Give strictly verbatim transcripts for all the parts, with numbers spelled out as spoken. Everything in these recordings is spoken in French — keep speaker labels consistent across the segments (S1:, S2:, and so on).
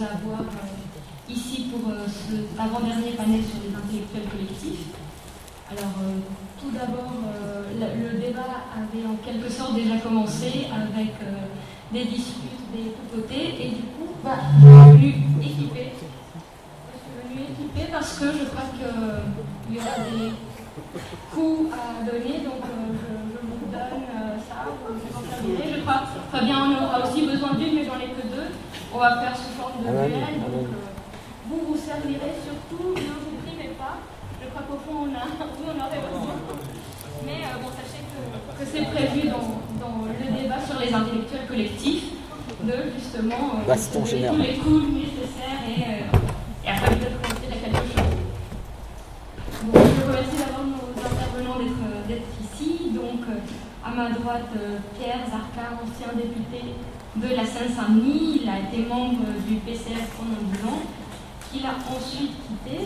S1: avoir euh, ici pour euh, l'avant-dernier panel sur les intellectuels collectifs. Alors, euh, tout d'abord, euh, le, le débat avait en quelque sorte déjà commencé avec euh, des disputes des deux côtés, et du coup, bah, je suis venue équipée. Je suis venue équipée parce que je crois qu'il y aura des coups à donner, donc euh, je, je vous donne euh, ça, vous vous en servirez. Je crois, Fabien en aura aussi besoin d'une, mais j'en ai que deux. On va faire sous forme de duel, donc euh, vous vous servirez surtout, ne vous primez pas. Je crois qu'au fond, on a, oui, on aurait besoin. Mais euh, bon, sachez que, que c'est prévu dans, dans le débat sur les intellectuels collectifs de justement euh,
S2: Baston
S1: tous les coups nécessaires et, euh, et après peut-être commencer à quelque chose. Bon, je remercie d'abord nos intervenants d'être, d'être ici. Donc, euh, à ma droite, euh, Pierre Zarka, ancien député de la Seine-Saint-Denis. Il a été membre du P C F pendant dix ans, qu'il a ensuite quitté.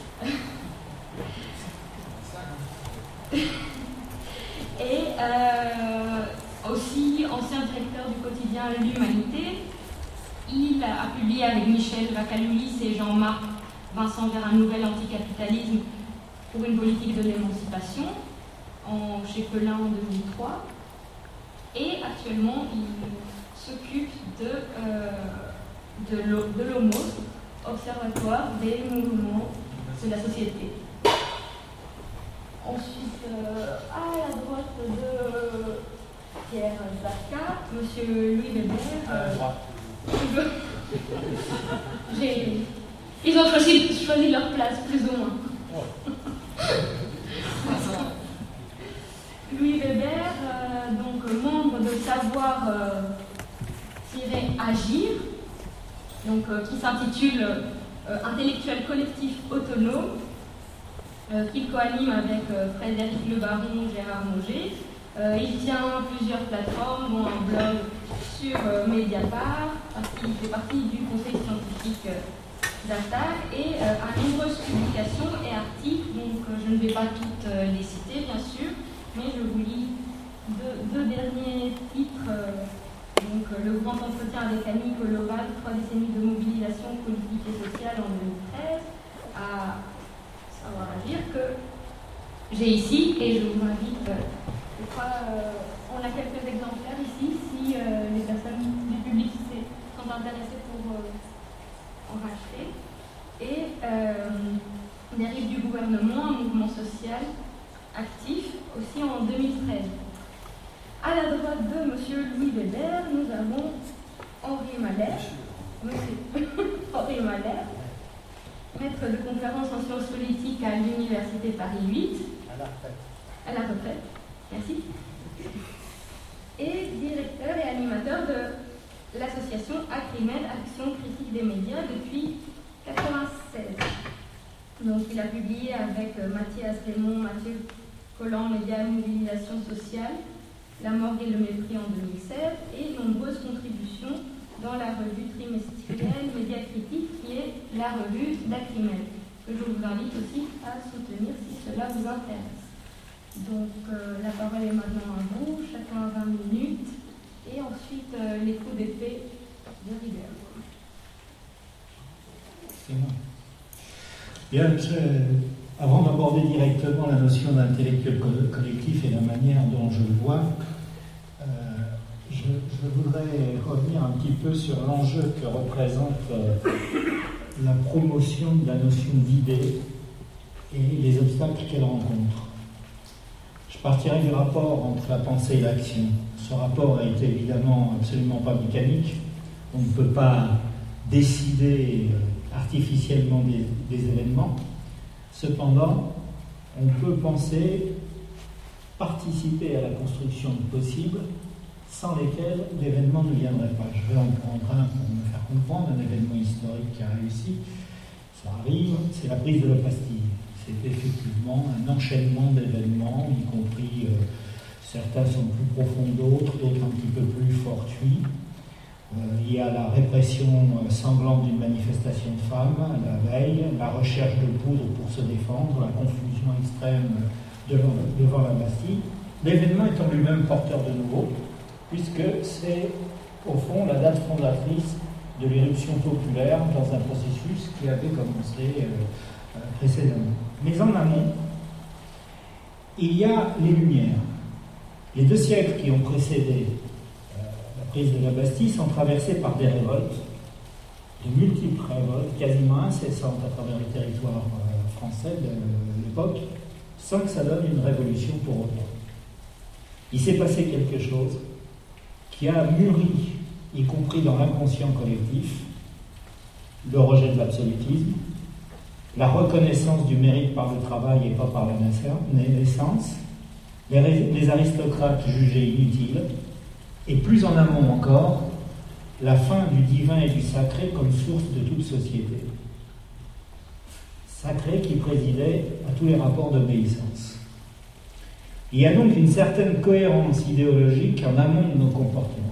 S1: Et euh, aussi ancien directeur du quotidien L'Humanité. Il a publié avec Michel Vacalulis et Jean-Marc Vincent vers un nouvel anticapitalisme pour une politique de l'émancipation en, chez Pelin en deux mille trois. Et actuellement, il s'occupe de, euh, de l'OMOS, Observatoire des mouvements de la société. Ensuite, euh, à la droite de Pierre Zarka, M. Louis Weber. Euh, euh, j'ai, ils ont choisi, choisi leur place, plus ou moins. Louis Weber, euh, donc membre de Savoir euh, Agir, donc, euh, qui s'intitule euh, Intellectuel collectif autonome, euh, qu'il coanime avec euh, Frédéric Le Baron, Gérard Mauger. Euh, il tient plusieurs plateformes, dont un blog sur euh, Mediapart, parce qu'il fait partie du conseil scientifique euh, d'Attac, et euh, à nombreuses publications et articles. Donc, euh, je ne vais pas toutes euh, les citer, bien sûr, mais je vous lis deux, deux derniers titres. Euh, donc, euh, le grand entretien avec Annie Colovat, trois décennies de mobilisation politique et sociale en deux mille treize, à savoir à dire que j'ai ici, et je vous invite, euh, je crois, euh, on a quelques exemplaires ici, si euh, les personnes du public sont intéressées pour euh, en racheter. Et euh, dérive du gouvernement, un mouvement social actif, aussi en deux mille treize. À la droite de M. Louis Weber, nous avons Henri Malher, Monsieur Henri Malher, maître de conférences en sciences politiques à l'Université Paris huit. À la retraite. À la retraite, merci. Et directeur et animateur de l'association Acrimed, Action Critique des médias, depuis mille neuf cent quatre-vingt-seize. Donc, il a publié avec Mathias Raymond, Mathieu Collant, Médias et Mobilisation Sociale, La mort et le mépris en deux mille sept, et nombreuses contributions dans la revue trimestrielle Média Critique, qui est la revue d'Acrimed, que je vous invite aussi à soutenir si cela vous intéresse. Donc, euh, la parole est maintenant à vous, chacun à vingt minutes, et ensuite euh, les coups d'épée de rigueur.
S3: C'est moi. Bien, je, avant d'aborder directement la notion d'intellectuel collectif et la manière dont je le vois, euh, je, je voudrais revenir un petit peu sur l'enjeu que représente euh, la promotion de la notion d'idée et les obstacles qu'elle rencontre. Je partirai du rapport entre la pensée et l'action. Ce rapport a été évidemment absolument pas mécanique. On ne peut pas décider artificiellement des, des événements. Cependant, on peut penser participer à la construction de possibles sans lesquels l'événement ne viendrait pas. Je vais en prendre un pour me faire comprendre, un événement historique qui a réussi. Ça arrive, c'est la prise de la Bastille. C'est effectivement un enchaînement d'événements, y compris euh, certains sont plus profonds d'autres, d'autres un petit peu plus fortuits. Euh, il y a la répression euh, sanglante d'une manifestation de femmes la veille, la recherche de poudre pour se défendre, la confusion extrême devant, devant la Bastille. L'événement est en lui-même porteur de nouveau, puisque c'est au fond la date fondatrice de l'éruption populaire dans un processus qui avait commencé euh, euh, précédemment. Mais en amont, il y a les Lumières. Les deux siècles qui ont précédé euh, la prise de la Bastille sont traversés par des révoltes, de multiples révoltes, quasiment incessantes à travers le territoire euh, français de l'époque, sans que ça donne une révolution pour autant. Il s'est passé quelque chose qui a mûri, y compris dans l'inconscient collectif, le rejet de l'absolutisme, la reconnaissance du mérite par le travail et pas par la naissance, les, les aristocrates jugés inutiles, et plus en amont encore, la fin du divin et du sacré comme source de toute société. Sacré qui présidait à tous les rapports d'obéissance. Il y a donc une certaine cohérence idéologique en amont de nos comportements.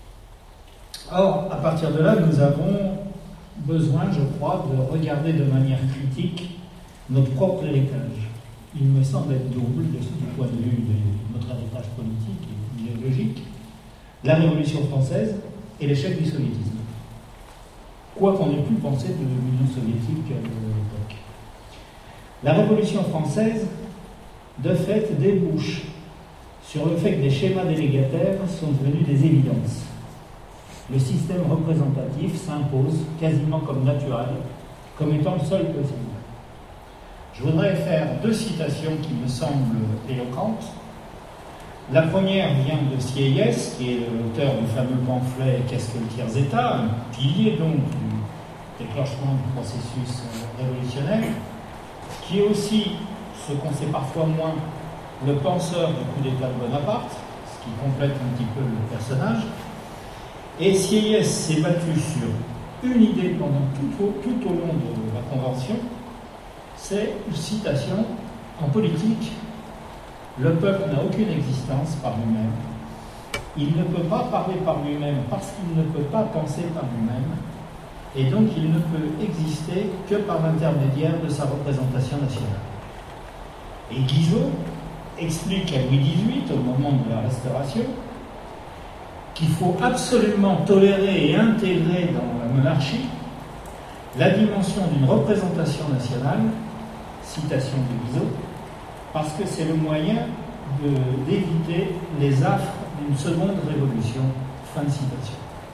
S3: Or, à partir de là, nous avons besoin, je crois, de regarder de manière critique notre propre héritage. Il me semble être double, du point de vue de notre héritage politique et idéologique, la Révolution française et l'échec du soviétisme. Quoi qu'on ait pu penser de l'Union soviétique de l'époque. La Révolution française, de fait, débouche sur le fait que des schémas délégataires sont devenus des évidences. Le système représentatif s'impose quasiment comme naturel, comme étant le seul possible. Je voudrais faire deux citations qui me semblent éloquentes. La première vient de Sieyès, qui est l'auteur du fameux pamphlet « Qu'est-ce que le tiers-État ?», un pilier donc du déclenchement du processus révolutionnaire, qui est aussi, ce qu'on sait parfois moins, le penseur du coup d'État de Bonaparte, ce qui complète un petit peu le personnage. Et Sieyès s'est battu sur une idée pendant tout au, tout au long de la Convention, c'est une citation en politique. Le peuple n'a aucune existence par lui-même. Il ne peut pas parler par lui-même parce qu'il ne peut pas penser par lui-même. Et donc il ne peut exister que par l'intermédiaire de sa représentation nationale. Et Guizot explique à Louis dix-huit, au moment de la Restauration, qu'il faut absolument tolérer et intégrer dans la monarchie la dimension d'une représentation nationale, citation de Guizot, parce que c'est le moyen de, d'éviter les affres d'une seconde révolution. Fin de citation.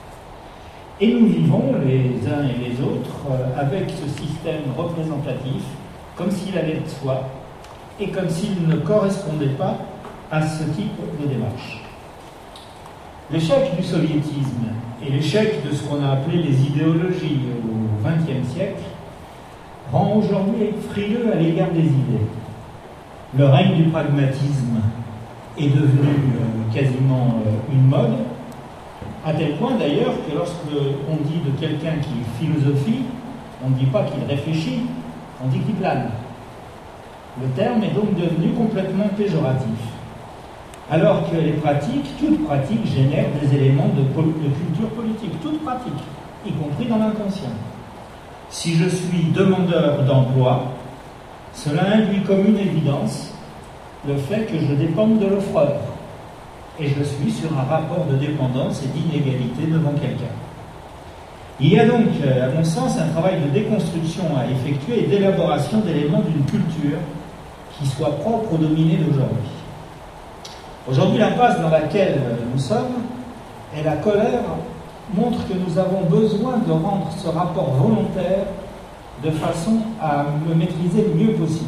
S3: Et nous vivons, les uns et les autres, euh, avec ce système représentatif, comme s'il allait de soi, et comme s'il ne correspondait pas à ce type de démarche. L'échec du soviétisme et l'échec de ce qu'on a appelé les idéologies au vingtième siècle rend aujourd'hui frileux à l'égard des idées. Le règne du pragmatisme est devenu euh, quasiment euh, une mode, à tel point d'ailleurs que lorsque on dit de quelqu'un qui philosophie, on ne dit pas qu'il réfléchit, on dit qu'il plane. Le terme est donc devenu complètement péjoratif. Alors que les pratiques, toute pratique génère des éléments de, de culture politique, toute pratique, y compris dans l'inconscient. Si je suis demandeur d'emploi, cela induit comme une évidence le fait que je dépende de l'offreur. Et je suis sur un rapport de dépendance et d'inégalité devant quelqu'un. Il y a donc, à mon sens, un travail de déconstruction à effectuer et d'élaboration d'éléments d'une culture qui soit propre aux dominés d'aujourd'hui. Aujourd'hui, l'impasse dans laquelle nous sommes et la colère montrent que nous avons besoin de rendre ce rapport volontaire de façon à le maîtriser le mieux possible.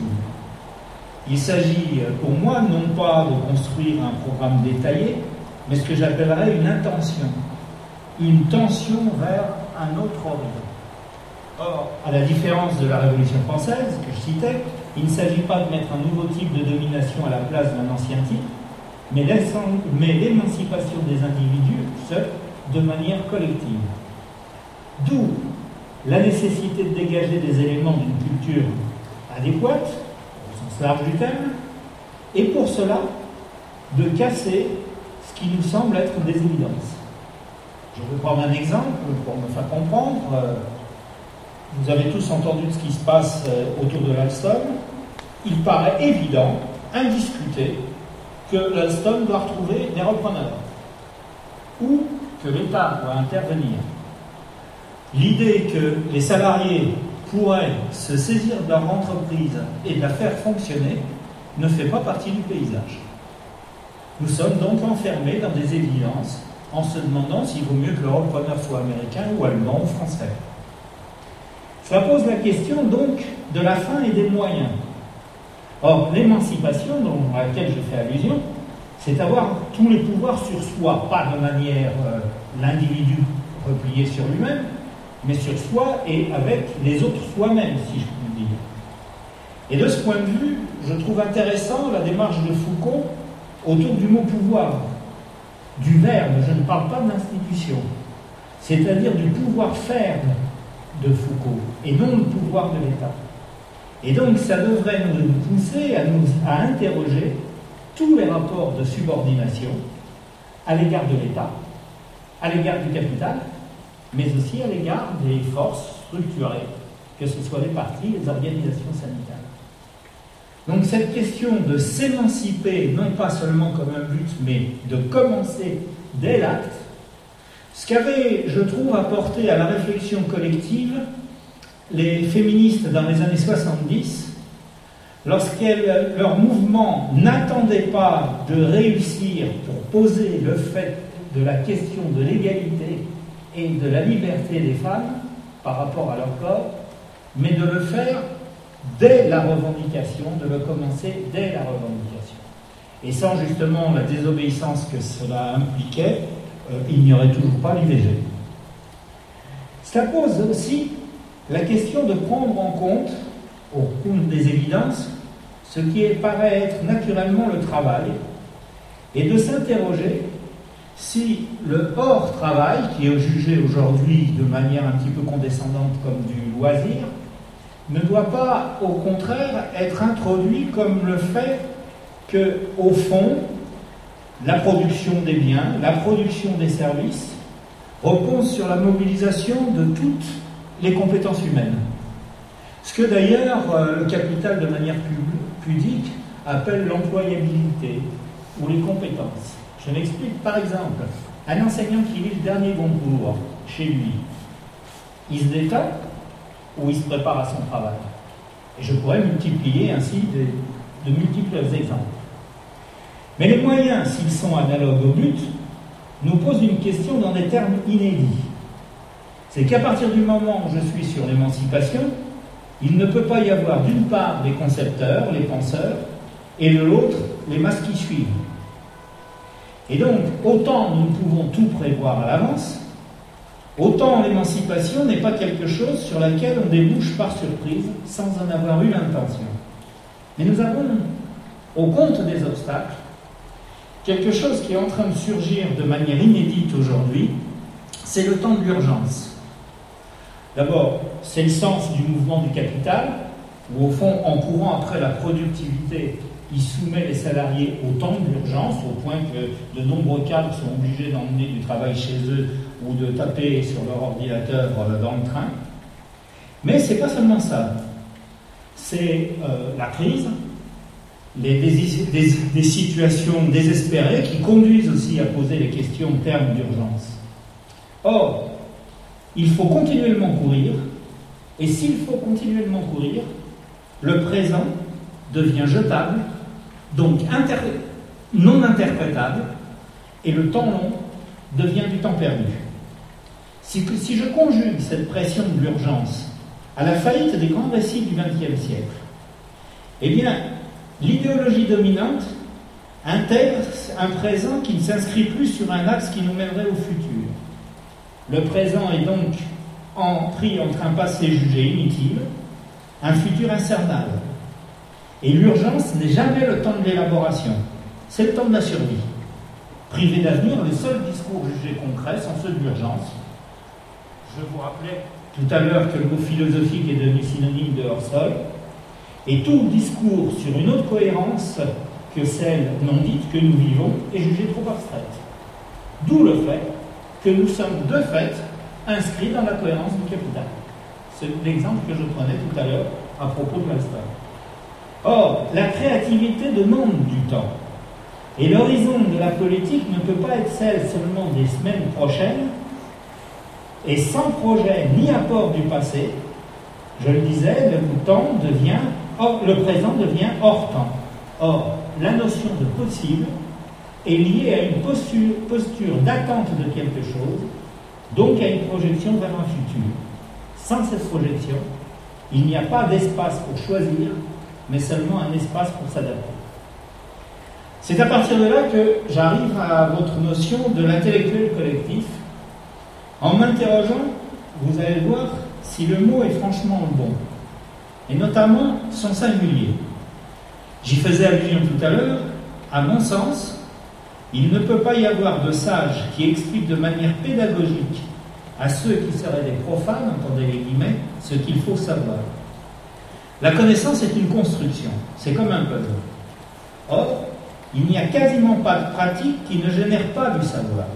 S3: Il s'agit pour moi non pas de construire un programme détaillé, mais ce que j'appellerais une intention, une tension vers un autre horizon. Or, à la différence de la Révolution française que je citais, il ne s'agit pas de mettre un nouveau type de domination à la place d'un ancien type, mais l'émancipation des individus seuls de manière collective. D'où la nécessité de dégager des éléments d'une culture adéquate, au sens large du terme, et pour cela, de casser ce qui nous semble être des évidences. Je vais prendre un exemple pour me faire comprendre. Vous avez tous entendu de ce qui se passe autour de l'Alstom. Il paraît évident, indiscuté, que l'Alstom doit retrouver des repreneurs ou que l'État doit intervenir. l'idée que les salariés pourraient se saisir de leur entreprise et de la faire fonctionner ne fait pas partie du paysage. Nous sommes donc enfermés dans des évidences en se demandant s'il vaut mieux que le repreneur soit américain ou allemand ou français. Cela pose la question donc de la fin et des moyens. Or, l'émancipation, à laquelle je fais allusion, c'est avoir tous les pouvoirs sur soi, pas de manière euh, l'individu replié sur lui-même, mais sur soi et avec les autres soi-même, si je puis dire. Et de ce point de vue, je trouve intéressant la démarche de Foucault autour du mot pouvoir, du verbe, je ne parle pas de l'institution, c'est-à-dire du pouvoir-faire de Foucault, et non le pouvoir de l'État. Et donc ça devrait nous pousser à, nous, à interroger tous les rapports de subordination à l'égard de l'État, à l'égard du capital, mais aussi à l'égard des forces structurées, que ce soit les partis, les organisations syndicales. Donc cette question de s'émanciper, non pas seulement comme un but, mais de commencer dès l'acte, ce qu'avait, je trouve, apporté à la réflexion collective les féministes dans les années soixante-dix, lorsqu'elles, leur mouvement n'attendait pas de réussir pour poser le fait de la question de l'égalité et de la liberté des femmes par rapport à leur corps, mais de le faire dès la revendication, de le commencer dès la revendication. Et sans justement la désobéissance que cela impliquait, euh, il n'y aurait toujours pas l'I V G. Cela pose aussi la question de prendre en compte, au compte des évidences, ce qui paraît être naturellement le travail, et de s'interroger si le hors-travail, qui est jugé aujourd'hui de manière un petit peu condescendante comme du loisir, ne doit pas, au contraire, être introduit comme le fait que, au fond, la production des biens, la production des services, repose sur la mobilisation de toutes les compétences humaines. Ce que d'ailleurs le capital, de manière pudique, appelle l'employabilité ou les compétences. Je m'explique. Par exemple, un enseignant qui lit le dernier Goncourt chez lui, il se détend ou il se prépare à son travail? Et je pourrais multiplier ainsi de, de multiples exemples. Mais les moyens, s'ils sont analogues au but, nous posent une question dans des termes inédits. C'est qu'à partir du moment où je suis sur l'émancipation, il ne peut pas y avoir d'une part des concepteurs, les penseurs, et de l'autre, les masses qui suivent. Et donc, autant nous pouvons tout prévoir à l'avance, autant l'émancipation n'est pas quelque chose sur laquelle on débouche par surprise sans en avoir eu l'intention. Mais nous avons, au compte des obstacles, quelque chose qui est en train de surgir de manière inédite aujourd'hui, c'est le temps de l'urgence. D'abord, c'est le sens du mouvement du capital, où au fond, en courant après la productivité, il soumet les salariés au temps de l'urgence, au point que de nombreux cadres sont obligés d'emmener du travail chez eux ou de taper sur leur ordinateur dans le train. Mais ce n'est pas seulement ça. C'est euh, la crise, les, des, des, des situations désespérées qui conduisent aussi à poser les questions en termes d'urgence. Or, il faut continuellement courir, et s'il faut continuellement courir, le présent devient jetable, donc inter- non interprétable, et le temps long devient du temps perdu. Si, si je conjugue cette pression de l'urgence à la faillite des grands récits du vingtième siècle, eh bien, l'idéologie dominante intègre un présent qui ne s'inscrit plus sur un axe qui nous mènerait au futur. Le présent est donc en, pris entre un passé jugé inutile, un futur incernable. Et l'urgence n'est jamais le temps de l'élaboration, c'est le temps de la survie. Privé d'avenir, les seuls discours jugés concrets sont ceux de l'urgence. Je vous rappelais tout à l'heure que le mot philosophique est devenu synonyme de hors-sol, et tout discours sur une autre cohérence que celle non dite que nous vivons est jugé trop abstraite. D'où le fait que nous sommes de fait inscrits dans la cohérence du capital. C'est l'exemple que je prenais tout à l'heure à propos de l'Alstom. Or, la créativité demande du temps. Et l'horizon de la politique ne peut pas être celle seulement des semaines prochaines et sans projet ni apport du passé, je le disais, le temps devient, or, le présent devient hors temps. Or, la notion de possible est liée à une posture, posture d'attente de quelque chose, donc à une projection vers un futur. Sans cette projection, il n'y a pas d'espace pour choisir, mais seulement un espace pour s'adapter. C'est à partir de là que j'arrive à votre notion de l'intellectuel collectif. En m'interrogeant, vous allez voir si le mot est franchement bon, et notamment son singulier. J'y faisais allusion tout à l'heure. À mon sens, il ne peut pas y avoir de sage qui explique de manière pédagogique à ceux qui seraient des profanes, entendez les guillemets, ce qu'il faut savoir. La connaissance est une construction, c'est comme un puzzle. Or, il n'y a quasiment pas de pratique qui ne génère pas du savoir.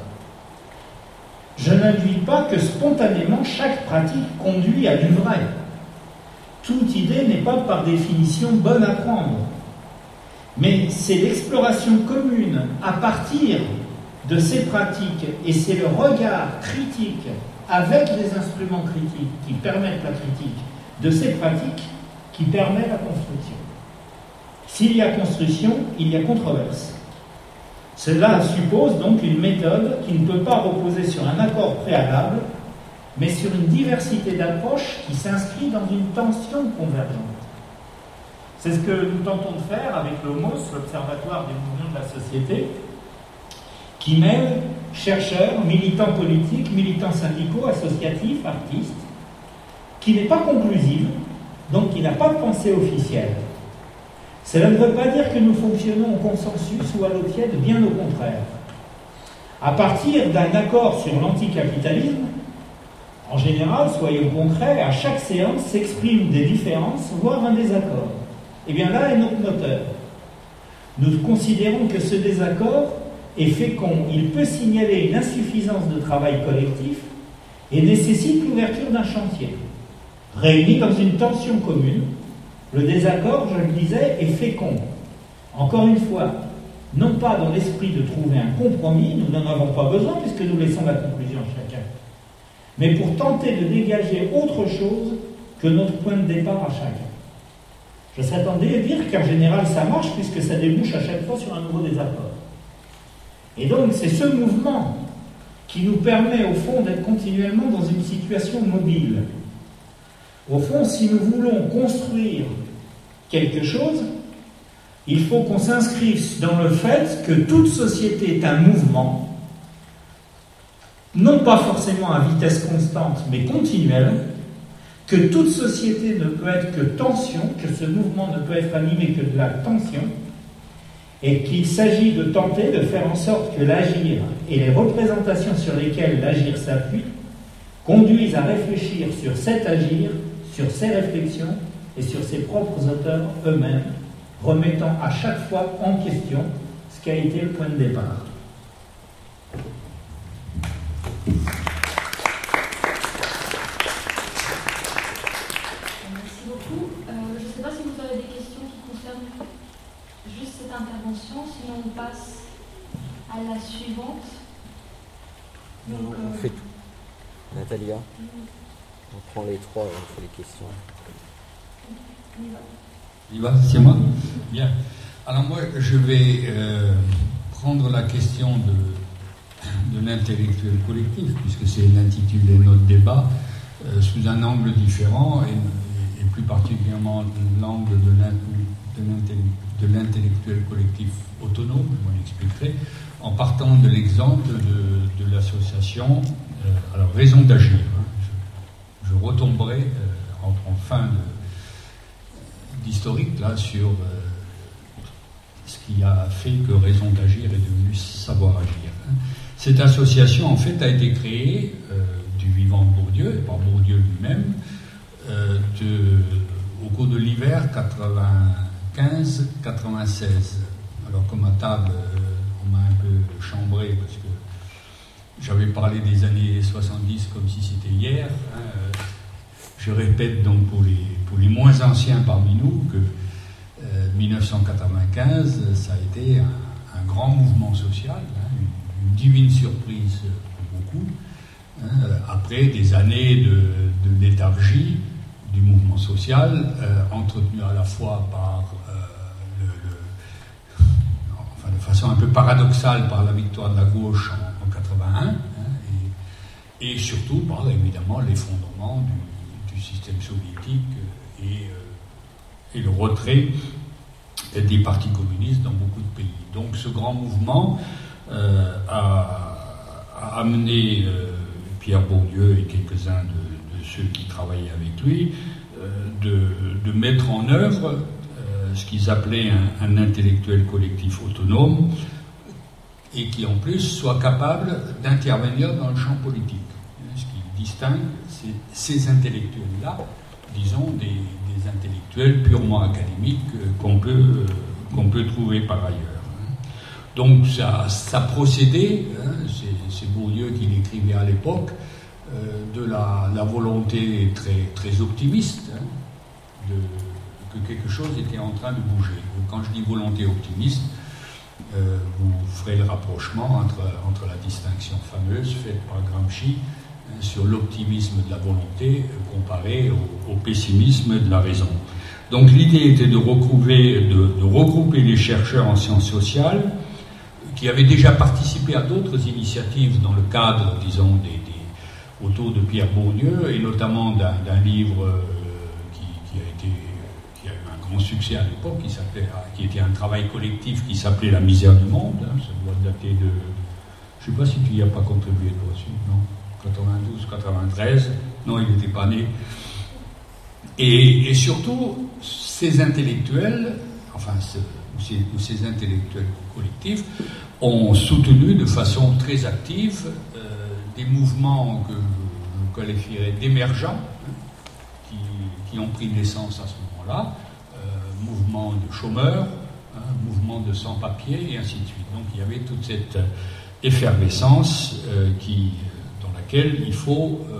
S3: Je n'induis pas que spontanément chaque pratique conduit à du vrai. Toute idée n'est pas par définition bonne à prendre. Mais c'est l'exploration commune à partir de ces pratiques, et c'est le regard critique avec les instruments critiques qui permettent la critique de ces pratiques qui permet la construction. S'il y a construction, il y a controverse. Cela suppose donc une méthode qui ne peut pas reposer sur un accord préalable, mais sur une diversité d'approches qui s'inscrit dans une tension convergente. C'est ce que nous tentons de faire avec l'OMOS, l'Observatoire des mouvements de la société, qui mêle chercheurs, militants politiques, militants syndicaux, associatifs, artistes, qui n'est pas conclusive, donc qui n'a pas de pensée officielle. Cela ne veut pas dire que nous fonctionnons au consensus ou à l'eau tiède, bien au contraire. À partir d'un accord sur l'anticapitalisme, en général, soyons concrets, à chaque séance s'expriment des différences, voire un désaccord. Eh bien là est notre moteur. Nous considérons que ce désaccord est fécond. Il peut signaler une insuffisance de travail collectif et nécessite l'ouverture d'un chantier. Réunis dans une tension commune, le désaccord, je le disais, est fécond. Encore une fois, non pas dans l'esprit de trouver un compromis, nous n'en avons pas besoin puisque nous laissons la conclusion à chacun, mais pour tenter de dégager autre chose que notre point de départ à chacun. Je serais tenté à dire qu'en général ça marche puisque ça débouche à chaque fois sur un nouveau désaccord. Et donc c'est ce mouvement qui nous permet au fond d'être continuellement dans une situation mobile. Au fond, si nous voulons construire quelque chose, il faut qu'on s'inscrive dans le fait que toute société est un mouvement, non pas forcément à vitesse constante, mais continuelle, que toute société ne peut être que tension, que ce mouvement ne peut être animé que de la tension, et qu'il s'agit de tenter de faire en sorte que l'agir et les représentations sur lesquelles l'agir s'appuie conduisent à réfléchir sur cet agir, sur ses réflexions et sur ses propres auteurs eux-mêmes, remettant à chaque fois en question ce qui a été le point de départ.
S1: Merci beaucoup. Euh, je ne sais pas si vous avez des questions qui concernent juste cette intervention, sinon on passe à la suivante. Donc,
S2: on
S1: euh...
S2: fait tout. Natalia, on prend les trois et on fait les questions.
S4: Il va, c'est moi ? Bien. Alors moi, je vais euh, prendre la question de, de l'intellectuel collectif, puisque c'est l'intitulé de notre débat, euh, sous un angle différent, et, et plus particulièrement l'angle de l'intellectuel collectif autonome, je m'en expliquerai, en partant de l'exemple de, de l'association, euh, alors Raison d'agir. Je, je retomberai euh, en, en fin de d'historique là sur euh, ce qui a fait que Raison d'agir est devenu Savoir agir. Cette association en fait a été créée euh, du vivant de Bourdieu et par Bourdieu lui-même euh, de, au cours de l'hiver quatre-vingt-quinze quatre-vingt-seize. Alors comme à table euh, on m'a un peu chambré parce que j'avais parlé des années soixante-dix comme si c'était hier. Hein, euh, je répète donc pour les pour les moins anciens parmi nous que euh, dix-neuf cent quatre-vingt-quinze, ça a été un, un grand mouvement social, hein, une, une divine surprise pour beaucoup, hein, après des années de, de léthargie du mouvement social, euh, entretenu à la fois par, euh, le, le, enfin, de façon un peu paradoxale par la victoire de la gauche en, en quatre-vingt-un, hein, et, et surtout par évidemment l'effondrement du, du système soviétique et, euh, et le retrait des partis communistes dans beaucoup de pays. Donc ce grand mouvement euh, a, a amené euh, Pierre Bourdieu et quelques-uns de, de ceux qui travaillaient avec lui euh, de, de mettre en œuvre euh, ce qu'ils appelaient un, un intellectuel collectif autonome et qui en plus soit capable d'intervenir dans le champ politique. Ce qui distingue ces, ces intellectuels-là, disons, des, des intellectuels purement académiques euh, qu'on peut, euh, qu'on peut trouver par ailleurs. Donc ça, ça procédait, hein, c'est Bourdieu qui l'écrivait à l'époque, euh, de la, la volonté très, très optimiste hein, de, que quelque chose était en train de bouger. Quand je dis volonté optimiste, euh, vous ferez le rapprochement entre, entre la distinction fameuse faite par Gramsci hein, sur l'optimisme de la volonté euh, comparé au, au pessimisme de la raison. Donc l'idée était de, recouver, de, de regrouper les chercheurs en sciences sociales qui avaient déjà participé à d'autres initiatives dans le cadre, disons, des, des, autour de Pierre Bourdieu, et notamment d'un livre euh, qui, qui a été, qui a eu un grand succès à l'époque, qui s'appelait, qui était un travail collectif qui s'appelait La misère du monde. Hein, ça doit dater de, je ne sais pas si tu n'y as pas contribué toi aussi, non, quatre-vingt-douze, quatre-vingt-treize, non, il n'était pas né. Et, et surtout, ces intellectuels, enfin, ce, Ces, ces intellectuels collectifs ont soutenu de façon très active euh, des mouvements que je qualifierais d'émergents, hein, qui, qui ont pris naissance à ce moment-là, euh, mouvements de chômeurs, hein, mouvements de sans-papiers, et ainsi de suite. Donc il y avait toute cette effervescence euh, qui, dans laquelle il faut, euh,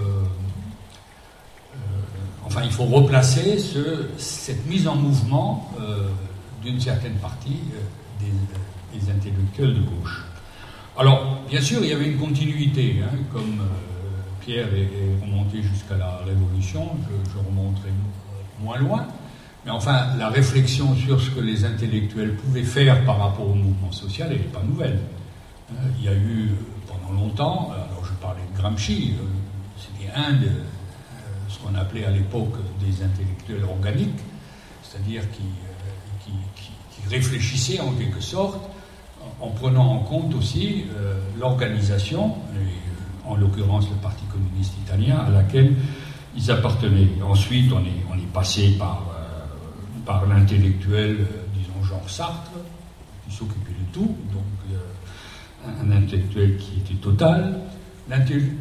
S4: euh, enfin, il faut replacer ce, cette mise en mouvement euh, d'une certaine partie euh, des, des intellectuels de gauche. Alors, bien sûr, il y avait une continuité, hein, comme euh, Pierre est, est remonté jusqu'à la Révolution, je, je remonterai moins loin, mais enfin, la réflexion sur ce que les intellectuels pouvaient faire par rapport au mouvement social, elle n'est pas nouvelle. Euh, il y a eu, pendant longtemps, alors je parlais de Gramsci, euh, c'était un de euh, ce qu'on appelait à l'époque des intellectuels organiques, c'est-à-dire qui Qui, qui, qui réfléchissait en quelque sorte en prenant en compte aussi euh, l'organisation, en l'occurrence le Parti communiste italien, à laquelle ils appartenaient. Ensuite, on est, on est passé par, euh, par l'intellectuel, euh, disons, genre Sartre, qui s'occupait de tout, donc euh, un, un intellectuel qui était total, un,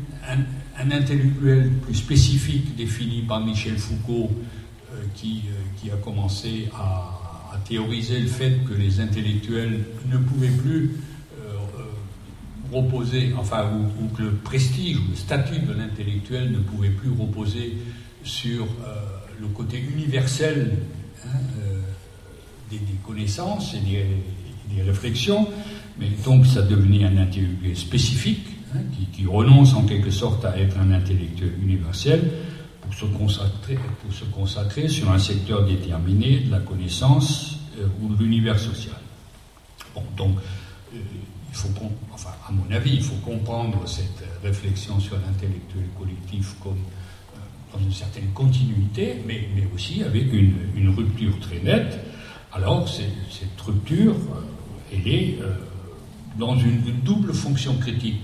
S4: un intellectuel plus spécifique défini par Michel Foucault, euh, qui, euh, qui a commencé à à théoriser le fait que les intellectuels ne pouvaient plus euh, euh, reposer, enfin, ou, ou que le prestige ou le statut de l'intellectuel ne pouvait plus reposer sur euh, le côté universel hein, euh, des, des connaissances et des, et des réflexions, mais donc ça devenait un intellectuel spécifique, hein, qui, qui renonce en quelque sorte à être un intellectuel universel, pour se consacrer, pour se consacrer sur un secteur déterminé de la connaissance euh, ou de l'univers social. Bon, donc, euh, il faut, enfin, à mon avis, il faut comprendre cette réflexion sur l'intellectuel collectif comme euh, dans une certaine continuité, mais, mais aussi avec une, une rupture très nette. Alors, cette rupture, euh, elle est euh, dans une, une double fonction critique.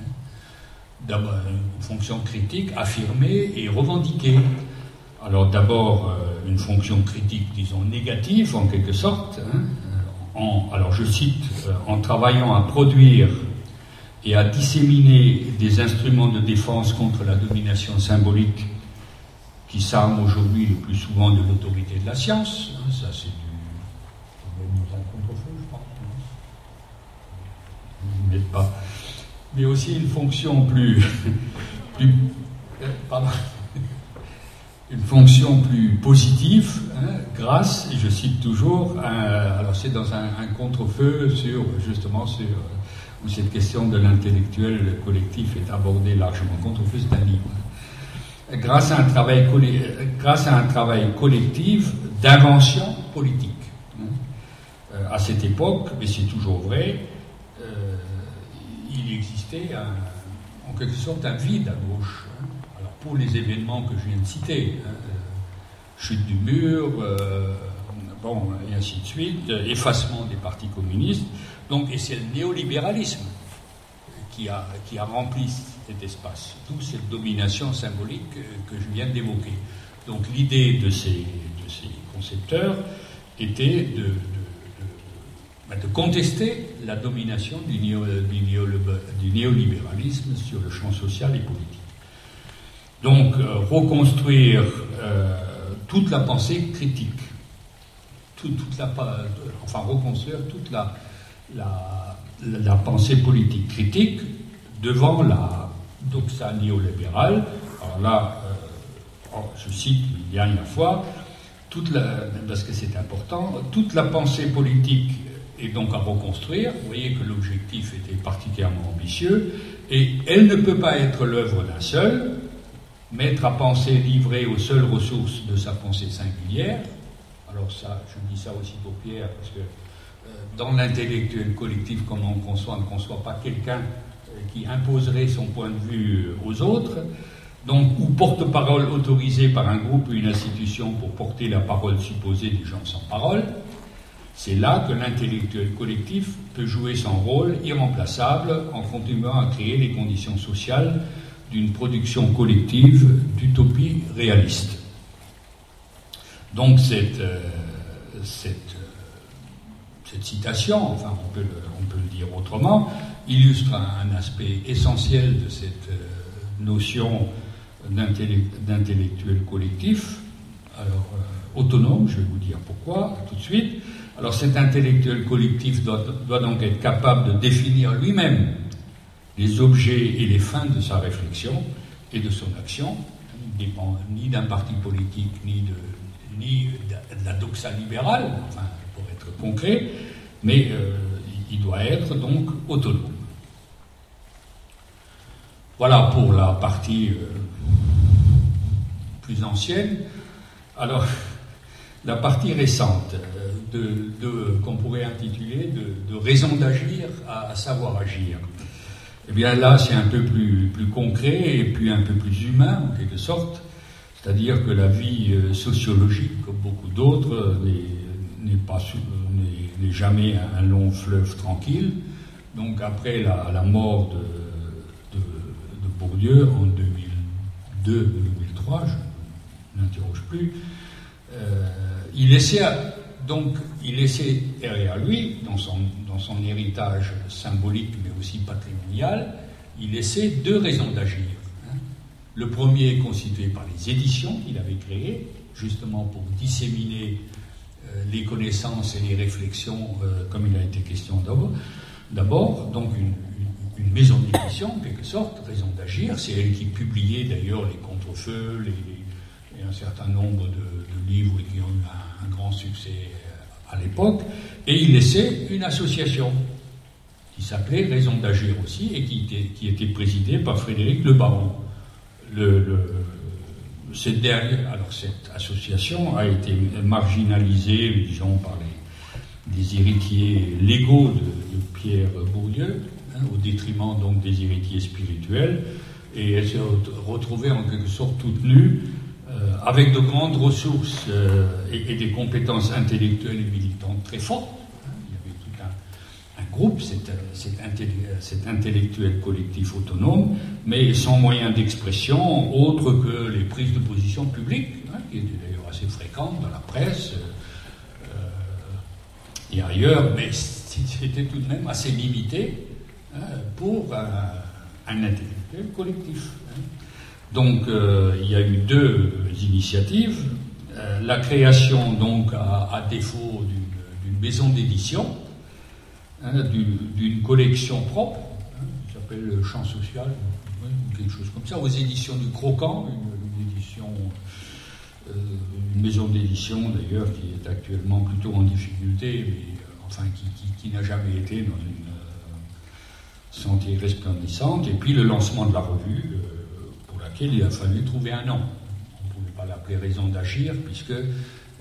S4: D'abord, une fonction critique affirmée et revendiquée. Alors d'abord, euh, une fonction critique, disons, négative, en quelque sorte. Hein, en, alors je cite, euh, en travaillant à produire et à disséminer des instruments de défense contre la domination symbolique qui s'arment aujourd'hui le plus souvent de l'autorité de la science. Hein, ça, c'est du... On va dans un contre-feu, je pense. Vous n'êtes pas... mais aussi une fonction plus, plus pardon, une fonction plus positive, hein, grâce, et je cite toujours, un, alors c'est dans un, un contre-feu sur, justement, sur, où cette question de l'intellectuel collectif est abordée largement. Contre-feu, c'est un livre. Grâce à un travail, grâce à un travail collectif d'invention politique. Euh, à cette époque, mais c'est toujours vrai, euh, il existait un, en quelque sorte un vide à gauche. Hein. Alors pour les événements que je viens de citer, hein, euh, chute du mur, euh, bon, et ainsi de suite, euh, effacement des partis communistes, donc, et c'est le néolibéralisme qui a, qui a rempli cet espace, d'où cette domination symbolique que, que je viens d'évoquer. Donc l'idée de ces, de ces concepteurs était de, de, de, de contester la domination du, néo, du, néo, du néolibéralisme sur le champ social et politique. Donc euh, reconstruire euh, toute la pensée critique, tout, toute la, enfin reconstruire toute la, la, la pensée politique critique devant la doxa néolibérale. Alors là, euh, oh, je cite une dernière fois, toute la, parce que c'est important, toute la pensée politique est donc à reconstruire. Vous voyez que l'objectif était particulièrement ambitieux, et elle ne peut pas être l'œuvre d'un seul, mettre à penser livré aux seules ressources de sa pensée singulière. Alors ça, je dis ça aussi pour Pierre, parce que euh, dans l'intellectuel collectif, comme on conçoit, on ne conçoit pas quelqu'un euh, qui imposerait son point de vue aux autres, donc, ou porte-parole autorisé par un groupe ou une institution pour porter la parole supposée des gens sans parole. C'est là que l'intellectuel collectif peut jouer son rôle irremplaçable en contribuant à créer les conditions sociales d'une production collective d'utopie réaliste. Donc cette, euh, cette, euh, cette citation, enfin on peut, le, on peut le dire autrement, illustre un, un aspect essentiel de cette euh, notion d'intellectuel collectif, alors euh, autonome, je vais vous dire pourquoi, tout de suite. Alors cet intellectuel collectif doit, doit donc être capable de définir lui-même les objets et les fins de sa réflexion et de son action. Il ne dépend ni d'un parti politique, ni de, ni de la doxa libérale, enfin, pour être concret, mais euh, il doit être donc autonome. Voilà pour la partie euh, plus ancienne. Alors, la partie récente, de, de, qu'on pourrait intituler de, de raison d'agir à, à savoir agir. Eh bien là, c'est un peu plus, plus concret et puis un peu plus humain, en quelque sorte. C'est-à-dire que la vie sociologique, comme beaucoup d'autres, n'est, n'est, pas, n'est, n'est jamais un long fleuve tranquille. Donc après la, la mort de, de, de Bourdieu en deux mille deux deux mille trois, je n'interroge plus, euh, il laissait... Donc, il laissait derrière lui, dans son, dans son héritage symbolique, mais aussi patrimonial, il laissait deux raisons d'agir. Hein. Le premier est constitué par les éditions qu'il avait créées, justement pour disséminer euh, les connaissances et les réflexions, euh, comme il a été question d'abord. D'abord, donc une, une, une maison d'édition, en quelque sorte, raison d'agir. C'est elle qui publiait d'ailleurs les Contre-feux, les, les, et un certain nombre de, de livres qui ont eu un un grand succès à l'époque, et il laissait une association qui s'appelait Raison d'agir aussi, et qui était, qui était présidée par Frédéric Le Baron. Le, le, cette dernière, alors cette association a été marginalisée, disons, par les, les héritiers légaux de, de Pierre Bourdieu, hein, au détriment donc des héritiers spirituels, et elle s'est retrouvée en quelque sorte toute nue, Euh, avec de grandes ressources euh, et, et des compétences intellectuelles et militantes très fortes. Hein. Il y avait tout un, un groupe, cet, cet, intellect, cet intellectuel collectif autonome, mais sans moyen d'expression autre que les prises de position publiques, hein, qui étaient d'ailleurs assez fréquentes dans la presse euh, et ailleurs, mais c'était tout de même assez limité hein, pour un, un intellectuel collectif. Hein. Donc, euh, il y a eu deux initiatives. Euh, la création, donc, à, à défaut d'une, d'une maison d'édition, hein, d'une, d'une collection propre, hein, qui s'appelle le Champ Social, ou quelque chose comme ça, aux éditions du Croquant, une, une édition, euh, une maison d'édition, d'ailleurs, qui est actuellement plutôt en difficulté, mais, euh, enfin, qui, qui, qui n'a jamais été dans une... santé resplendissante, et puis le lancement de la revue, euh, pour laquelle il a fallu trouver un nom. On ne pouvait pas l'appeler Raison d'agir, puisque euh,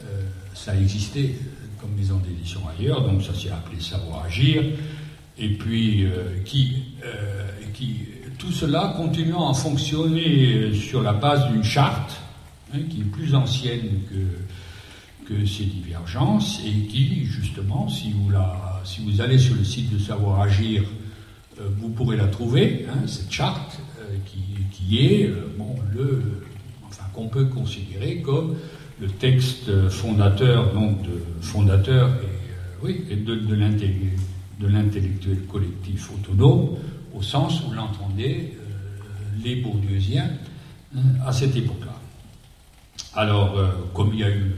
S4: ça existait comme maison d'édition ailleurs, donc ça s'est appelé Savoir agir, et puis euh, qui, euh, qui, tout cela continuant à fonctionner sur la base d'une charte, hein, qui est plus ancienne que, que ces divergences, et qui, justement, si vous, la, si vous allez sur le site de Savoir agir, euh, vous pourrez la trouver, hein, cette charte, euh, qui, qui est, euh, bon, le, enfin, qu'on peut considérer comme le texte fondateur, donc de fondateur et, euh, oui, et de, de, l'intellect, de l'intellectuel collectif autonome, au sens où l'entendaient euh, les bourdieusiens hein, à cette époque-là. Alors, euh, comme il y a eu,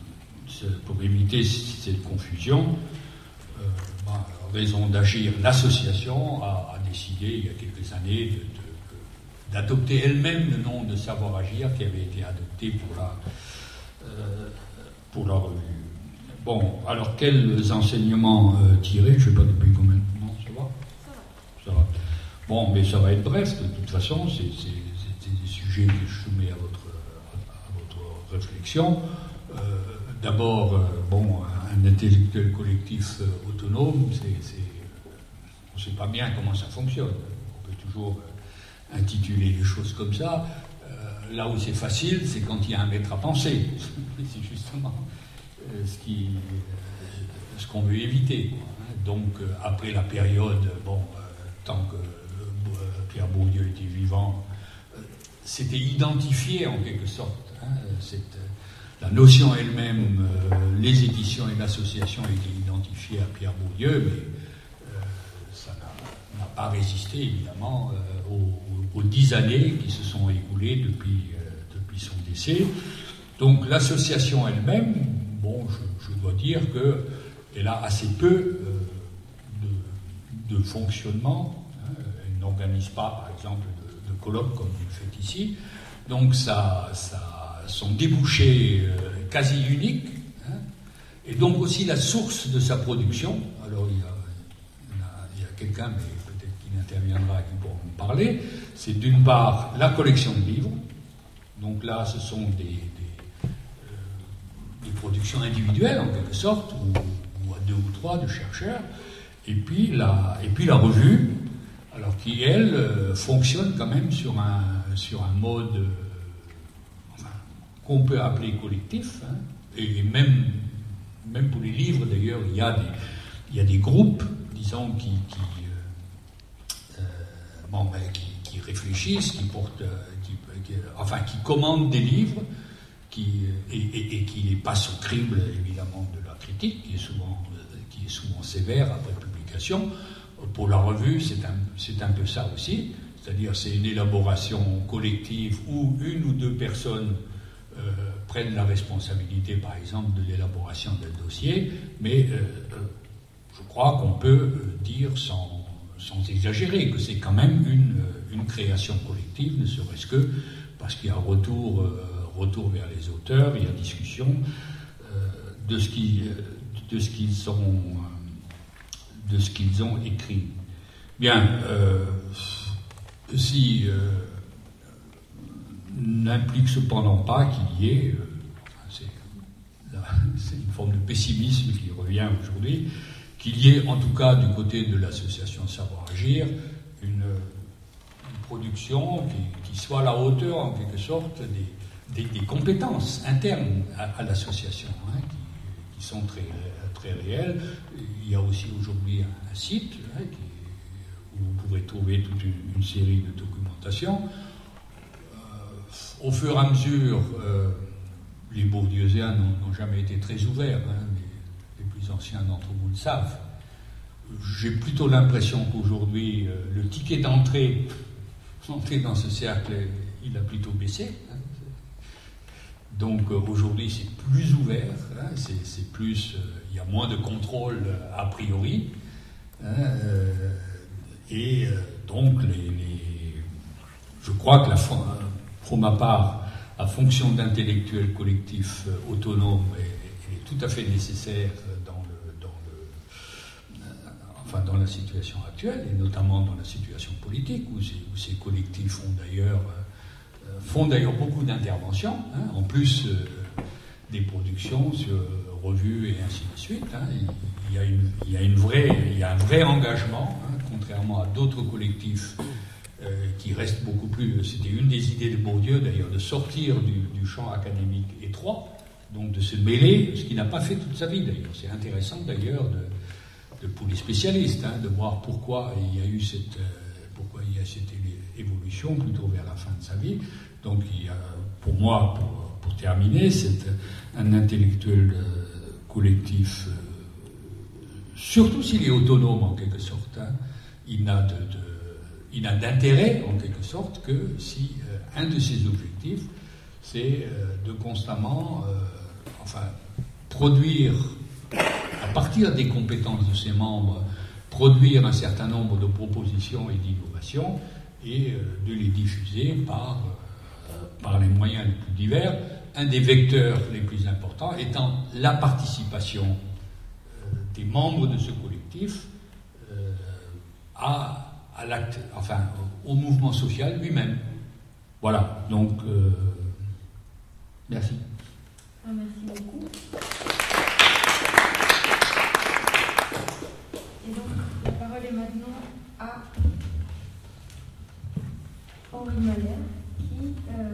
S4: pour éviter cette confusion, euh, bah, Raison d'agir, l'association a, a décidé il y a quelques années de, de, d'adopter elle-même le nom de Savoir agir qui avait été adopté pour la Euh, pour la revue. Bon, alors quels enseignements euh, tirer? Je ne sais pas depuis combien de temps, ça va? Ça va. Bon, mais ça va être bref, de toute façon, c'est, c'est, c'est des sujets que je soumets à votre, à votre réflexion. Euh, d'abord, euh, bon, un intellectuel collectif euh, autonome, c'est, c'est, on ne sait pas bien comment ça fonctionne. On peut toujours euh, intituler les choses comme ça. Là où c'est facile, c'est quand il y a un maître à penser. C'est justement euh, ce, qui, euh, ce qu'on veut éviter. Donc, euh, après la période, bon, euh, tant que euh, Pierre Bourdieu était vivant, euh, c'était identifié en quelque sorte. Hein, cette, la notion elle-même, euh, les éditions et l'association étaient identifiées à Pierre Bourdieu, mais euh, ça n'a, n'a pas résisté, évidemment, euh, aux, aux dix années qui se sont écoulées depuis, euh, depuis son décès. Donc l'association elle-même, bon, je, je dois dire qu'elle a assez peu euh, de, de fonctionnement. Hein. Elle n'organise pas, par exemple, de, de colloques comme vous le faites ici. Donc ça, ça son débouché euh, quasi unique, hein. Et donc aussi la source de sa production. Alors il y a, il y a, il y a quelqu'un, mais peut-être qu'il interviendra, qui pourra en parler. C'est d'une part la collection de livres. Donc là, ce sont des, des, euh, des productions individuelles, en quelque sorte, ou, ou à deux ou trois de chercheurs. Et puis la, et puis la revue, alors qui, elle, euh, fonctionne quand même sur un, sur un mode euh, enfin, qu'on peut appeler collectif. Hein, et même, même pour les livres, d'ailleurs, il y a des, il y a des groupes, disons, qui... qui euh, euh, bon, ben, qui qui réfléchissent, qui portent, qui, qui, enfin, qui commandent des livres, qui, et, et, et qui les passent au crible, évidemment, de la critique, qui est souvent, qui est souvent sévère après publication. Pour la revue, c'est un, c'est un peu ça aussi, c'est-à-dire c'est une élaboration collective où une ou deux personnes euh, prennent la responsabilité, par exemple, de l'élaboration d'un dossier, mais euh, je crois qu'on peut dire sans, sans exagérer que c'est quand même une une création collective, ne serait-ce que parce qu'il y a retour, euh, retour vers les auteurs, il y a discussion euh, de, ce qui, de, ce qu'ils ont, euh, de ce qu'ils ont écrit. Bien, euh, ceci euh, n'implique cependant pas qu'il y ait, euh, c'est, là, c'est une forme de pessimisme qui revient aujourd'hui, qu'il y ait en tout cas du côté de l'association Savoir agir une production qui, qui soit à la hauteur, en quelque sorte, des, des, des compétences internes à, à l'association, hein, qui, qui sont très, très réelles. Il y a aussi aujourd'hui un, un site hein, qui, où vous pourrez trouver toute une, une série de documentations. Euh, au fur et à mesure, euh, les bourdieusiens n'ont, n'ont jamais été très ouverts, hein, les, les plus anciens d'entre vous le savent. J'ai plutôt l'impression qu'aujourd'hui, euh, le ticket d'entrée Entrer dans ce cercle, il a plutôt baissé. Hein. Donc euh, aujourd'hui, c'est plus ouvert, hein. c'est, c'est plus, euh, il y a moins de contrôle euh, a priori, hein, euh, et euh, donc les, les, je crois que la, pour ma part, la fonction d'intellectuel collectif euh, autonome est, est tout à fait nécessaire dans le, dans le, euh, enfin dans la situation actuelle, et notamment dans la situation politique, où ces, où ces collectifs font d'ailleurs, euh, font d'ailleurs beaucoup d'interventions, hein, en plus euh, des productions sur revues et ainsi de suite. Hein, il, y a une, il, y a une vraie, il y a un vrai engagement, hein, contrairement à d'autres collectifs euh, qui restent beaucoup plus... C'était une des idées de Bourdieu, d'ailleurs, de sortir du, du champ académique étroit, donc de se mêler, ce qu'il n'a pas fait toute sa vie, d'ailleurs. C'est intéressant, d'ailleurs, de... De, pour les spécialistes, hein, de voir pourquoi il y a eu cette, euh, pourquoi il y a cette évolution plutôt vers la fin de sa vie. Donc, il y a, pour moi, pour, pour terminer, c'est un intellectuel euh, collectif, euh, surtout s'il est autonome en quelque sorte. Hein, il n'a de, de, il n'a d'intérêt en quelque sorte que si euh, un de ses objectifs, c'est euh, de constamment, euh, enfin, produire à partir des compétences de ses membres, produire un certain nombre de propositions et d'innovations et euh, de les diffuser par, euh, par les moyens les plus divers. Un des vecteurs les plus importants étant la participation euh, des membres de ce collectif euh, à, à l'acte, enfin, au mouvement social lui-même. Voilà, donc, euh, merci.
S1: Ah, merci beaucoup. Et donc, la parole est maintenant à Henri Malher, qui euh,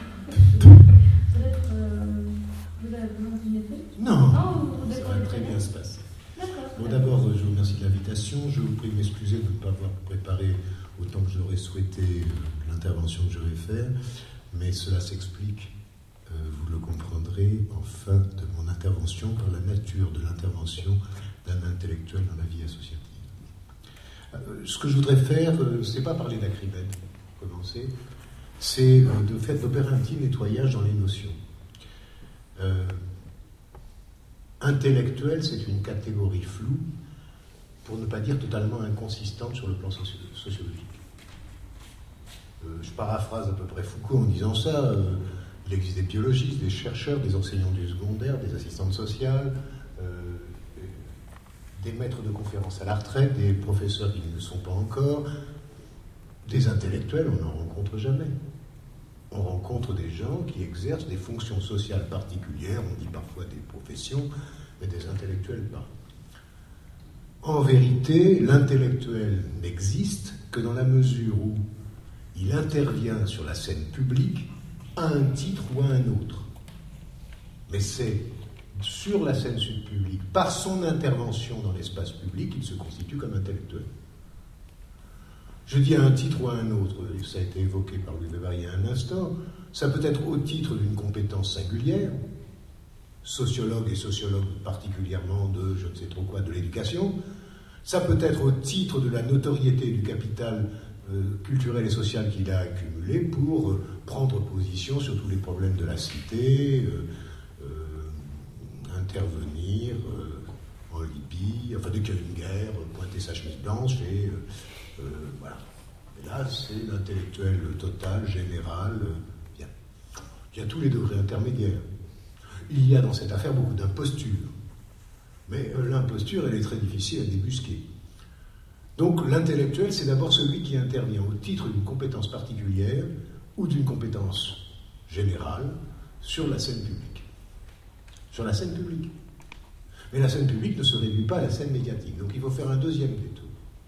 S1: peut-être euh, vous avez besoin d'une étude.
S5: Non,
S1: oh, vous
S5: ça va très bien se passer.
S1: D'accord.
S5: Bon, d'abord, je vous remercie de l'invitation. Je vous prie de m'excuser de ne pas avoir préparé autant que j'aurais souhaité euh, l'intervention que je vais faire, mais cela s'explique, euh, vous le comprendrez, en fin de mon intervention, par la nature de l'intervention d'un intellectuel dans la vie associative. Euh, ce que je voudrais faire, euh, c'est pas parler d'Acribène, pour commencer, c'est euh, de faire d'opérer un petit nettoyage dans les notions. Euh, intellectuel, c'est une catégorie floue, pour ne pas dire totalement inconsistante sur le plan socio- sociologique. Euh, je paraphrase à peu près Foucault en disant ça. Euh, il existe des biologistes, des chercheurs, des enseignants du secondaire, des assistantes sociales, euh, des maîtres de conférences à la retraite, des professeurs qui ne le sont pas encore, des intellectuels, on n'en rencontre jamais. On rencontre des gens qui exercent des fonctions sociales particulières, on dit parfois des professions, mais des intellectuels pas. En vérité, l'intellectuel n'existe que dans la mesure où il intervient sur la scène publique à un titre ou à un autre. Mais c'est sur la scène publique, par son intervention dans l'espace public, qu'il se constitue comme intellectuel. Je dis à un titre ou à un autre, ça a été évoqué par Louis Weber il y a un instant, ça peut être au titre d'une compétence singulière, sociologue et sociologue particulièrement de je ne sais trop quoi, de l'éducation, ça peut être au titre de la notoriété du capital euh, culturel et social qu'il a accumulé pour euh, prendre position sur tous les problèmes de la cité, euh, euh, intervenir euh, en Libye, enfin dès qu'il y a une guerre, pointer sa chemise blanche et euh, Euh, voilà. Et là, c'est l'intellectuel total, général. Euh, bien. Il y a tous les degrés intermédiaires. Il y a dans cette affaire beaucoup d'imposture. Mais euh, l'imposture, elle est très difficile à débusquer. Donc, l'intellectuel, c'est d'abord celui qui intervient au titre d'une compétence particulière ou d'une compétence générale sur la scène publique. Sur la scène publique. Mais la scène publique ne se réduit pas à la scène médiatique. Donc, il faut faire un deuxième détour.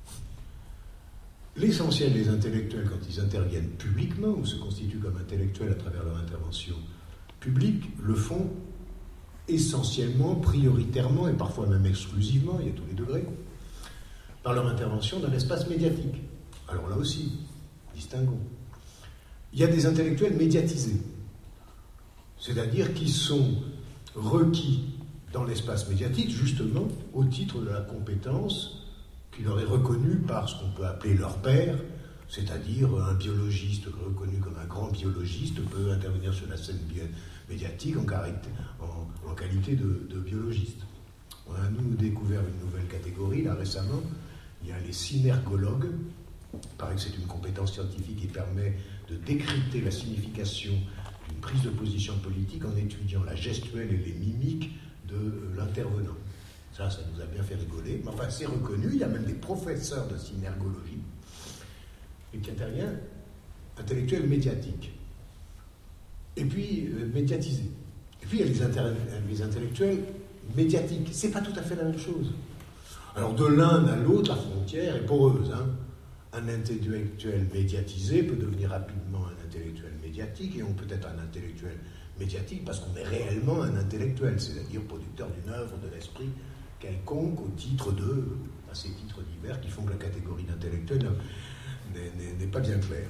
S5: L'essentiel des intellectuels, quand ils interviennent publiquement, ou se constituent comme intellectuels à travers leur intervention publique, le font essentiellement, prioritairement, et parfois même exclusivement, il y a tous les degrés, par leur intervention dans l'espace médiatique. Alors là aussi, distinguons. Il y a des intellectuels médiatisés, c'est-à-dire qui sont requis dans l'espace médiatique, justement, au titre de la compétence qui leur est reconnu par ce qu'on peut appeler leur père, c'est-à-dire un biologiste reconnu comme un grand biologiste peut intervenir sur la scène médiatique en, en, en qualité de, de biologiste. On a nous découvert une nouvelle catégorie, là récemment, il y a les synergologues. Il paraît que c'est une compétence scientifique qui permet de décrypter la signification d'une prise de position politique en étudiant la gestuelle et les mimiques de l'intervenant. Ça, ça nous a bien fait rigoler. Mais enfin, c'est reconnu. Il y a même des professeurs de synergologie. Et qui intervient, intellectuel médiatique. Et puis, euh, médiatisé. Et puis, il y a les, inter- les intellectuels médiatiques. C'est pas tout à fait la même chose. Alors, de l'un à l'autre, la frontière est poreuse. Hein. Un intellectuel médiatisé peut devenir rapidement un intellectuel médiatique, et on peut être un intellectuel médiatique parce qu'on est réellement un intellectuel, c'est-à-dire producteur d'une œuvre de l'esprit quelconque au titre de, à ces titres divers qui font que la catégorie d'intellectuel n'est, n'est, n'est pas bien claire.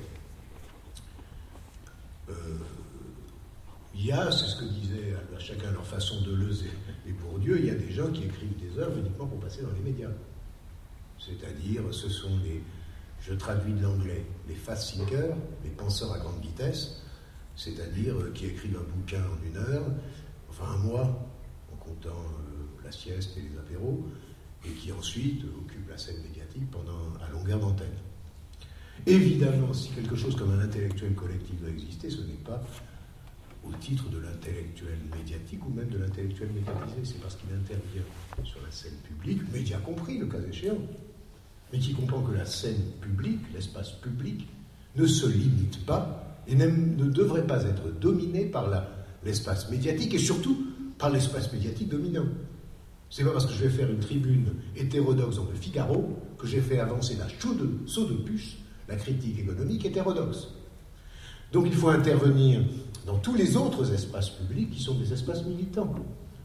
S5: Euh, il y a, c'est ce que disaient à chacun leur façon de Deleuze et Bourdieu, il y a des gens qui écrivent des œuvres uniquement pour passer dans les médias. C'est-à-dire, ce sont les, je traduis de l'anglais, les fast thinkers, les penseurs à grande vitesse, c'est-à-dire euh, qui écrivent un bouquin en une heure, enfin un mois, en comptant euh, la sieste et les apéros, et qui ensuite euh, occupent la scène médiatique pendant, à longueur d'antenne. Évidemment, si quelque chose comme un intellectuel collectif doit exister, ce n'est pas au titre de l'intellectuel médiatique ou même de l'intellectuel médiatisé, c'est parce qu'il intervient sur la scène publique, médias compris, le cas échéant, mais qui comprend que la scène publique, l'espace public, ne se limite pas et même ne devrait pas être dominé par la, l'espace médiatique et surtout par l'espace médiatique dominant. C'est pas parce que je vais faire une tribune hétérodoxe dans le Figaro que j'ai fait avancer d'un saut de puce la critique économique hétérodoxe. Donc il faut intervenir dans tous les autres espaces publics qui sont des espaces militants.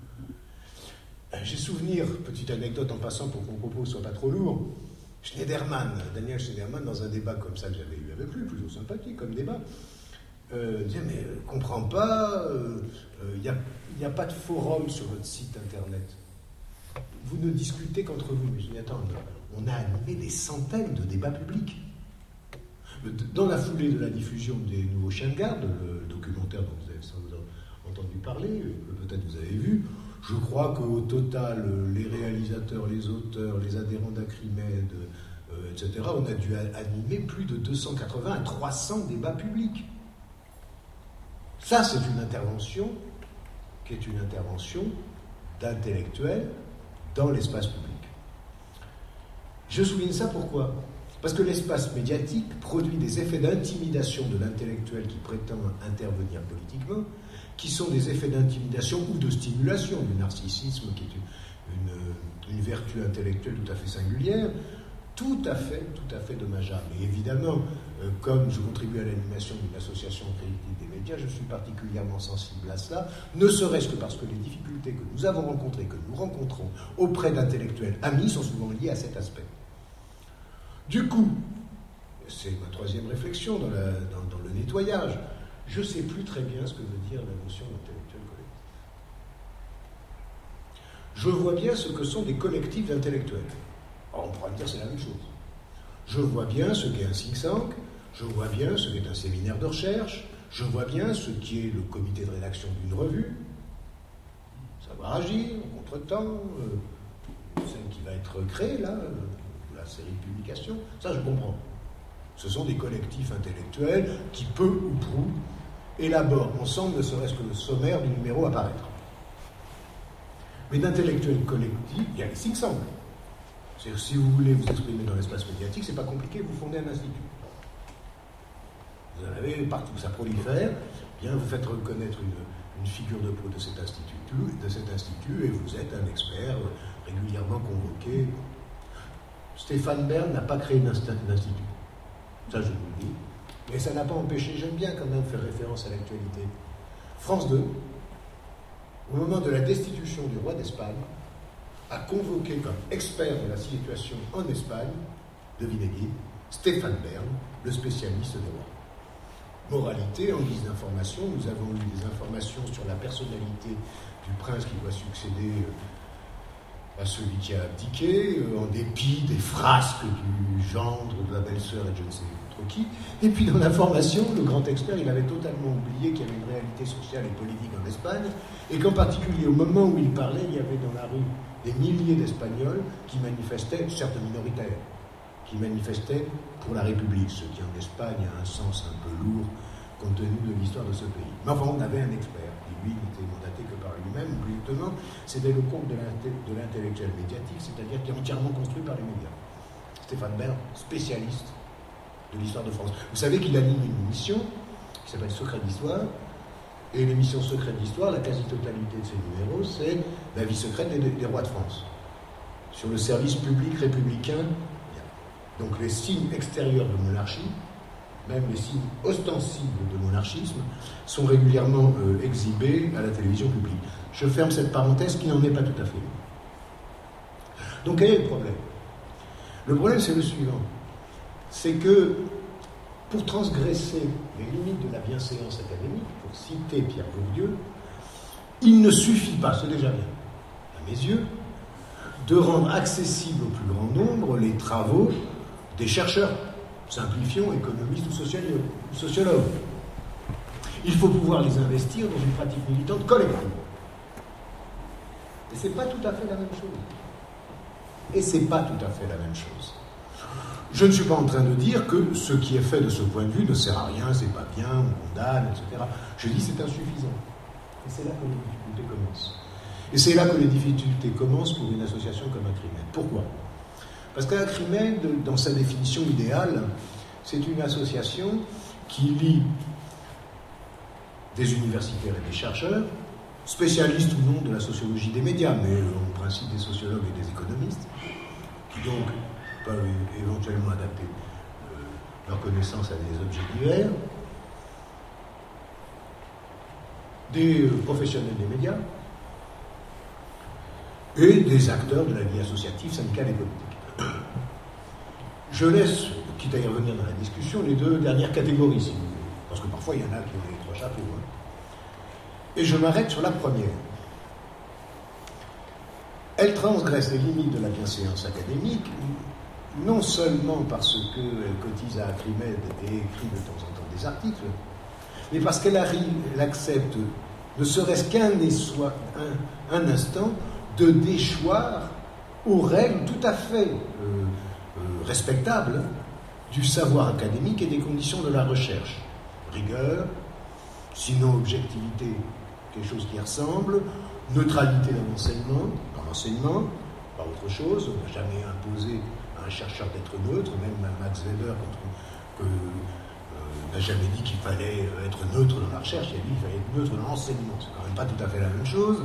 S5: J'ai souvenir, petite anecdote en passant pour que mon propos ne soit pas trop lourd, Schneiderman, Daniel Schneiderman, dans un débat comme ça que j'avais eu avec lui, plutôt sympathique comme débat, euh, disait, mais je ne comprends pas, il euh, n'y euh, a, a pas de forum sur votre site internet. Vous ne discutez qu'entre vous. Mais je dis, attends, on a animé des centaines de débats publics. Dans la foulée de la diffusion des Nouveaux Chiens de Garde, le documentaire dont vous avez sans doute entendu parler, que peut-être vous avez vu, je crois qu'au total, les réalisateurs, les auteurs, les adhérents d'Acrimed, euh, et cetera, on a dû animer plus de deux cent quatre-vingts à trois cents débats publics. Ça, c'est une intervention qui est une intervention d'intellectuels dans l'espace public. Je souligne ça pourquoi ? Parce que l'espace médiatique produit des effets d'intimidation de l'intellectuel qui prétend intervenir politiquement, qui sont des effets d'intimidation ou de stimulation du narcissisme, qui est une, une, une vertu intellectuelle tout à fait singulière, tout à fait, tout à fait dommageable. Et évidemment, euh, comme je contribue à l'animation d'une association critique des médias, je suis particulièrement sensible à cela, ne serait-ce que parce que les difficultés que nous avons rencontrées, que nous rencontrons auprès d'intellectuels amis, sont souvent liées à cet aspect. Du coup, c'est ma troisième réflexion dans, la, dans, dans le nettoyage, je ne sais plus très bien ce que veut dire la notion d'intellectuel collectif. Je vois bien ce que sont des collectifs d'intellectuels. Alors on pourra me dire que c'est la même chose. Je vois bien ce qu'est un think tank, je vois bien ce qu'est un séminaire de recherche, je vois bien ce qui est le comité de rédaction d'une revue, savoir agir, en contre-temps, euh, celle qui va être créée là, euh, la série de publications, ça je comprends. Ce sont des collectifs intellectuels qui, peu ou prou, élaborent ensemble ne serait-ce que le sommaire du numéro à paraître. Mais d'intellectuels collectifs, il y a les think tanks. C'est-à-dire, si vous voulez vous exprimer dans l'espace médiatique, c'est pas compliqué, vous fondez un institut. Vous en avez partout, ça prolifère, bien vous faites reconnaître une, une figure de proue de cet institut, de cet institut, et vous êtes un expert régulièrement convoqué. Stéphane Bern n'a pas créé d'institut. Ça, je vous le dis. Mais ça n'a pas empêché, j'aime bien quand même faire référence à l'actualité. France deux, au moment de la destitution du roi d'Espagne, a convoqué comme expert de la situation en Espagne, devinez qui, Stéphane Bern, le spécialiste des rois. Moralité, en guise d'information, nous avons eu des informations sur la personnalité du prince qui doit succéder à celui qui a abdiqué, en dépit des frasques du gendre, de la belle-sœur et de je ne sais trop qui. Et puis dans l'information, le grand expert, il avait totalement oublié qu'il y avait une réalité sociale et politique en Espagne, et qu'en particulier au moment où il parlait, il y avait dans la rue des milliers d'Espagnols qui manifestaient, certes minoritaires, qui manifestaient pour la République, ce qui en Espagne a un sens un peu lourd compte tenu de l'histoire de ce pays. Mais enfin, on avait un expert, et lui, il n'était mandaté que par lui-même, lui exactement, c'était le compte de l'intellectuel médiatique, c'est-à-dire qui est entièrement construit par les médias. Stéphane Bern, spécialiste de l'histoire de France. Vous savez qu'il anime une émission qui s'appelle Secret d'Histoire, et l'émission Secret d'Histoire, la quasi-totalité de ses numéros, c'est la vie secrète des, des rois de France, sur le service public républicain. Donc les signes extérieurs de monarchie, même les signes ostensibles de monarchisme, sont régulièrement euh, exhibés à la télévision publique. Je ferme cette parenthèse qui n'en est pas tout à fait. Donc quel est le problème ? Le problème, c'est le suivant. C'est que pour transgresser les limites de la bienséance académique, pour citer Pierre Bourdieu, il ne suffit pas, c'est déjà bien, à mes yeux, de rendre accessibles au plus grand nombre les travaux des chercheurs, simplifions, économistes ou sociologues. Il faut pouvoir les investir dans une pratique militante collective. Et c'est pas tout à fait la même chose. Et c'est pas tout à fait la même chose. Je ne suis pas en train de dire que ce qui est fait de ce point de vue ne sert à rien, c'est pas bien, on condamne, et cetera. Je dis c'est insuffisant. Et c'est là que les difficultés commencent. Et c'est là que les difficultés commencent pour une association comme Acrimed. Pourquoi ? Parce qu'Acrimed, dans sa définition idéale, c'est une association qui lie des universitaires et des chercheurs, spécialistes ou non de la sociologie des médias, mais en principe des sociologues et des économistes, qui donc peuvent éventuellement adapter euh, leur connaissance à des objets divers, des euh, professionnels des médias et des acteurs de la vie associative, syndicale et politique. Je laisse, quitte à y revenir dans la discussion, les deux dernières catégories, si vous voulez, parce que parfois il y en a qui ont les trois chapeaux. Hein. Et je m'arrête sur la première. Elle transgresse les limites de la bienséance académique, non seulement parce qu'elle cotise à Acrimed et écrit de temps en temps des articles, mais parce qu'elle arrive, elle accepte, ne serait-ce qu'un un, un instant, de déchoir aux règles tout à fait euh, euh, respectables du savoir académique et des conditions de la recherche. Rigueur, sinon objectivité, quelque chose qui y ressemble, neutralité dans l'enseignement, dans l'enseignement, pas autre chose, on n'a jamais imposé à un chercheur d'être neutre, même Max Weber contre, euh, euh, n'a jamais dit qu'il fallait être neutre dans la recherche, il a dit qu'il fallait être neutre dans l'enseignement, c'est quand même pas tout à fait la même chose.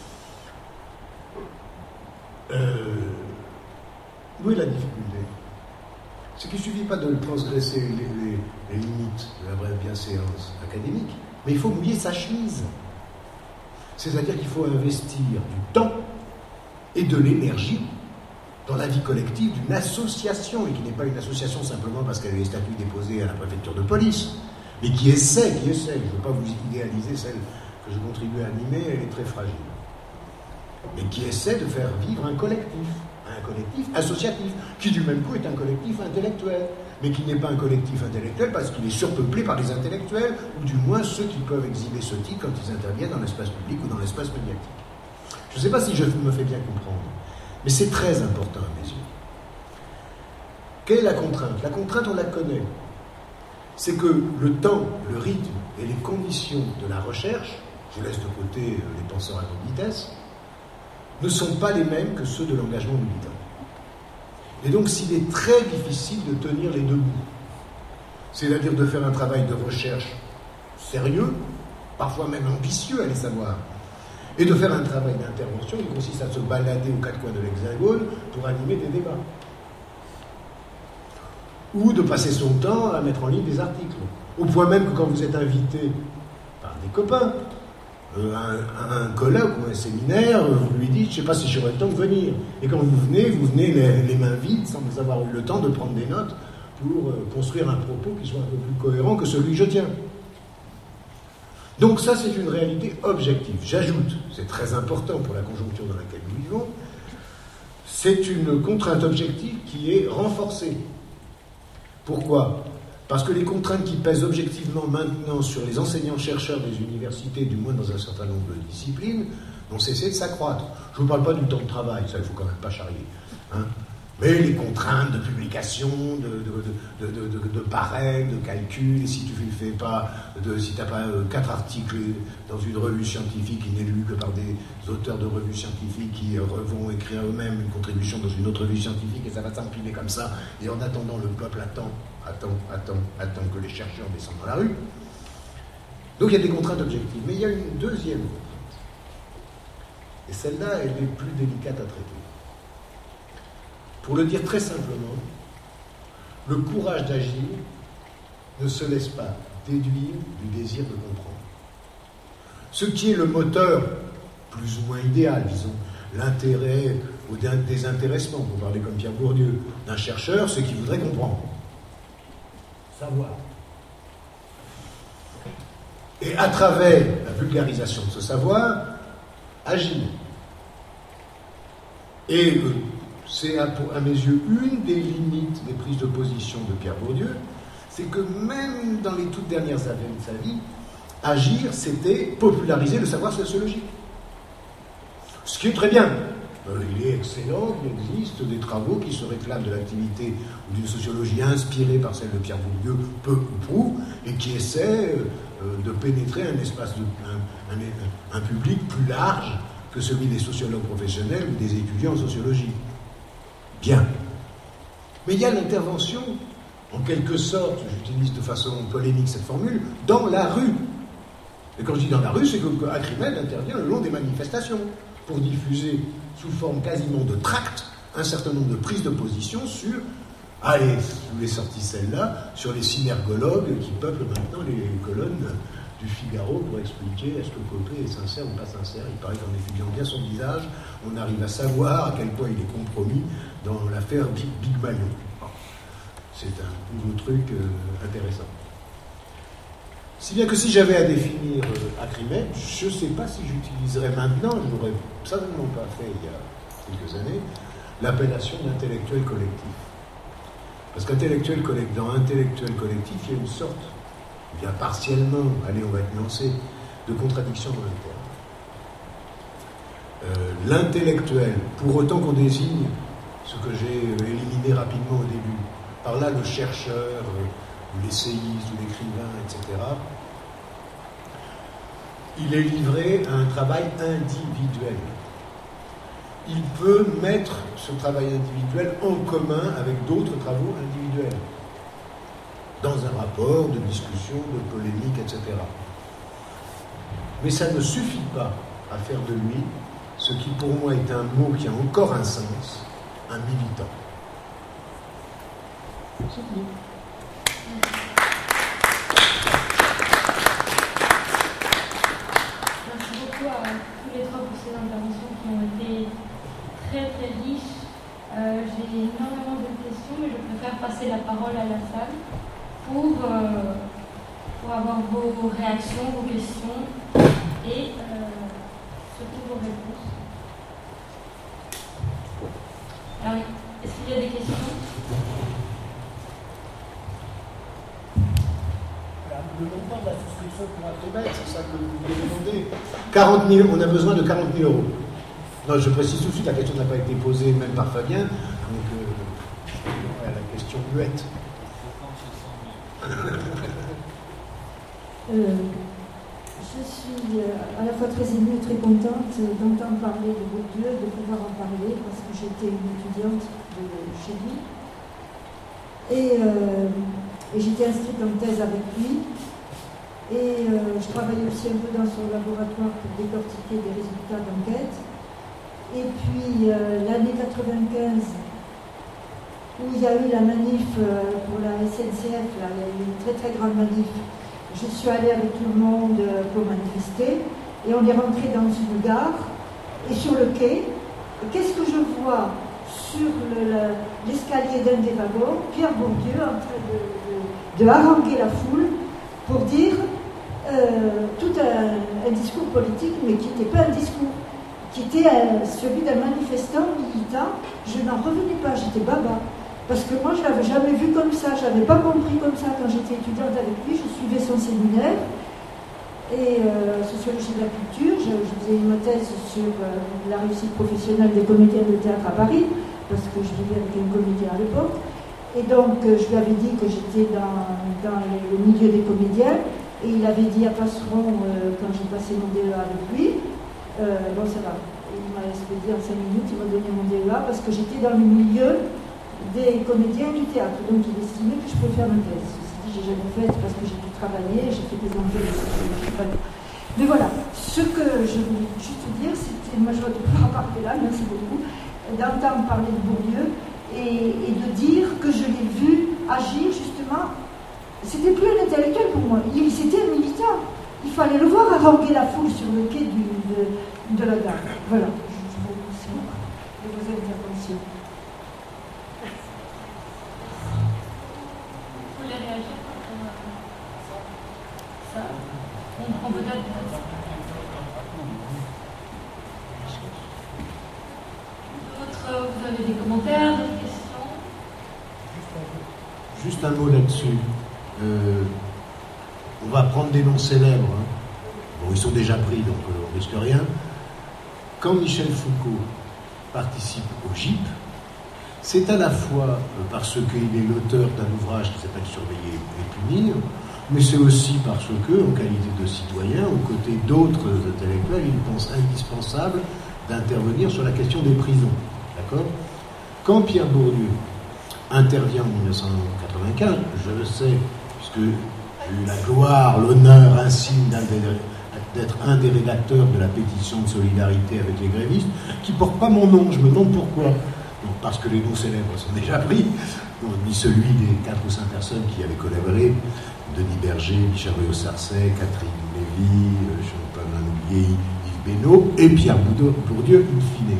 S5: Euh, où est la difficulté ? C'est qu'il ne suffit pas de transgresser les, les, les limites de la brève bienséance académique, mais il faut mouiller sa chemise. C'est-à-dire qu'il faut investir du temps et de l'énergie dans la vie collective d'une association, et qui n'est pas une association simplement parce qu'elle a les statuts déposés à la préfecture de police, mais qui essaie, qui essaie, je ne veux pas vous idéaliser celle que je contribue à animer, elle est très fragile, mais qui essaie de faire vivre un collectif, un collectif associatif, qui du même coup est un collectif intellectuel, mais qui n'est pas un collectif intellectuel parce qu'il est surpeuplé par des intellectuels, ou du moins ceux qui peuvent exhiber ce titre quand ils interviennent dans l'espace public ou dans l'espace médiatique. Je ne sais pas si je me fais bien comprendre, mais c'est très important à mes yeux. Quelle est la contrainte ? La contrainte, on la connaît. C'est que le temps, le rythme et les conditions de la recherche, je laisse de côté les penseurs à grande vitesse, ne sont pas les mêmes que ceux de l'engagement militant. Et donc, s'il est très difficile de tenir les deux bouts, c'est-à-dire de faire un travail de recherche sérieux, parfois même ambitieux, allez savoir, et de faire un travail d'intervention qui consiste à se balader aux quatre coins de l'Hexagone pour animer des débats. Ou de passer son temps à mettre en ligne des articles. Au point même que quand vous êtes invité par des copains, euh, à, un, à un colloque ou un séminaire, vous lui dites « je ne sais pas si j'aurai le temps de venir ». Et quand vous venez, vous venez les, les mains vides sans avoir eu le temps de prendre des notes pour euh, construire un propos qui soit un peu plus cohérent que celui que je tiens. Donc ça, c'est une réalité objective. J'ajoute, c'est très important pour la conjoncture dans laquelle nous vivons, c'est une contrainte objective qui est renforcée. Pourquoi ? Parce que les contraintes qui pèsent objectivement maintenant sur les enseignants-chercheurs des universités, du moins dans un certain nombre de disciplines, n'ont cessé de s'accroître. Je ne vous parle pas du temps de travail, ça il ne faut quand même pas charrier. Hein ? Mais les contraintes de publication, de, de, de, de, de, de parrain, de calcul, et si tu ne fais pas, de, si tu n'as pas euh, quatre articles dans une revue scientifique qui n'est lue que par des auteurs de revues scientifiques qui euh, vont écrire eux-mêmes une contribution dans une autre revue scientifique, et ça va s'empiler comme ça, et en attendant, le peuple attend, attend, attend, attend que les chercheurs descendent dans la rue. Donc il y a des contraintes objectives, mais il y a une deuxième contrainte. Et celle-là, elle est plus délicate à traiter. Pour le dire très simplement, le courage d'agir ne se laisse pas déduire du désir de comprendre. Ce qui est le moteur, plus ou moins idéal, disons, l'intérêt ou d'un désintéressement, pour parler comme Pierre Bourdieu, d'un chercheur, ce qu'il voudrait comprendre. Savoir. Et à travers la vulgarisation de ce savoir, agir. Et euh, c'est à, à mes yeux une des limites des prises de position de Pierre Bourdieu, c'est que même dans les toutes dernières années de sa vie, agir, c'était populariser le savoir sociologique. Ce qui est très bien. Il est excellent, il existe des travaux qui se réclament de l'activité ou d'une sociologie inspirée par celle de Pierre Bourdieu, peu ou prou, et qui essaie de pénétrer un espace, de, un, un, un public plus large que celui des sociologues professionnels ou des étudiants en sociologie. Bien. Mais il y a l'intervention, en quelque sorte, j'utilise de façon polémique cette formule, dans la rue. Et quand je dis dans la rue, c'est que Acrimed intervient le long des manifestations pour diffuser sous forme quasiment de tracts un certain nombre de prises de position sur, allez, je vous l'ai sorti celle-là, sur les synergologues qui peuplent maintenant les colonnes du Figaro pour expliquer est-ce que Copé est sincère ou pas sincère. Il paraît qu'en étudiant bien son visage, on arrive à savoir à quel point il est compromis dans l'affaire Big, Big Maillon. C'est un nouveau truc euh, intéressant. Si bien que si j'avais à définir euh, Acrimed, je ne sais pas si j'utiliserais maintenant, je n'aurais certainement pas fait il y a quelques années, l'appellation d'intellectuel collectif. Parce qu'intellectuel collectif, dans intellectuel collectif, il y a une sorte, bien partiellement, allez, on va être nuancé, de contradiction dans le terme. Euh, l'intellectuel, pour autant qu'on désigne ce que j'ai éliminé rapidement au début, par là le chercheur, euh, ou l'essayiste, ou l'écrivain, et cetera, il est livré à un travail individuel. Il peut mettre ce travail individuel en commun avec d'autres travaux individuels, dans un rapport de discussion, de polémique, et cetera. Mais ça ne suffit pas à faire de lui ce qui pour moi est un mot qui a encore un sens, un militant.
S1: Merci beaucoup à tous les trois pour ces interventions qui ont été très très riches. Euh, J'ai énormément de questions, mais je préfère passer la parole à la salle pour, euh, pour avoir vos réactions, vos questions et euh, surtout vos réponses. Alors, est-ce qu'il y a des questions ?
S5: Le montant de la souscription pour Acrimed, c'est ça que vous voulez demander ? quarante mille, on a besoin de quarante mille euros. Non, je précise tout de suite, la question n'a pas été posée même par Fabien, donc euh, la question muette.
S6: euh, je suis à la fois très émue et très contente d'entendre parler de Bourdieu, de pouvoir en parler, parce que j'étais une étudiante de chez lui. Et, euh, et j'étais inscrite en thèse avec lui. Et euh, je travaillais aussi un peu dans son laboratoire pour décortiquer des résultats d'enquête. Et puis euh, l'année quatre-vingt-quinze, où il y a eu la manif euh, pour la S N C F, là, il y a eu une très très grande manif, je suis allée avec tout le monde euh, pour manifester, et on est rentré dans une gare, et sur le quai, et qu'est-ce que je vois sur le, le, l'escalier d'un des wagons, Pierre Bourdieu en train de, de, de haranguer la foule pour dire euh, tout un, un discours politique, mais qui n'était pas un discours, qui était euh, celui d'un manifestant militant. Je n'en revenais pas, j'étais baba. Parce que moi, je ne l'avais jamais vu comme ça, je n'avais pas compris comme ça quand j'étais étudiante avec lui. Je suivais son séminaire, et euh, sociologie de la culture. Je, je faisais une thèse sur euh, la réussite professionnelle des comédiens de théâtre à Paris. parce que je vivais avec un comédien à l'époque. Et donc, euh, je lui avais dit que j'étais dans, dans le milieu des comédiens. Et il avait dit à Passeron, euh, quand j'ai passé mon D E A avec lui, euh, bon, ça va, il m'a expédié en cinq minutes, il m'a donné mon D E A parce que j'étais dans le milieu des comédiens du théâtre. Donc, il estimait que je pouvais faire ma thèse. Je j'ai jamais fait parce que j'ai pu travailler, j'ai fait des enquêtes. Mais voilà, ce que je voulais juste dire, c'était, moi je ne vais pas en parler là, merci beaucoup, d'entendre parler de Bourdieu et, et de dire que je l'ai vu agir justement. C'était plus un intellectuel pour moi, il, c'était un militant. Il fallait le voir haranguer la foule sur le quai du, de, de la gare. Voilà, je vous remercie de vos interventions.
S1: Vous voulez réagir ça on, on peut être... D'autres, vous avez des commentaires, des questions?
S5: Juste un mot là-dessus. Euh, on va prendre des noms célèbres. Hein. Bon, ils sont déjà pris, donc euh, on ne risque rien. Quand Michel Foucault participe au G I P, c'est à la fois euh, parce qu'il est l'auteur d'un ouvrage qui s'appelle Surveiller et punir, mais c'est aussi parce que, en qualité de citoyen, aux côtés d'autres intellectuels, il pense indispensable d'intervenir sur la question des prisons. D'accord ? Quand Pierre Bourdieu intervient en mille neuf cent quatre-vingt-quinze, je le sais, puisque j'ai eu la gloire, l'honneur insigne d'être un des rédacteurs de la pétition de solidarité avec les grévistes, qui ne porte pas mon nom, je me demande pourquoi. Donc, parce que les noms célèbres sont déjà pris, donc, ni celui des quatre ou cinq personnes qui avaient collaboré, Denis Berger, Michel Rio-Sarcey, Catherine Lévy, je ne vais pas m'oublier, Yves Benoît, et Pierre Bourdieu, in fine.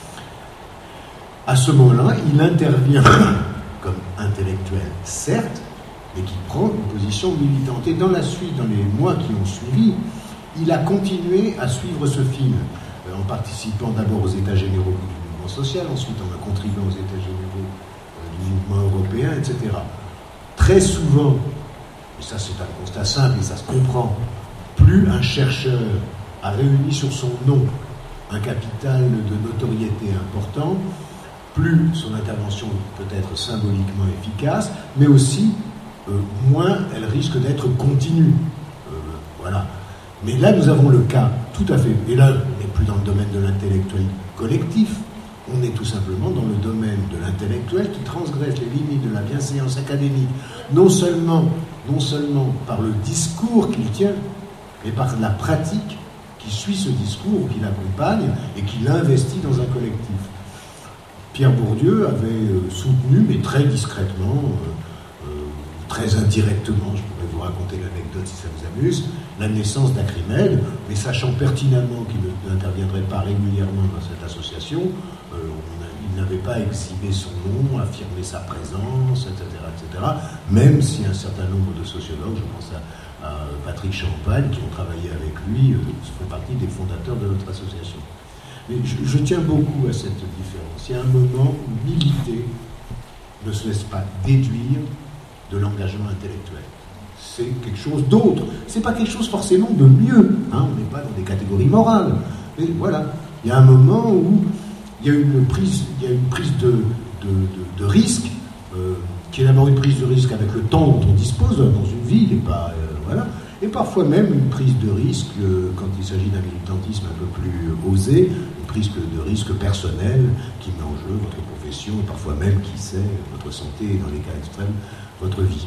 S5: À ce moment-là, il intervient comme intellectuel, certes, mais qui prend une position militante. Et dans la suite, dans les mois qui ont suivi, il a continué à suivre ce fil, euh, en participant d'abord aux États généraux du mouvement social, ensuite en contribuant aux États généraux euh, du mouvement européen, et cetera. Très souvent, et ça c'est un constat simple et ça se comprend, plus un chercheur a réuni sur son nom un capital de notoriété important, plus son intervention peut être symboliquement efficace, mais aussi euh, moins elle risque d'être continue. Euh, voilà. Mais là, nous avons le cas tout à fait. Et là, on n'est plus dans le domaine de l'intellectuel collectif. On est tout simplement dans le domaine de l'intellectuel qui transgresse les limites de la bienséance académique, non seulement, non seulement par le discours qu'il tient, mais par la pratique qui suit ce discours, qui l'accompagne et qui l'investit dans un collectif. Pierre Bourdieu avait euh, soutenu, mais très discrètement, euh, euh, très indirectement, je pourrais vous raconter l'anecdote si ça vous amuse, la naissance d'Acrimed, mais sachant pertinemment qu'il n'interviendrait pas régulièrement dans cette association, euh, on a, il n'avait pas exhibé son nom, affirmé sa présence, et cetera, et cetera, même si un certain nombre de sociologues, je pense à, à Patrick Champagne, qui ont travaillé avec lui, euh, font partie des fondateurs de notre association. Mais je, je tiens beaucoup à cette différence. Il y a un moment où militer ne se laisse pas déduire de l'engagement intellectuel. C'est quelque chose d'autre. C'est pas quelque chose forcément de mieux. Hein, on n'est pas dans des catégories morales. Mais voilà, il y a un moment où il y a une prise, il y a une prise de, de, de, de risque, euh, qui est d'abord une prise de risque avec le temps dont on dispose dans une vie, et pas euh, voilà. Et parfois même une prise de risque, euh, quand il s'agit d'un militantisme un peu plus osé, une prise de risque personnel qui met en jeu votre profession, et parfois même, qui sait, votre santé, et dans les cas extrêmes, votre vie.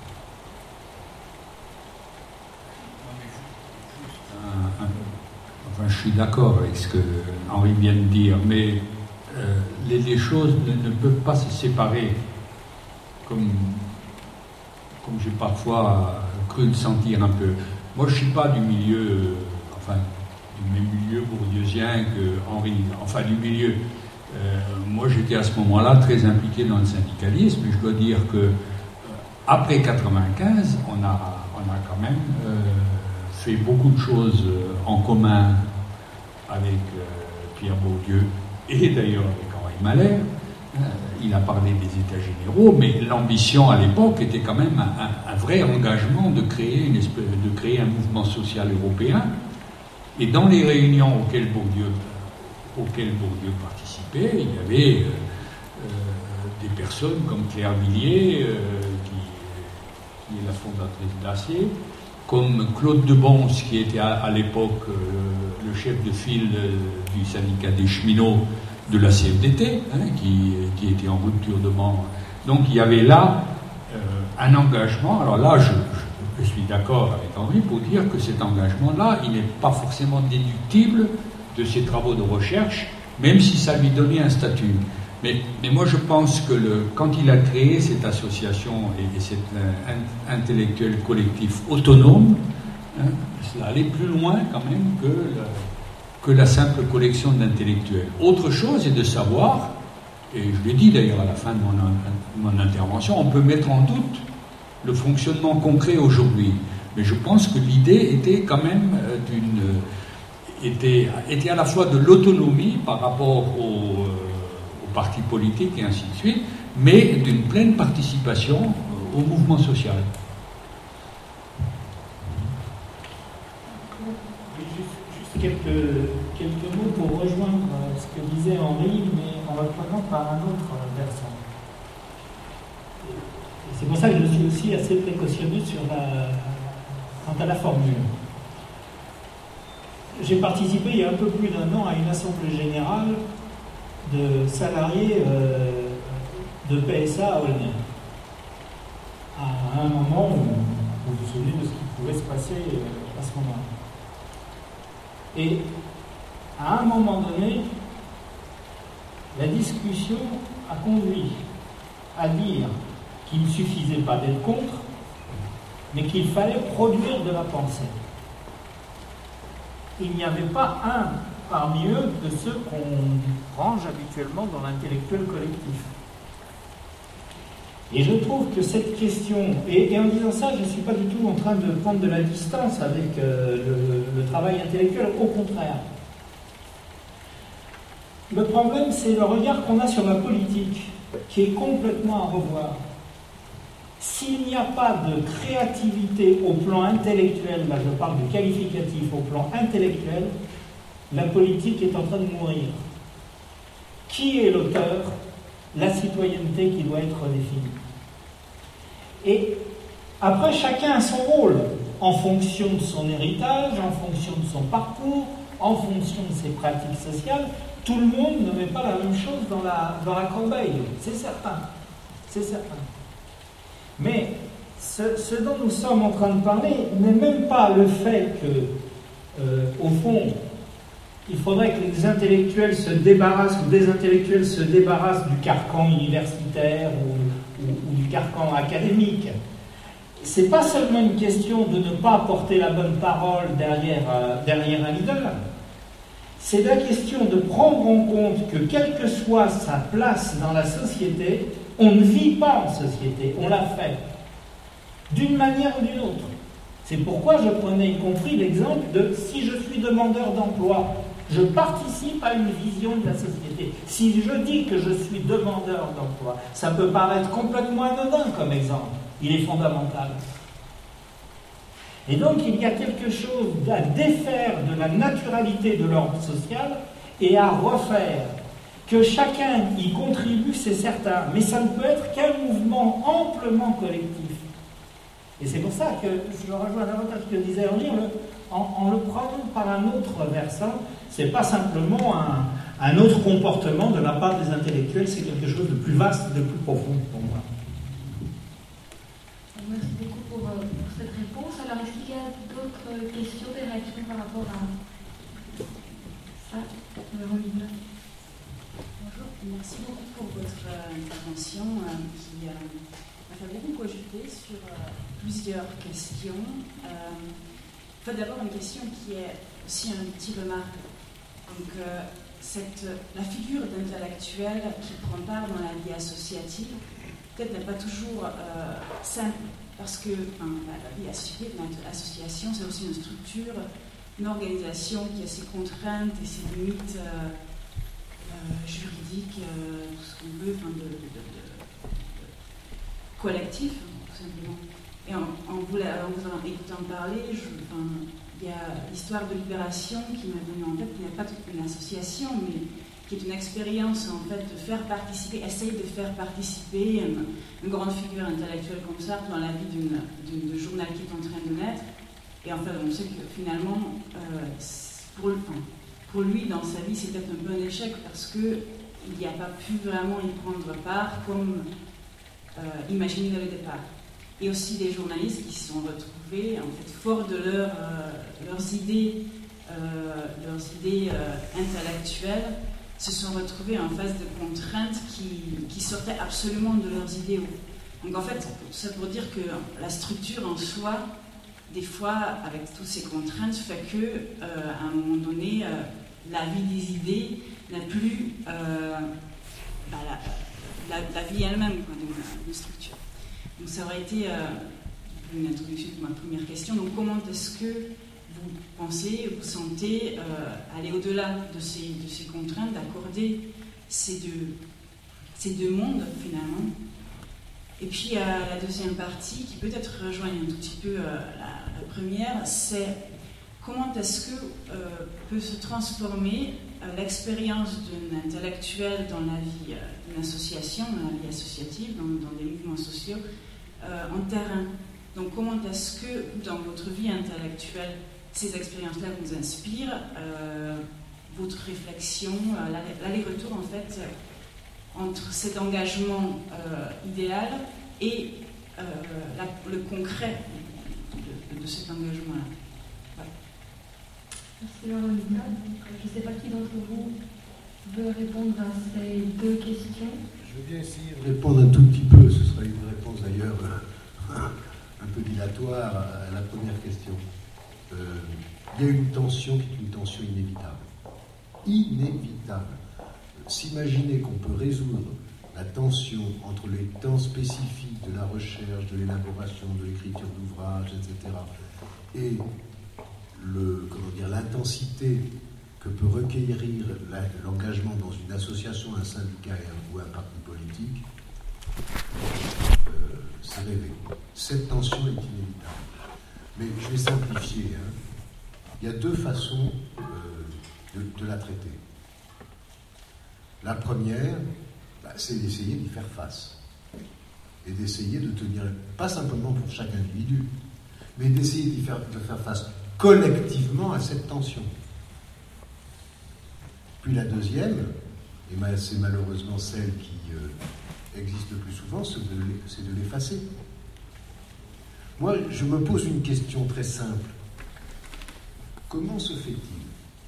S4: Un, un, enfin, je suis d'accord avec ce que Henri vient de dire, mais euh, les, les choses ne, ne peuvent pas se séparer, comme, comme j'ai parfois cru le sentir un peu. Moi, je ne suis pas du milieu, euh, enfin, du même milieu bourdieusien que Henri, enfin, du milieu. Euh, moi, j'étais à ce moment-là très impliqué dans le syndicalisme, et je dois dire que euh, après quatre-vingt-quinze, on a, on a quand même euh, fait beaucoup de choses euh, en commun avec euh, Pierre Bourdieu et d'ailleurs avec Henri Malher. Il a parlé des États généraux, mais l'ambition à l'époque était quand même un, un, un vrai engagement de créer, une espèce, de créer un mouvement social européen. Et dans les réunions auxquelles Bourdieu, auxquelles Bourdieu participait, il y avait euh, euh, des personnes comme Claire Villiers, euh, qui, qui est la fondatrice d'Acier, comme Claude Debons, qui était à, à l'époque euh, le chef de file euh, du syndicat des cheminots de la C F D T, hein, qui, qui était en rupture de membre. Donc il y avait là euh, un engagement. Alors là, je, je, je suis d'accord avec Henri pour dire que cet engagement-là, il n'est pas forcément déductible de ses travaux de recherche, même si ça lui donnait un statut. Mais, mais moi, je pense que le, quand il a créé cette association et, et cet euh, intellectuel collectif autonome, hein, cela allait plus loin quand même que, le, que la simple collection d'intellectuels. Autre chose est de savoir, et je l'ai dit d'ailleurs à la fin de mon, mon intervention, on peut mettre en doute le fonctionnement concret aujourd'hui. Mais je pense que l'idée était quand même euh, d'une... Était, était à la fois de l'autonomie par rapport au... Euh, parti politique et ainsi de suite, mais d'une pleine participation au mouvement social.
S3: Juste, juste quelques, quelques mots pour rejoindre ce que disait Henri, mais en le prenant par un autre versant. Et c'est pour ça que je suis aussi assez précautionneux sur la, quant à la formule. J'ai participé il y a un peu plus d'un an à une assemblée générale de salariés euh, de P S A à Aulnay. À un moment où vous vous souvenez de ce qui pouvait se passer euh, à ce moment-là. Et à un moment donné, la discussion a conduit à dire qu'il ne suffisait pas d'être contre, mais qu'il fallait produire de la pensée. Il n'y avait pas un parmi eux de ceux qu'on range habituellement dans l'intellectuel collectif. Et je trouve que cette question, et, et en disant ça, je ne suis pas du tout en train de prendre de la distance avec euh, le, le travail intellectuel, au contraire. Le problème, c'est le regard qu'on a sur la politique, qui est complètement à revoir. S'il n'y a pas de créativité au plan intellectuel, là je parle de qualificatif, au plan intellectuel, la politique est en train de mourir. Qui est l'auteur? La citoyenneté qui doit être définie. Et après, chacun a son rôle, en fonction de son héritage, en fonction de son parcours, en fonction de ses pratiques sociales. Tout le monde ne met pas la même chose dans la, dans la corbeille, c'est certain. C'est certain. Mais ce, ce dont nous sommes en train de parler n'est même pas le fait que, euh, au fond, il faudrait que les intellectuels se débarrassent, ou des intellectuels se débarrassent du carcan universitaire ou, ou, ou du carcan académique. C'est pas seulement une question de ne pas porter la bonne parole derrière, euh, derrière un leader. C'est la question de prendre en compte que, quelle que soit sa place dans la société, on ne vit pas en société, on la fait, d'une manière ou d'une autre. C'est pourquoi je prenais y compris l'exemple de si je suis demandeur d'emploi, je participe à une vision de la société. Si je dis que je suis demandeur d'emploi, ça peut paraître complètement anodin comme exemple. Il est fondamental. Et donc il y a quelque chose à défaire de la naturalité de l'ordre social et à refaire. Que chacun y contribue, c'est certain, mais ça ne peut être qu'un mouvement amplement collectif. Et c'est pour ça que je rejoins davantage ce que disait Henri, en, en le prenant par un autre versant, c'est pas simplement un, un autre comportement de la part des intellectuels, c'est quelque chose de plus vaste, de plus profond pour moi.
S1: Merci beaucoup pour, pour cette réponse. Alors, est-ce qu'il y a d'autres questions, des réactions par rapport à ça? Bonjour,
S7: merci beaucoup pour votre euh, intervention euh, qui euh, m'a fait beaucoup cogiter sur euh, plusieurs questions. Euh, en fait, d'abord, une question qui est aussi un petit remarque. Donc, euh, cette, la figure d'intellectuel qui prend part dans la vie associative, peut-être n'est pas toujours euh, simple, parce que enfin, la, la vie associative, l'association, c'est aussi une structure, une organisation qui a ses contraintes et ses limites euh, euh, juridiques, euh, tout ce qu'on veut, enfin, de, de, de, de, de collectif, tout simplement. Et en, en, vous, en vous en écoutant parler, je, enfin, il y a l'histoire de Libération qui m'a venu en tête. Il n'y a pas toute une association, mais qui est une expérience en fait de faire participer, essayer de faire participer une, une grande figure intellectuelle comme Sartre dans la vie d'une, d'une, de journal qui est en train de naître. Et en fait, on sait que finalement, euh, pour, enfin, pour lui, dans sa vie, c'était un peu un échec parce qu'il n'y a pas pu vraiment y prendre part comme euh, imaginé dès le départ. Et aussi des journalistes qui se sont retrouvés, en fait, forts de leur, euh, leurs idées, euh, leurs idées euh, intellectuelles, se sont retrouvés en face de contraintes qui, qui sortaient absolument de leurs idéaux. Donc en fait, c'est pour dire que la structure en soi, des fois, avec toutes ces contraintes, fait que, euh, à un moment donné, euh, la vie des idées n'a plus euh, bah, la, la, la vie elle-même quoi, d'une, d'une structure. Donc ça aurait été euh, une introduction de ma première question. Donc comment est-ce que vous pensez, vous sentez euh, aller au-delà de ces, de ces contraintes, d'accorder ces deux, ces deux mondes finalement? Et puis euh, la deuxième partie, qui peut-être rejoint un tout petit peu euh, la, la première, c'est comment est-ce que euh, peut se transformer euh, l'expérience d'un intellectuel dans la vie euh, d'une association, dans la vie associative, dans, dans des mouvements sociaux, euh, en terrain. Donc comment est-ce que dans votre vie intellectuelle, ces expériences-là vous inspirent, euh, votre réflexion, euh, l'aller-retour en fait entre cet engagement euh, idéal et euh, la, le concret de, de cet engagement-là. Ouais.
S1: Merci Véronica. Je ne sais pas qui d'entre vous veut répondre à ces deux questions.
S5: Je veux bien essayer de répondre un tout petit peu, ce sera une réponse d'ailleurs un peu dilatoire à la première question. Euh, il y a une tension qui est une tension inévitable. Inévitable. S'imaginer qu'on peut résoudre la tension entre les temps spécifiques de la recherche, de l'élaboration, de l'écriture d'ouvrages, et cetera, et le, comment dire, l'intensité que peut requérir la, l'engagement dans une association, un syndicat ou un parti politique, euh, c'est rêvé. Cette tension est inévitable. Mais je vais simplifier. Hein. Il y a deux façons euh, de, de la traiter. La première, bah, c'est d'essayer d'y faire face. Et d'essayer de tenir, pas simplement pour chaque individu, mais d'essayer d'y faire, de faire face collectivement à cette tension. Puis la deuxième, et c'est malheureusement celle qui euh, existe le plus souvent, c'est de, c'est de l'effacer. Moi, je me pose une question très simple. Comment se fait-il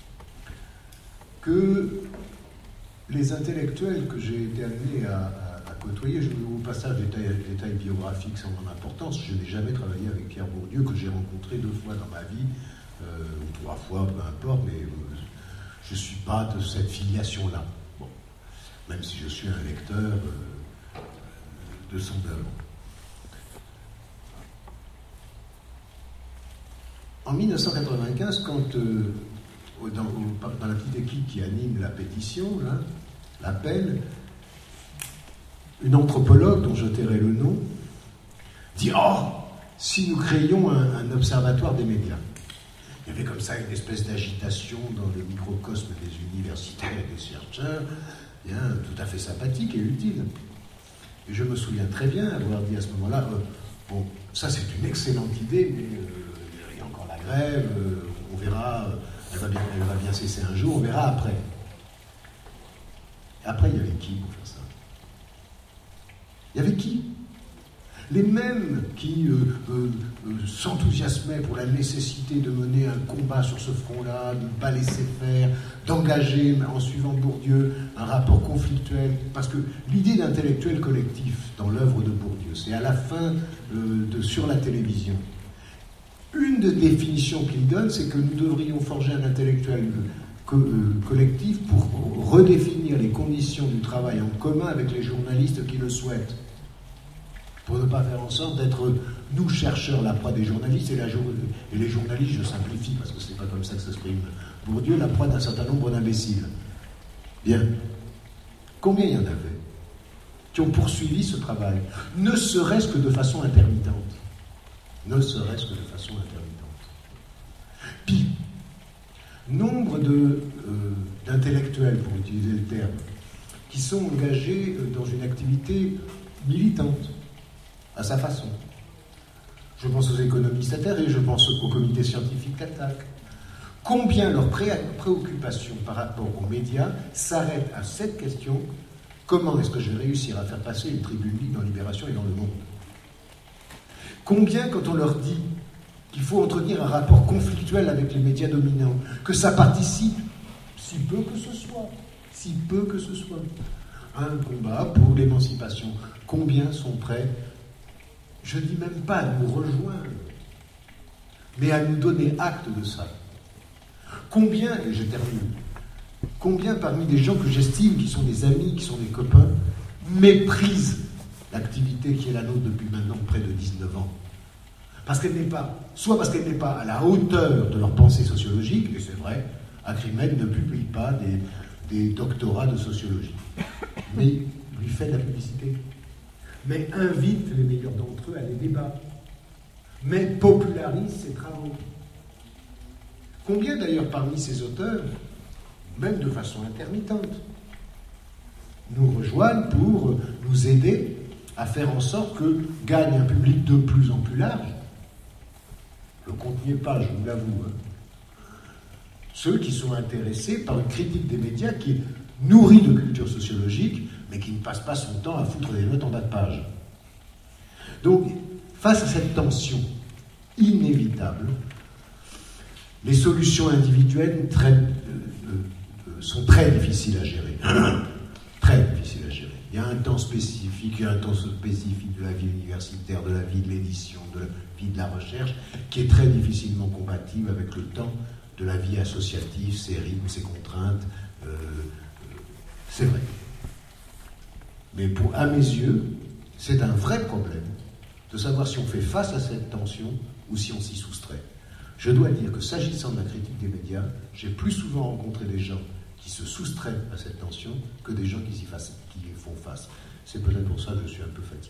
S5: que les intellectuels que j'ai été amené à, à, à côtoyer, je, au passage détail, détail biographique sans grande importance, je n'ai jamais travaillé avec Pierre Bourdieu, que j'ai rencontré deux fois dans ma vie, euh, ou trois fois, peu importe, mais euh, je ne suis pas de cette filiation-là. Bon. Même si je suis un lecteur euh, de son œuvre. En mille neuf cent quatre-vingt-quinze, quand euh, dans, dans la petite équipe qui anime la pétition, là, l'appel, une anthropologue dont je tairai le nom dit « Oh, si nous créions un, un observatoire des médias ». Il y avait comme ça une espèce d'agitation dans le microcosme des universitaires et des chercheurs, bien, tout à fait sympathique et utile. Et je me souviens très bien avoir dit à ce moment-là euh, « Bon, ça c'est une excellente idée, mais euh, il y a encore la grève, euh, on verra... Euh, Elle va, bien, elle va bien cesser un jour, on verra après. Et après, il y avait qui pour faire ça? Il y avait qui? Les mêmes qui euh, euh, euh, s'enthousiasmaient pour la nécessité de mener un combat sur ce front-là, de ne pas laisser faire, d'engager, en suivant Bourdieu, un rapport conflictuel. Parce que l'idée d'intellectuel collectif dans l'œuvre de Bourdieu, c'est à la fin euh, de Sur la télévision. Une des définitions qu'il donne, c'est que nous devrions forger un intellectuel co- euh, collectif pour redéfinir les conditions du travail en commun avec les journalistes qui le souhaitent. Pour ne pas faire en sorte d'être, nous, chercheurs, la proie des journalistes, et, la jour- et les journalistes, je simplifie, parce que c'est pas comme ça que s'exprime Bourdieu, la proie d'un certain nombre d'imbéciles. Bien. Combien il y en avait qui ont poursuivi ce travail, ne serait-ce que de façon intermittente? Ne serait-ce que de façon intermittente. Puis, nombre de, euh, d'intellectuels, pour utiliser le terme, qui sont engagés dans une activité militante, à sa façon. Je pense aux économistes atterrés, je pense au comité scientifique attaque. Combien leurs préoccupations par rapport aux médias s'arrêtent à cette question: comment est-ce que je vais réussir à faire passer une tribune libre dans Libération et dans Le Monde? Combien, quand on leur dit qu'il faut entretenir un rapport conflictuel avec les médias dominants, que ça participe, si peu que ce soit, si peu que ce soit, à un combat pour l'émancipation, combien sont prêts, je ne dis même pas à nous rejoindre, mais à nous donner acte de ça? Combien, et je termine, combien parmi des gens que j'estime, qui sont des amis, qui sont des copains, méprisent l'activité qui est la nôtre depuis maintenant près de dix-neuf ans? Parce qu'elle n'est pas, soit parce qu'elle n'est pas à la hauteur de leur pensée sociologique, et c'est vrai, Acrimed ne publie pas des, des doctorats de sociologie, mais lui fait de la publicité, mais invite les meilleurs d'entre eux à des débats, mais popularise ses travaux. Combien d'ailleurs parmi ces auteurs, même de façon intermittente, nous rejoignent pour nous aider à faire en sorte que gagne un public de plus en plus large? Le compte n'y est pas, je vous l'avoue. Hein. Ceux qui sont intéressés par une critique des médias qui est nourrie de culture sociologique, mais qui ne passe pas son temps à foutre des notes en bas de page. Donc, face à cette tension inévitable, les solutions individuelles très, euh, euh, sont très difficiles à gérer. Très difficiles à gérer. Il y a un temps spécifique, il y a un temps spécifique de la vie universitaire, de la vie de l'édition, de la vie de la recherche, qui est très difficilement compatible avec le temps de la vie associative, ses rythmes, ses contraintes. Euh, c'est vrai. Mais pour, à mes yeux, c'est un vrai problème de savoir si on fait face à cette tension ou si on s'y soustrait. Je dois dire que s'agissant de la critique des médias, j'ai plus souvent rencontré des gens qui se soustraient à cette tension que des gens qui y, fassent, qui y font face. C'est peut-être pour ça que je suis un peu fatigué.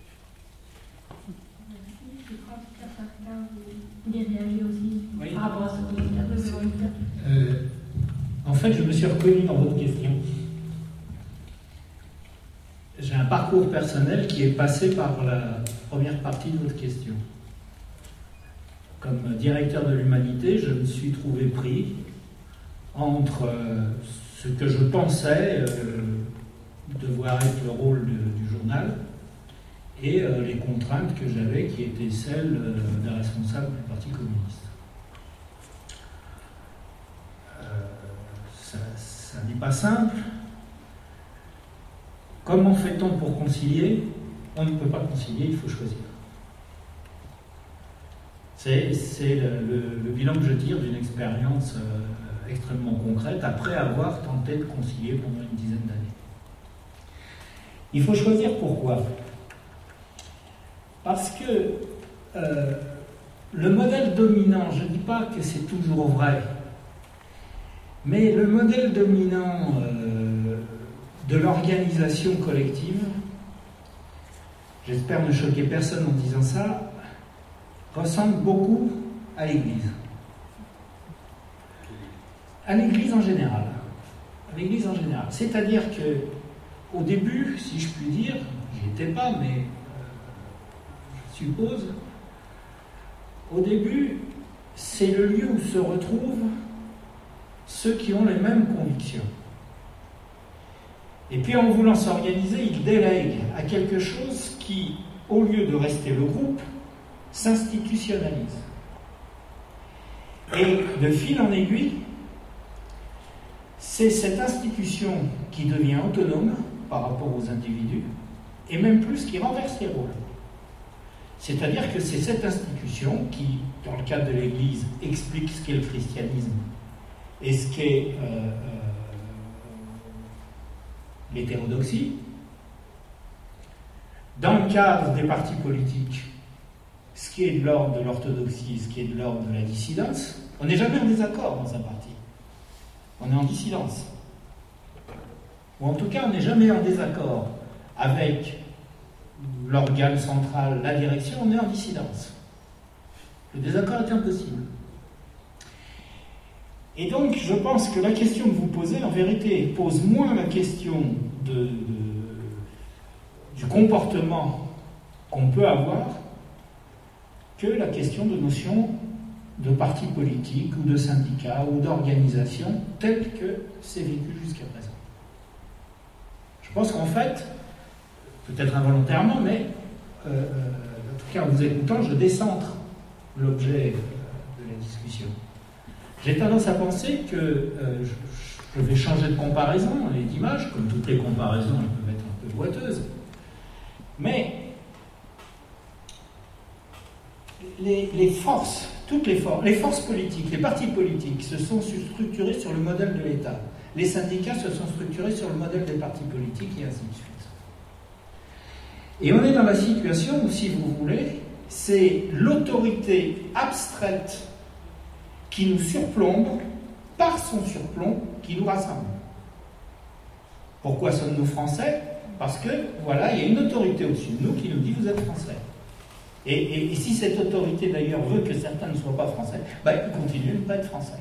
S1: Je crois que Sarka voulait réagir aussi
S3: Oui.
S1: par rapport à ce que vous avez dit.
S3: Euh, en fait, je me suis reconnu dans votre question. J'ai un parcours personnel qui est passé par la première partie de votre question. Comme directeur de l'Humanité, je me suis trouvé pris entre euh, ce que je pensais euh, devoir être le rôle de, du journal et euh, les contraintes que j'avais qui étaient celles euh, des responsables du Parti communiste. Euh, ça, ça n'est pas simple. Comment fait-on pour concilier? On ne peut pas concilier, il faut choisir. C'est, c'est le, le, le bilan que je tire d'une expérience euh, extrêmement concrète après avoir tenté de concilier pendant une dizaine d'années. Il faut choisir pourquoi? Parce que euh, le modèle dominant, je ne dis pas que c'est toujours vrai, mais le modèle dominant euh, de l'organisation collective, j'espère ne choquer personne en disant ça, ressemble beaucoup à l'Église. À l'Église en général. À l'Église en général. C'est-à-dire que, au début, si je puis dire, j'y étais pas, mais euh, je suppose, au début, c'est le lieu où se retrouvent ceux qui ont les mêmes convictions. Et puis, en voulant s'organiser, ils délèguent à quelque chose qui, au lieu de rester le groupe, s'institutionnalise. Et de fil en aiguille, c'est cette institution qui devient autonome par rapport aux individus, et même plus qui renverse les rôles. C'est-à-dire que c'est cette institution qui, dans le cadre de l'Église, explique ce qu'est le christianisme et ce qu'est euh, euh, l'hétérodoxie. Dans le cadre des partis politiques, ce qui est de l'ordre de l'orthodoxie, ce qui est de l'ordre de la dissidence, on n'est jamais en désaccord dans un parti. On est en dissidence. Ou en tout cas, on n'est jamais en désaccord avec l'organe central, la direction, on est en dissidence. Le désaccord est impossible. Et donc, je pense que la question que vous posez, en vérité, pose moins la question de, de, du comportement qu'on peut avoir que la question de notion de parti politique ou de syndicat ou d'organisation tel que c'est vécu jusqu'à présent. Je pense qu'en fait, peut-être involontairement, mais euh, euh, en tout cas en vous écoutant, je décentre l'objet euh, de la discussion. J'ai tendance à penser que euh, je, je vais changer de comparaison et d'image, comme toutes les comparaisons, elles peuvent être un peu boiteuses, mais les, les forces, toutes les forces, les forces politiques, les partis politiques se sont structurés sur le modèle de l'État. Les syndicats se sont structurés sur le modèle des partis politiques et ainsi de suite. Et on est dans la situation où, si vous voulez, c'est l'autorité abstraite qui nous surplombe, par son surplomb, qui nous rassemble. Pourquoi sommes-nous français? Parce que, voilà, il y a une autorité au-dessus de nous qui nous dit « vous êtes français ». Et, et, et si cette autorité, d'ailleurs, veut que certains ne soient pas français, ben, ils continuent de ne pas être français.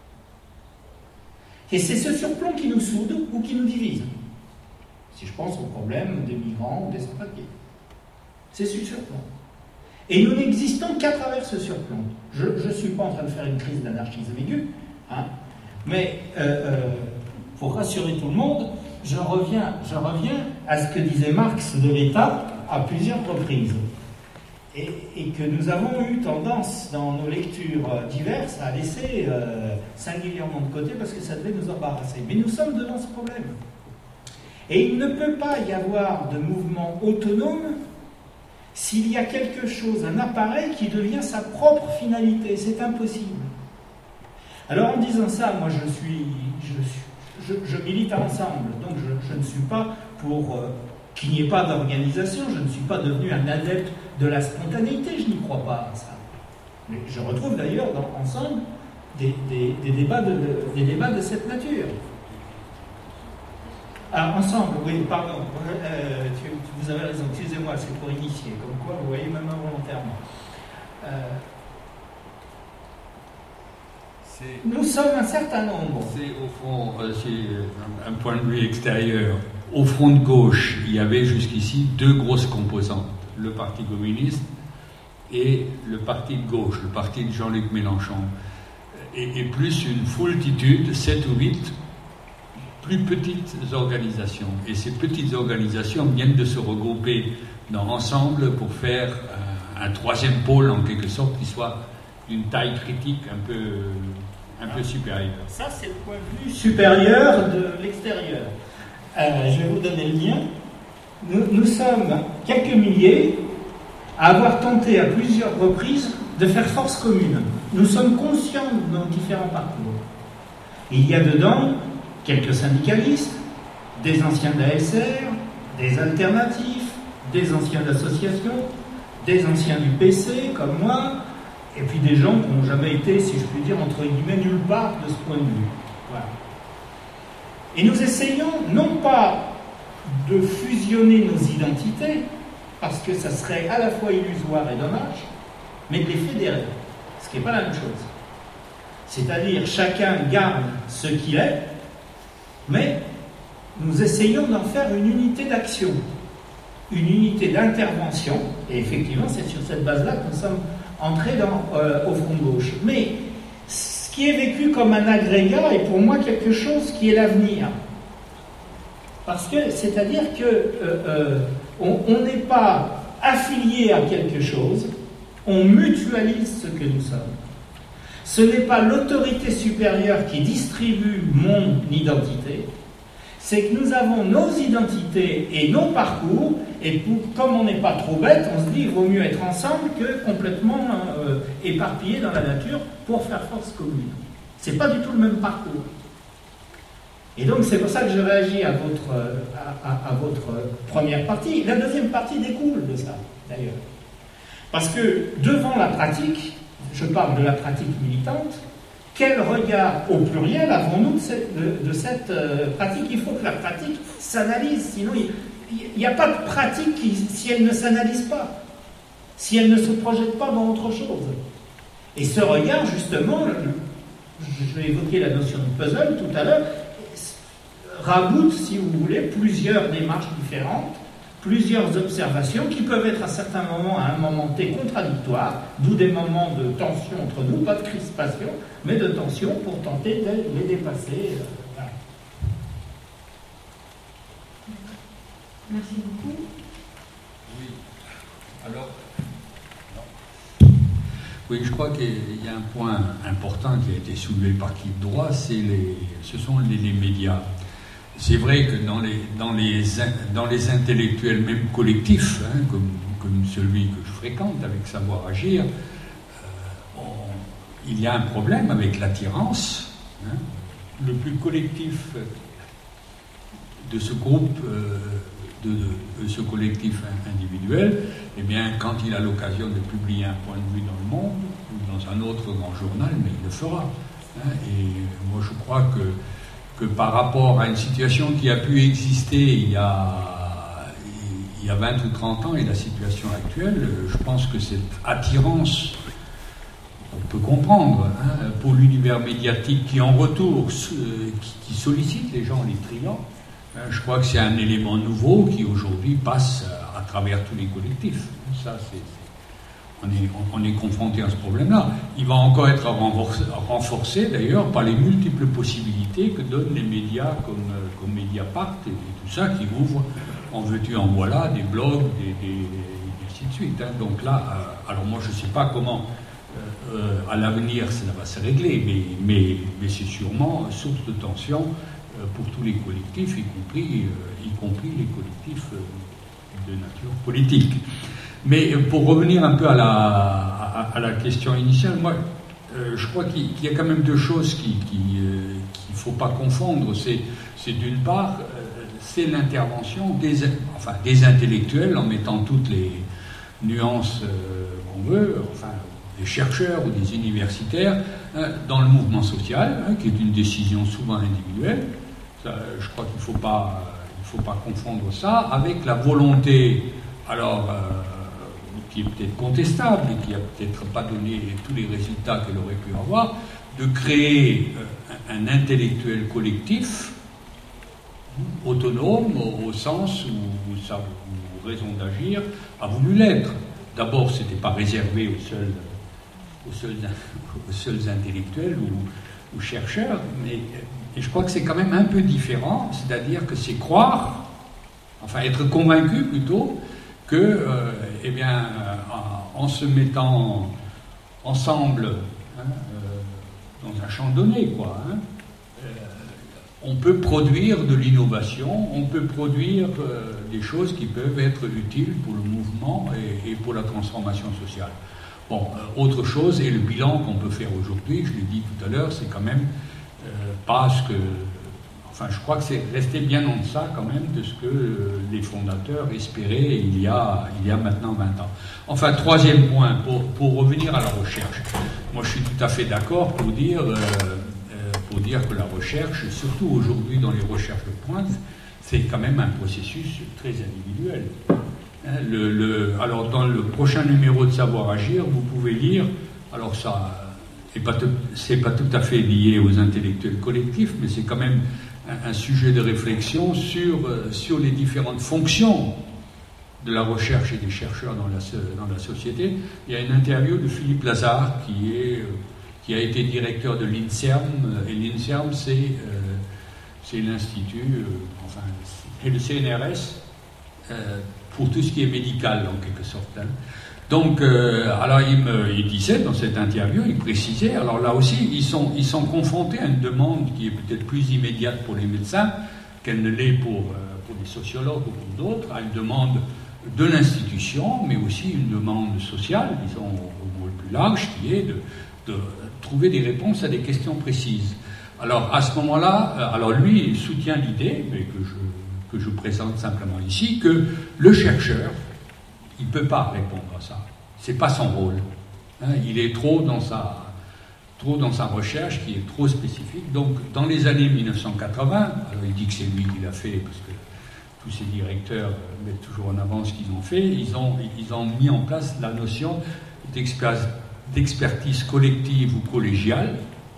S3: Et c'est ce surplomb qui nous soude ou qui nous divise. Si je pense au problème des migrants ou des sans-papiers. C'est ce surplomb. Et nous n'existons qu'à travers ce surplomb. Je ne suis pas en train de faire une crise d'anarchisme aigu, hein, mais euh, euh, pour rassurer tout le monde, je reviens, je reviens à ce que disait Marx de l'État à plusieurs reprises. Et, et que nous avons eu tendance, dans nos lectures diverses, à laisser euh, singulièrement de côté parce que ça devait nous embarrasser. Mais nous sommes devant ce problème. Et il ne peut pas y avoir de mouvement autonome s'il y a quelque chose, un appareil qui devient sa propre finalité. C'est impossible. Alors en disant ça, moi je suis, je, je, je milite ensemble, donc je, je ne suis pas pour euh, qu'il n'y ait pas d'organisation, je ne suis pas devenu un adepte de la spontanéité, je n'y crois pas à ça. Mais je retrouve d'ailleurs dans Ensemble des, des, des, débats de, des débats de cette nature. Ah, ensemble, oui, pardon, euh, tu, vous avez raison, excusez-moi, c'est pour initier, comme quoi, vous voyez, même involontairement. Euh, nous sommes un certain nombre.
S4: C'est au fond, euh, c'est un, un point de vue extérieur. Au front de gauche, il y avait jusqu'ici deux grosses composantes, le Parti communiste et le Parti de gauche, le parti de Jean-Luc Mélenchon. Et, et plus une foultitude, sept ou huit plus petites organisations. Et ces petites organisations viennent de se regrouper dans Ensemble pour faire un, un troisième pôle, en quelque sorte, qui soit d'une taille critique un peu, un peu supérieure.
S3: Ça, c'est le point de vue supérieur de l'extérieur. Euh, je vais vous donner le lien. Nous, nous sommes quelques milliers à avoir tenté à plusieurs reprises de faire force commune. Nous sommes conscients de nos différents parcours. Il y a dedans quelques syndicalistes, des anciens de la S R, des alternatifs, des anciens d'associations, des anciens du P C, comme moi, et puis des gens qui n'ont jamais été, si je puis dire, entre guillemets, nulle part de ce point de vue. Voilà. Et nous essayons, non pas de fusionner nos identités, parce que ça serait à la fois illusoire et dommage, mais de les fédérer, ce qui n'est pas la même chose. C'est-à-dire, chacun garde ce qu'il est, mais nous essayons d'en faire une unité d'action, une unité d'intervention, et effectivement, c'est sur cette base-là que nous sommes entrés dans, euh, au front de gauche. Mais ce qui est vécu comme un agrégat est pour moi quelque chose qui est l'avenir. Parce que, c'est-à-dire que euh, euh, on n'est pas affilié à quelque chose, on mutualise ce que nous sommes. Ce n'est pas l'autorité supérieure qui distribue mon identité, c'est que nous avons nos identités et nos parcours, et pour, comme on n'est pas trop bête, on se dit qu'il vaut mieux être ensemble que complètement euh, éparpillé dans la nature pour faire force commune. C'est pas du tout le même parcours. Et donc c'est pour ça que je réagis à votre, à, à, à votre première partie. La deuxième partie découle de ça, d'ailleurs. Parce que devant la pratique, je parle de la pratique militante, quel regard au pluriel avons-nous de cette, de, de cette euh, pratique? Il faut que la pratique s'analyse, sinon il n'y a pas de pratique qui, si elle ne s'analyse pas, si elle ne se projette pas dans autre chose. Et ce regard, justement, je vais évoquer la notion de puzzle tout à l'heure, raboute, si vous voulez, plusieurs démarches différentes, plusieurs observations qui peuvent être à certains moments, à un moment T, contradictoires, d'où des moments de tension entre nous, pas de crispation, mais de tension pour tenter de les dépasser. Voilà.
S1: Merci beaucoup.
S4: Oui. Alors, oui, je crois qu'il y a un point important qui a été soulevé par qui de droit, c'est les, ce sont les, les médias. C'est vrai que dans les, dans les, dans les intellectuels, même collectifs, hein, comme, comme celui que je fréquente avec Savoir Agir, euh, on, il y a un problème avec l'attirance. Hein. Le plus collectif de ce groupe, euh, de, de ce collectif individuel, eh bien, quand il a l'occasion de publier un point de vue dans le Monde ou dans un autre grand journal, mais il le fera. Hein. Et moi, je crois que que par rapport à une situation qui a pu exister il y a, il y a vingt ou trente ans et la situation actuelle, je pense que cette attirance, on peut comprendre, hein, pour l'univers médiatique qui en retour, qui, qui sollicite les gens, les triants, hein, je crois que c'est un élément nouveau qui aujourd'hui passe à travers tous les collectifs. Ça, c'est... On est, on est confronté à ce problème-là. Il va encore être renforcé, renforcé d'ailleurs par les multiples possibilités que donnent les médias comme, comme Mediapart et, et tout ça qui ouvrent en veux-tu en voilà des blogs, des, des, et ainsi de suite. Hein. Donc là, euh, alors moi je ne sais pas comment euh, euh, à l'avenir ça va se régler, mais, mais, mais c'est sûrement source de tension euh, pour tous les collectifs, y compris, euh, y compris les collectifs euh, de nature politique. Mais pour revenir un peu à la, à, à la question initiale, moi, euh, je crois qu'il, qu'il y a quand même deux choses qui, qui, euh, qu'il ne faut pas confondre. C'est, c'est d'une part, euh, c'est l'intervention des, enfin, des intellectuels, en mettant toutes les nuances euh, qu'on veut, enfin, des chercheurs ou des universitaires, hein, dans le mouvement social, hein, qui est une décision souvent individuelle. Ça, je crois qu'il ne faut pas, il faut pas confondre ça avec la volonté, alors... Euh, qui est peut-être contestable et qui n'a peut-être pas donné tous les résultats qu'elle aurait pu avoir, de créer un, un intellectuel collectif autonome au, au sens où, où sa où raison d'agir a voulu l'être. D'abord, ce n'était pas réservé aux seuls, aux seuls, aux seuls intellectuels ou, ou chercheurs, mais et je crois que c'est quand même un peu différent, c'est-à-dire que c'est croire, enfin être convaincu plutôt, que, euh, eh bien, en, en se mettant ensemble hein, euh, dans un champ donné, quoi, hein, euh, on peut produire de l'innovation, on peut produire euh, des choses qui peuvent être utiles pour le mouvement et, et pour la transformation sociale. Bon, euh, autre chose, et le bilan qu'on peut faire aujourd'hui, je l'ai dit tout à l'heure, c'est quand même euh, pas ce que... Enfin, je crois que c'est resté bien en deçà quand même de ce que euh, les fondateurs espéraient il y a, il y a maintenant vingt ans. Enfin, troisième point, pour, pour revenir à la recherche. Moi, je suis tout à fait d'accord pour dire, euh, euh, pour dire que la recherche, surtout aujourd'hui dans les recherches de pointe, c'est quand même un processus très individuel. Hein, le, le, alors, dans le prochain numéro de Savoir Agir, vous pouvez lire, alors ça, c'est pas, tout, c'est pas tout à fait lié aux intellectuels collectifs, mais c'est quand même un sujet de réflexion sur, euh, sur les différentes fonctions de la recherche et des chercheurs dans la, dans la société. Il y a une interview de Philippe Lazare qui, est, euh, qui a été directeur de l'INSERM, et l'INSERM c'est, euh, c'est l'Institut, euh, enfin, et le C N R S euh, pour tout ce qui est médical en quelque sorte. Hein. Donc, euh, alors il, me, il disait dans cette interview, il précisait, alors là aussi, ils sont, ils sont confrontés à une demande qui est peut-être plus immédiate pour les médecins qu'elle ne l'est pour, euh, pour les sociologues ou pour d'autres, à une demande de l'institution, mais aussi une demande sociale, disons au mot le plus large, qui est de, de trouver des réponses à des questions précises. Alors, à ce moment-là, euh, alors lui, il soutient l'idée, mais que je, que je présente simplement ici, que le chercheur, il ne peut pas répondre à ça. Ce n'est pas son rôle. Hein, il est trop dans, sa, trop dans sa recherche qui est trop spécifique. Donc, dans les années mille neuf cent quatre-vingts, alors il dit que c'est lui qui l'a fait, parce que tous ces directeurs mettent toujours en avant ce qu'ils ont fait, ils ont, ils ont mis en place la notion d'exper, d'expertise collective ou collégiale,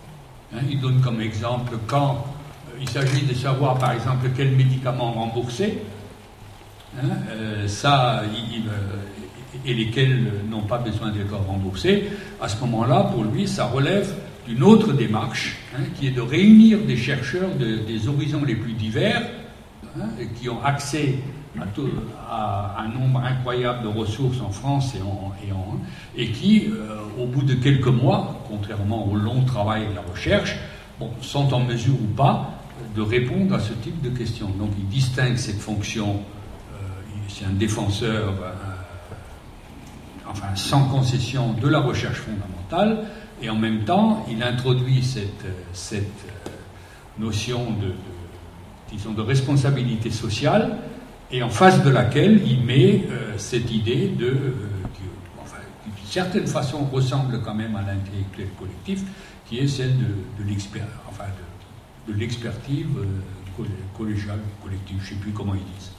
S4: Hein, il donne comme exemple quand euh, il s'agit de savoir, par exemple, quel médicament rembourser, hein, euh, ça, il, euh, et lesquels n'ont pas besoin d'être remboursés. À ce moment-là, pour lui, ça relève d'une autre démarche, hein, qui est de réunir des chercheurs de, des horizons les plus divers, hein, qui ont accès à, tout, à un nombre incroyable de ressources en France et, en, et, en, et qui, euh, au bout de quelques mois, contrairement au long travail de la recherche, bon, sont en mesure ou pas de répondre à ce type de questions. Donc il distingue cette fonction, euh, c'est un défenseur, euh, enfin sans concession, de la recherche fondamentale, et en même temps, il introduit cette, cette notion de, de, disons, de responsabilité sociale, et en face de laquelle il met euh, cette idée de, euh, qui, enfin, qui d'une certaine façon ressemble quand même à l'intellectuel collectif, qui est celle de, de l'expertise, enfin de, de l'expertise euh, collégiale, collective, je ne sais plus comment ils disent.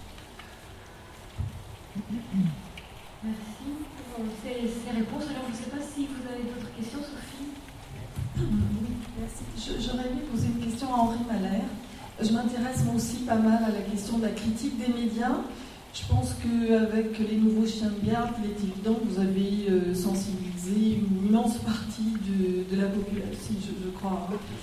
S1: Merci pour ces, ces réponses. Alors, je ne sais pas si vous avez d'autres questions, Sophie.
S8: Oui, merci. Je, j'aurais aimé poser une question à Henri Malher. Je m'intéresse moi aussi pas mal à la question de la critique des médias. Je pense qu'avec les nouveaux chiens de garde, il est évident que vous avez euh, sensibilisé une immense partie de, de la population, je, je crois.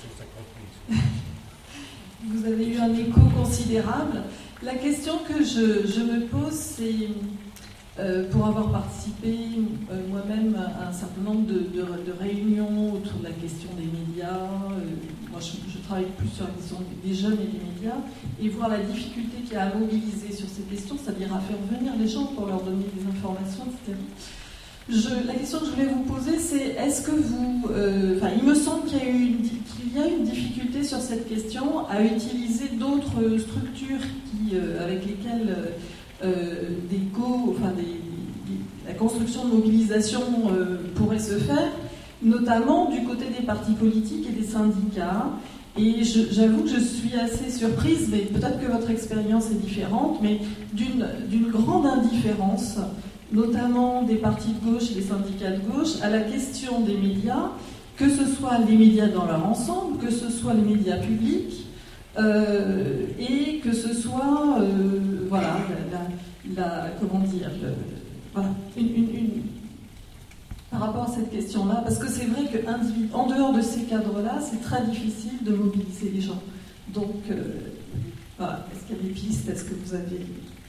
S8: Vous avez eu un écho considérable. La question que je, je me pose, c'est, euh, pour avoir participé euh, moi-même à un certain nombre de, de, de réunions autour de la question des médias, euh, moi je, je travaille plus sur la question des jeunes et des médias, et voir la difficulté qu'il y a à mobiliser sur ces questions, c'est-à-dire à faire venir les gens pour leur donner des informations, et cetera. Je, la question que je voulais vous poser, c'est est-ce que vous... Euh, enfin, il me semble qu'il y a eu une, qu'il y a une difficulté sur cette question à utiliser d'autres structures qui, euh, avec lesquelles euh, des co, enfin, des, des, la construction de mobilisation euh, pourrait se faire, notamment du côté des partis politiques et des syndicats. Et je, j'avoue que je suis assez surprise, mais peut-être que votre expérience est différente, mais d'une, d'une grande indifférence, notamment des partis de gauche et des syndicats de gauche, à la question des médias, que ce soit les médias dans leur ensemble, que ce soit les médias publics, euh, et que ce soit, euh, voilà, la, la, la, comment dire, le, voilà, une, une, une, par rapport à cette question-là, parce que c'est vrai qu'en dehors de ces cadres-là, c'est très difficile de mobiliser les gens. Donc, euh, voilà, est-ce qu'il y a des pistes? Est-ce que vous avez...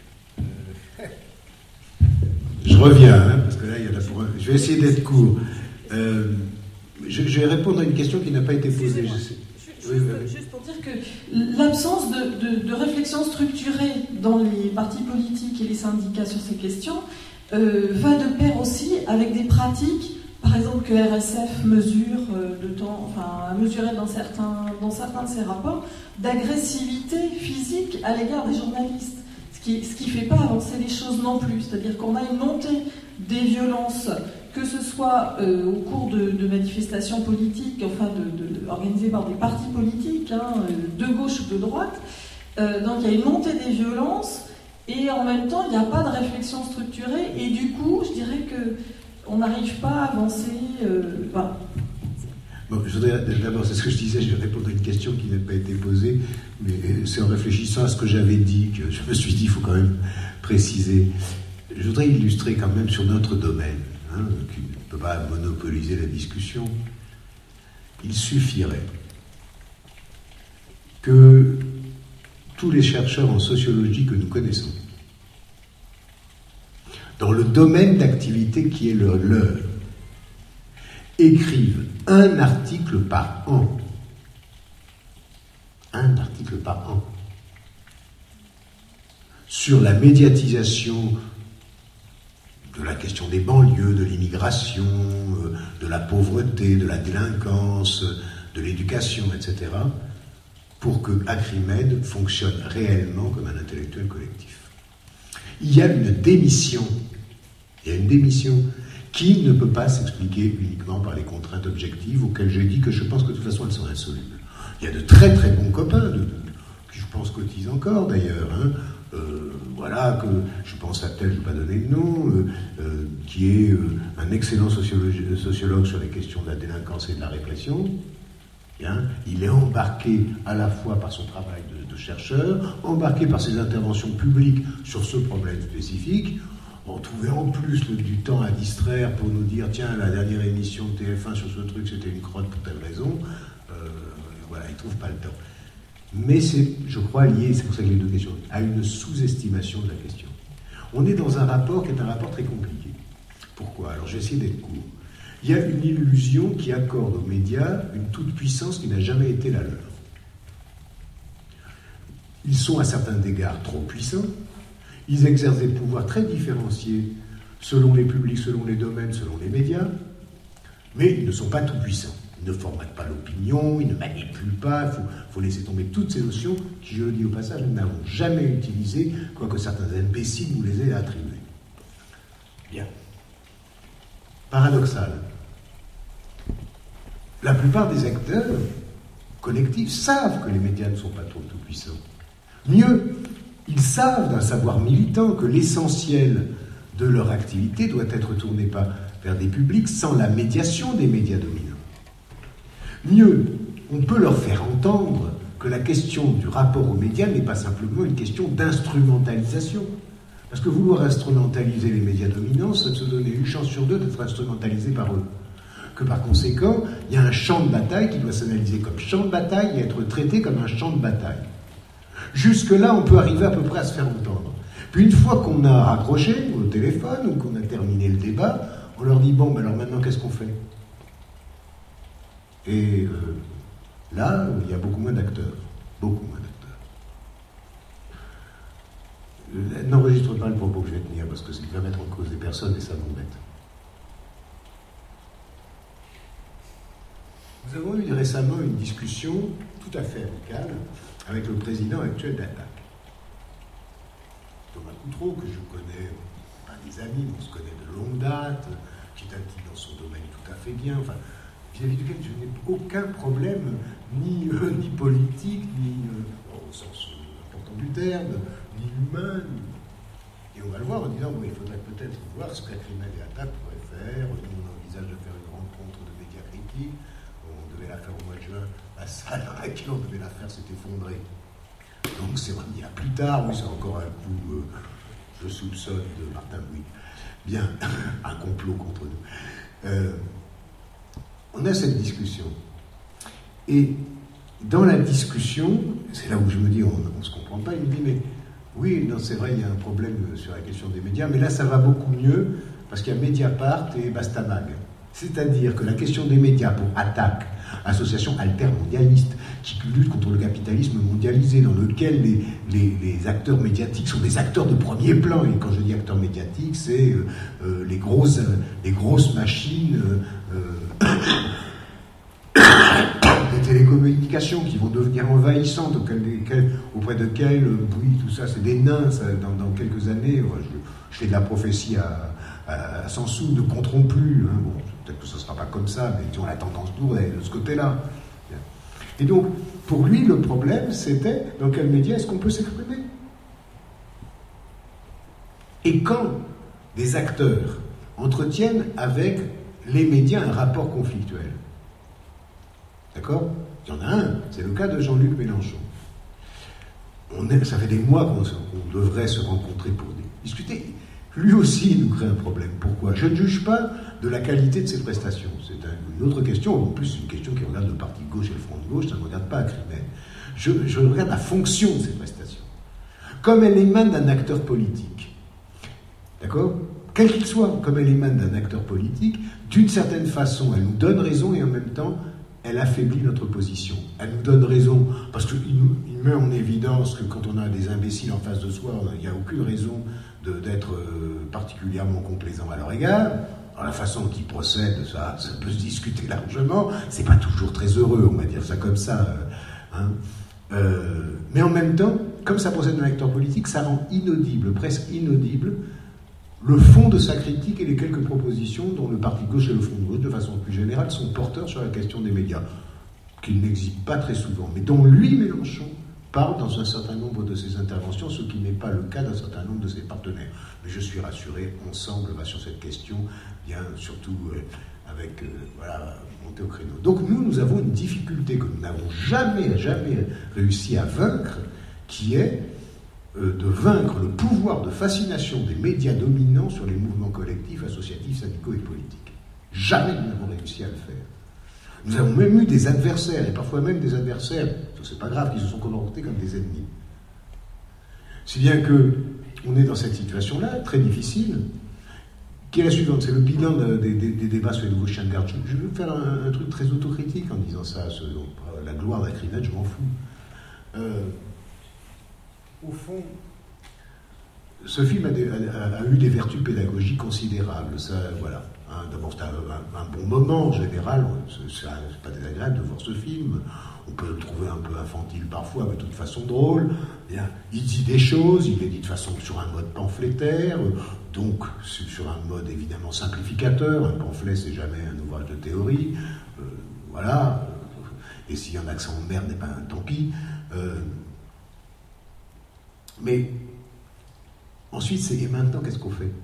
S5: Je reviens, hein, parce que là, il y a la pour... Je vais essayer d'être court. Euh, je, je vais répondre à une question qui n'a pas été posée. Je sais.
S8: Juste, oui, oui. Juste pour dire que l'absence de, de, de réflexion structurée dans les partis politiques et les syndicats sur ces questions euh, va de pair aussi avec des pratiques, par exemple que R S F mesure euh, de temps, enfin, a mesuré dans certains, dans certains de ses rapports, d'agressivité physique à l'égard des journalistes. Ce qui ce qui ne fait pas avancer les choses non plus. C'est-à-dire qu'on a une montée des violences, que ce soit euh, au cours de, de manifestations politiques, enfin de, de, organisées par des partis politiques, hein, de gauche ou de droite. Euh, donc il y a une montée des violences, et en même temps il n'y a pas de réflexion structurée, et du coup je dirais qu'on n'arrive pas à avancer. Euh, voilà.
S5: Bon, je voudrais d'abord, c'est ce que je disais, je vais répondre à une question qui n'a pas été posée, mais c'est en réfléchissant à ce que j'avais dit que je me suis dit, il faut quand même préciser. Je voudrais illustrer quand même sur notre domaine, hein, qui ne peut pas monopoliser la discussion. Il suffirait que tous les chercheurs en sociologie que nous connaissons, dans le domaine d'activité qui est le leur, écrivent un article par an. Un article par an. Sur la médiatisation de la question des banlieues, de l'immigration, de la pauvreté, de la délinquance, de l'éducation, et cetera, pour que Acrimed fonctionne réellement comme un intellectuel collectif. Il y a une démission. Il y a une démission qui ne peut pas s'expliquer uniquement par les contraintes objectives auxquelles j'ai dit que je pense que de toute façon elles sont insolubles. Il y a de très très bons copains, de, de, qui je pense cotisent encore d'ailleurs, hein, euh, voilà, que je pense à tel, je ne vais pas donner de nom, euh, euh, qui est euh, un excellent sociologue sur les questions de la délinquance et de la répression, Bien, il est embarqué à la fois par son travail de, de chercheur, embarqué par ses interventions publiques sur ce problème spécifique. On trouvait en plus le, du temps à distraire pour nous dire tiens, la dernière émission de T F un sur ce truc, c'était une crotte pour telle raison. Euh, voilà, il ne trouve pas le temps. Mais c'est, je crois, lié, c'est pour ça que les deux questions, à une sous-estimation de la question. On est dans un rapport qui est un rapport très compliqué. Pourquoi? Alors, je vais essayer d'être court. Il y a une illusion qui accorde aux médias une toute-puissance qui n'a jamais été la leur. Ils sont à certains égards trop puissants, ils exercent des pouvoirs très différenciés selon les publics, selon les domaines, selon les médias, mais ils ne sont pas tout-puissants. Ils ne formatent pas l'opinion, ils ne manipulent pas, il faut, faut laisser tomber toutes ces notions qui, je le dis au passage, nous n'avons jamais utilisées, quoique certains imbéciles nous les aient attribuées. Bien. Paradoxal. La plupart des acteurs collectifs savent que les médias ne sont pas trop tout-puissants. Mieux, ils savent d'un savoir militant que l'essentiel de leur activité doit être tourné pas vers des publics sans la médiation des médias dominants. Mieux, on peut leur faire entendre que la question du rapport aux médias n'est pas simplement une question d'instrumentalisation. Parce que vouloir instrumentaliser les médias dominants, ça se donner une chance sur deux d'être instrumentalisé par eux. Que par conséquent, il y a un champ de bataille qui doit s'analyser comme champ de bataille et être traité comme un champ de bataille. Jusque-là, on peut arriver à peu près à se faire entendre. Puis une fois qu'on a raccroché au téléphone ou qu'on a terminé le débat, on leur dit « Bon, ben alors maintenant, qu'est-ce qu'on fait ?» Et euh, là, il y a beaucoup moins d'acteurs. Beaucoup moins d'acteurs. N'enregistre pas le propos que je vais tenir, parce que ça va mettre en cause des personnes et ça m'embête. Nous avons eu récemment une discussion tout à fait amicale avec le président actuel d'Attac. Thomas Coutreau, que je connais, pas des amis, mais on se connaît de longue date, qui est un type dans son domaine tout à fait bien, enfin, vis-à-vis duquel je n'ai aucun problème, ni, euh, ni politique, ni, euh, au sens euh, important du terme, ni humain. Ni... Et on va le voir en disant, bon, il faudrait peut-être voir ce qu'Acrimel et Attac pourraient faire. Nous, on envisage de faire une rencontre de médias critiques. On devait la faire au mois de juin. La salle dans laquelle on devait la faire s'est effondrée. Donc c'est remis à plus tard. Oui, c'est encore un coup, euh, je soupçonne, de Martin Bouygues. Bien, un complot contre nous. Euh, on a cette discussion. Et dans la discussion, c'est là où je me dis, on ne se comprend pas, il me dit, mais oui, non, c'est vrai, il y a un problème sur la question des médias, mais là, ça va beaucoup mieux, parce qu'il y a Mediapart et Bastamag. C'est-à-dire que la question des médias pour Attac, association altermondialiste, qui lutte contre le capitalisme mondialisé, dans lequel les, les, les acteurs médiatiques sont des acteurs de premier plan, et quand je dis acteurs médiatiques, c'est euh, euh, les, grosses, euh, les grosses machines euh, des télécommunications qui vont devenir envahissantes, auprès desquelles, auprès desquelles euh, oui, tout ça, c'est des nains, ça, dans, dans quelques années, euh, je, je fais de la prophétie à, à, à cent sous, ne compteront plus, hein, bon, peut-être que ce ne sera pas comme ça, mais disons, la tendance lourde est de ce côté-là. Et donc, pour lui, le problème, c'était dans quel média est-ce qu'on peut s'exprimer? Et quand des acteurs entretiennent avec les médias un rapport conflictuel. D'accord? Il y en a un, c'est le cas de Jean-Luc Mélenchon. On est, ça fait des mois qu'on, qu'on devrait se rencontrer pour discuter. Lui aussi, il nous crée un problème. Pourquoi? Je ne juge pas de la qualité de ses prestations. C'est une autre question. En plus, c'est une question qui regarde le parti de gauche et le front de gauche. Ça ne regarde pas Acrimel. Je, je regarde la fonction de ses prestations. Comme elle émane d'un acteur politique. D'accord? Quel qu'il soit, comme elle émane d'un acteur politique, d'une certaine façon, elle nous donne raison et en même temps, elle affaiblit notre position. Elle nous donne raison parce qu'il il met en évidence que quand on a des imbéciles en face de soi, il n'y a aucune raison de, d'être euh, particulièrement complaisant à leur égard. Alors, la façon dont ils procèdent, ça, ça peut se discuter largement. C'est pas toujours très heureux, on va dire ça comme ça. Euh, hein. euh, mais en même temps, comme ça procède d'un acteur politique, ça rend inaudible, presque inaudible, le fond de sa critique et les quelques propositions dont le parti de gauche et le front de gauche, de façon plus générale, sont porteurs sur la question des médias, qu'il n'exhibe pas très souvent, mais dont lui, Mélenchon, parle dans un certain nombre de ses interventions, ce qui n'est pas le cas d'un certain nombre de ses partenaires. Mais je suis rassuré, Ensemble va sur cette question, bien surtout euh, avec, euh, voilà, monter au créneau. Donc nous, nous avons une difficulté que nous n'avons jamais, jamais réussi à vaincre, qui est euh, de vaincre le pouvoir de fascination des médias dominants sur les mouvements collectifs, associatifs, syndicaux et politiques. Jamais nous n'avons réussi à le faire. Nous avons même eu des adversaires, et parfois même des adversaires, c'est pas grave, qui se sont comportés comme des ennemis. Si bien que on est dans cette situation-là, très difficile, qui est la suivante, c'est le bilan de, de, de, des débats sur les nouveaux chiens de garde. Je, je veux faire un, un truc très autocritique en disant ça, ce, la gloire d'Acrimed, je m'en fous. Euh, au fond, ce film a, des, a, a eu des vertus pédagogiques considérables. Ça, voilà. Hein, d'abord, c'est un, un, un bon moment en général. C'est pas désagréable de voir ce film. On peut le trouver un peu infantile parfois, mais de toute façon drôle. Bien, il dit des choses, il les dit de façon sur un mode pamphlétaire, donc sur un mode évidemment simplificateur. Un pamphlet, c'est jamais un ouvrage de théorie. Euh, voilà. Et s'il y en a que ça emmerde, eh ben, tant pis. Euh, mais ensuite, c'est et maintenant, qu'est-ce qu'on fait?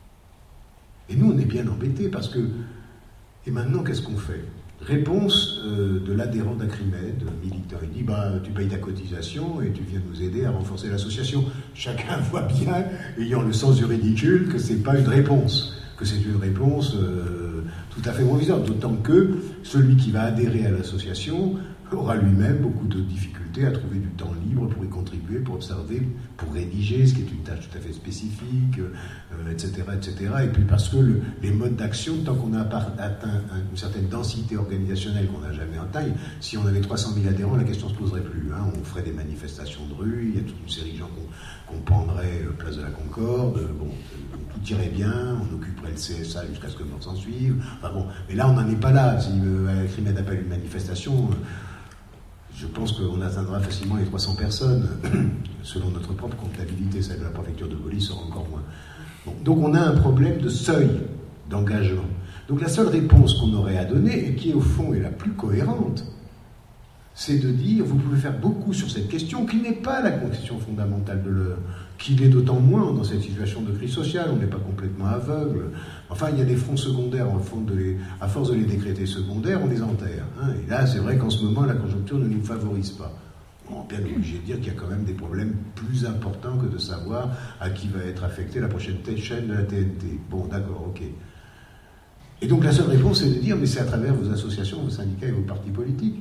S5: Et nous, on est bien embêtés parce que et maintenant, qu'est-ce qu'on fait? Réponse euh, de l'adhérent d'Acrimed, militant. Il dit bah, tu payes ta cotisation et tu viens nous aider à renforcer l'association. Chacun voit bien, ayant le sens du ridicule, que c'est pas une réponse, que c'est une réponse euh, tout à fait provisoire. D'autant que celui qui va adhérer à l'association aura lui-même beaucoup de difficultés à trouver du temps libre pour y contribuer, pour observer, pour rédiger, ce qui est une tâche tout à fait spécifique, euh, et cetera, et cetera. Et puis parce que le, les modes d'action, tant qu'on n'a pas atteint une certaine densité organisationnelle qu'on n'a jamais atteint, si on avait trois cent mille adhérents, la question ne se poserait plus. Hein. On ferait des manifestations de rue, il y a toute une série de gens qu'on qu'on pendrait euh, place de la Concorde, bon, tout irait bien, on occuperait le C S A jusqu'à ce que mort s'en suive. Enfin bon, mais là on n'en est pas là. Si euh, Acrimed appelle une manifestation, euh, je pense qu'on atteindra facilement les trois cents personnes, selon notre propre comptabilité, celle de la préfecture de police sera encore moins. Bon, donc on a un problème de seuil d'engagement. Donc la seule réponse qu'on aurait à donner, et qui est au fond est la plus cohérente, c'est de dire, vous pouvez faire beaucoup sur cette question, qui n'est pas la question fondamentale de l'heure, qui l'est d'autant moins dans cette situation de crise sociale, on n'est pas complètement aveugle. Enfin, il y a des fronts secondaires, en fond de les, à force de les décréter secondaires, on les enterre. Hein. Et là, c'est vrai qu'en ce moment, la conjoncture ne nous favorise pas. On est bien obligé de dire qu'il y a quand même des problèmes plus importants que de savoir à qui va être affectée la prochaine chaîne de la T N T. Bon, d'accord, ok. Et donc la seule réponse, c'est de dire, mais c'est à travers vos associations, vos syndicats et vos partis politiques.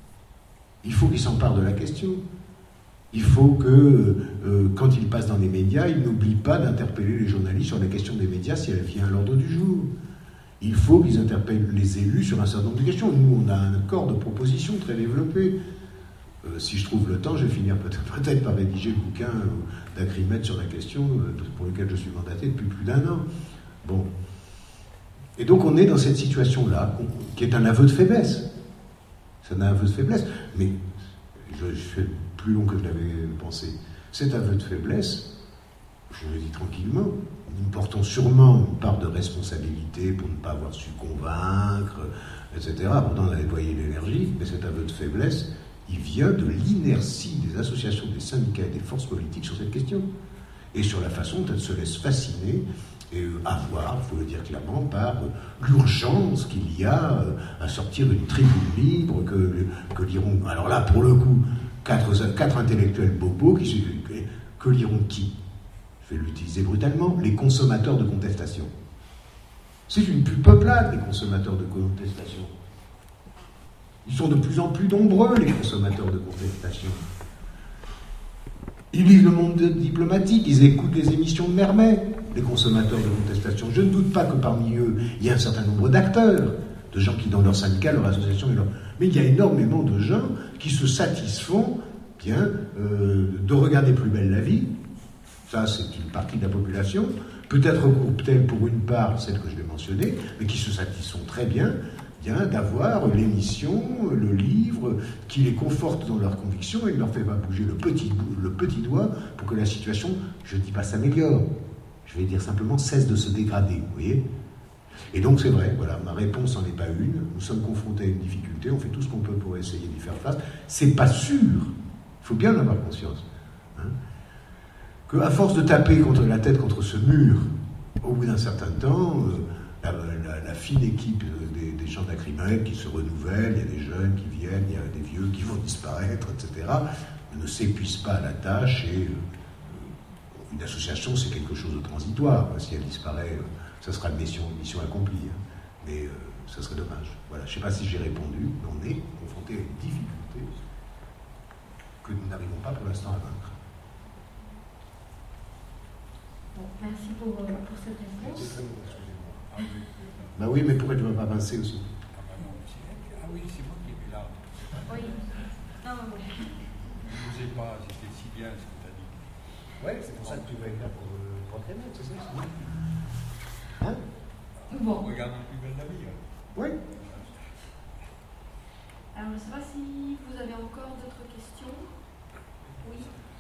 S5: Il faut qu'ils s'emparent de la question. Il faut que, euh, quand ils passent dans les médias, ils n'oublient pas d'interpeller les journalistes sur la question des médias si elle vient à l'ordre du jour. Il faut qu'ils interpellent les élus sur un certain nombre de questions. Nous, on a un corps de propositions très développé. Euh, si je trouve le temps, je vais finir peut-être, peut-être par rédiger le bouquin euh, d'Acrimed sur la question euh, pour lequel je suis mandaté depuis plus d'un an. Bon. Et donc on est dans cette situation-là, qui est un aveu de faiblesse. C'est un aveu de faiblesse. Mais je, je fais plus long que je l'avais pensé. Cet aveu de faiblesse, je le dis tranquillement, nous portons sûrement une part de responsabilité pour ne pas avoir su convaincre, et cetera. Pourtant, on a déployé l'énergie, mais cet aveu de faiblesse, il vient de l'inertie des associations, des syndicats et des forces politiques sur cette question. Et sur la façon dont elles se laissent fasciner et avoir, il faut le dire clairement, par l'urgence qu'il y a à sortir une tribune libre que, que liront, alors là, pour le coup, quatre, quatre intellectuels bobos, qui se, que, que liront qui? Je vais l'utiliser brutalement, les consommateurs de contestation. C'est une peuplade, les consommateurs de contestation. Ils sont de plus en plus nombreux, les consommateurs de contestation. Ils lisent le monde diplomatique, ils écoutent les émissions de Mermet, les consommateurs de contestation. Je ne doute pas que parmi eux, il y a un certain nombre d'acteurs, de gens qui, dans leur syndicat, leur association, et leur... mais il y a énormément de gens qui se satisfont bien euh, de regarder Plus belle la vie. Ça, c'est une partie de la population. Peut-être regroupe-t-elle pour une part celle que je vais mentionner, mais qui se satisfont très bien, bien d'avoir l'émission, le livre, qui les conforte dans leurs convictions et ne leur fait pas bouger le petit, le petit doigt pour que la situation, je ne dis pas s'améliore, je vais dire simplement cesse de se dégrader, vous voyez. Et donc c'est vrai, voilà, ma réponse n'en est pas une, nous sommes confrontés à une difficulté, on fait tout ce qu'on peut pour essayer d'y faire face, c'est pas sûr, il faut bien en avoir conscience, hein, qu'à force de taper contre la tête contre ce mur, au bout d'un certain temps, euh, la, la, la fine équipe des, des gens d'Acrimec qui se renouvellent, il y a des jeunes qui viennent, il y a des vieux qui vont disparaître, et cetera, ne s'épuise pas à la tâche et euh, une association c'est quelque chose de transitoire. Si elle disparaît, euh, ça sera une mission, une mission accomplie. Hein. Mais euh, ça serait dommage. Voilà. Je ne sais pas si j'ai répondu, mais on est confronté à une difficulté que nous n'arrivons pas pour l'instant à vaincre.
S1: Bon, merci pour, euh, pour cette réponse.
S5: Bah oui, mais pourquoi tu ne vas pas pincer aussi?
S4: Ah, bah non, ah oui, c'est moi qui ai mis là.
S1: Oui. Non, non, oui.
S4: Je ne sais pas, c'était si bien ce que tu as dit.
S5: Oui, c'est pour ça que tu vas être là pour, euh, pour entraîner, c'est ça? Hein?
S1: Bon.
S4: Regarde la plus belle la vie. Hein.
S5: Oui.
S1: Alors, je ne sais pas si vous avez encore d'autres questions. Oui.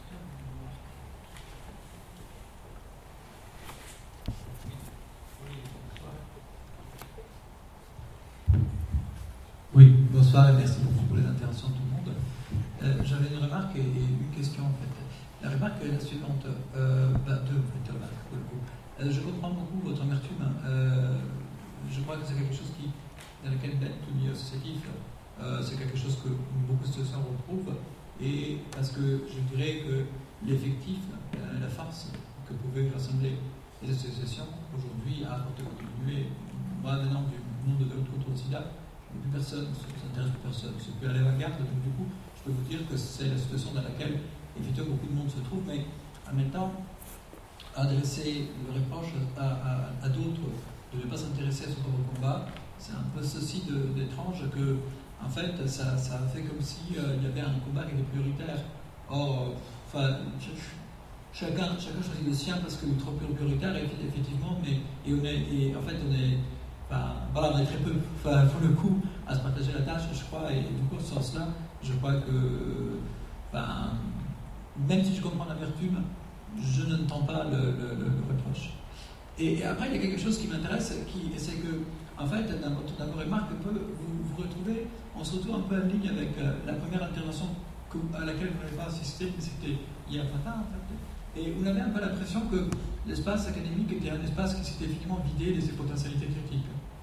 S9: Oui, bonsoir et merci beaucoup pour les interventions de tout le monde. Euh, J'avais une remarque et, et une question en fait. La remarque est la suivante, euh, bah, deux en fait, remarques pour le coup. Euh, je comprends beaucoup votre amertume. Hein. Euh, je crois que c'est quelque chose qui, dans lequel tout milieu associatif, euh, c'est quelque chose que beaucoup de associations retrouvent. Et parce que je dirais que l'effectif, euh, la force que pouvaient rassembler les associations aujourd'hui a apporté continuer. Moi maintenant du monde de l'autre contre le sida, plus personne, ça n'intéresse plus personne, c'est plus à l'avant-garde, donc du coup, je peux vous dire que c'est la situation dans laquelle, évidemment, beaucoup de monde se trouve, mais en même temps, adresser le reproche à, à, à d'autres de ne pas s'intéresser à ce qu'on combat, c'est un peu ceci d'étrange que, en fait, ça, ça fait comme s'il euh, y avait un combat qui était prioritaire. Or, enfin, chacun, chacun choisit le sien parce qu'il est trop prioritaire, effectivement, mais et on est, et en fait, on est. Enfin, voilà, on est très peu, enfin, pour le coup, à se partager la tâche, je crois, et du coup, dans ce sens-là, je crois que, enfin, même si je comprends l'amertume, je n'entends pas le, le, le, le reproche. Et, et après, il y a quelque chose qui m'intéresse, c'est que, en fait, dans votre, dans vos remarques, vous vous retrouvez, on se retrouve un peu en ligne avec euh, la première intervention que, à laquelle vous n'avez pas assisté, mais c'était hier matin, en fait. Et on avait un peu l'impression que l'espace académique était un espace qui s'était finalement vidé de ses potentialités critiques.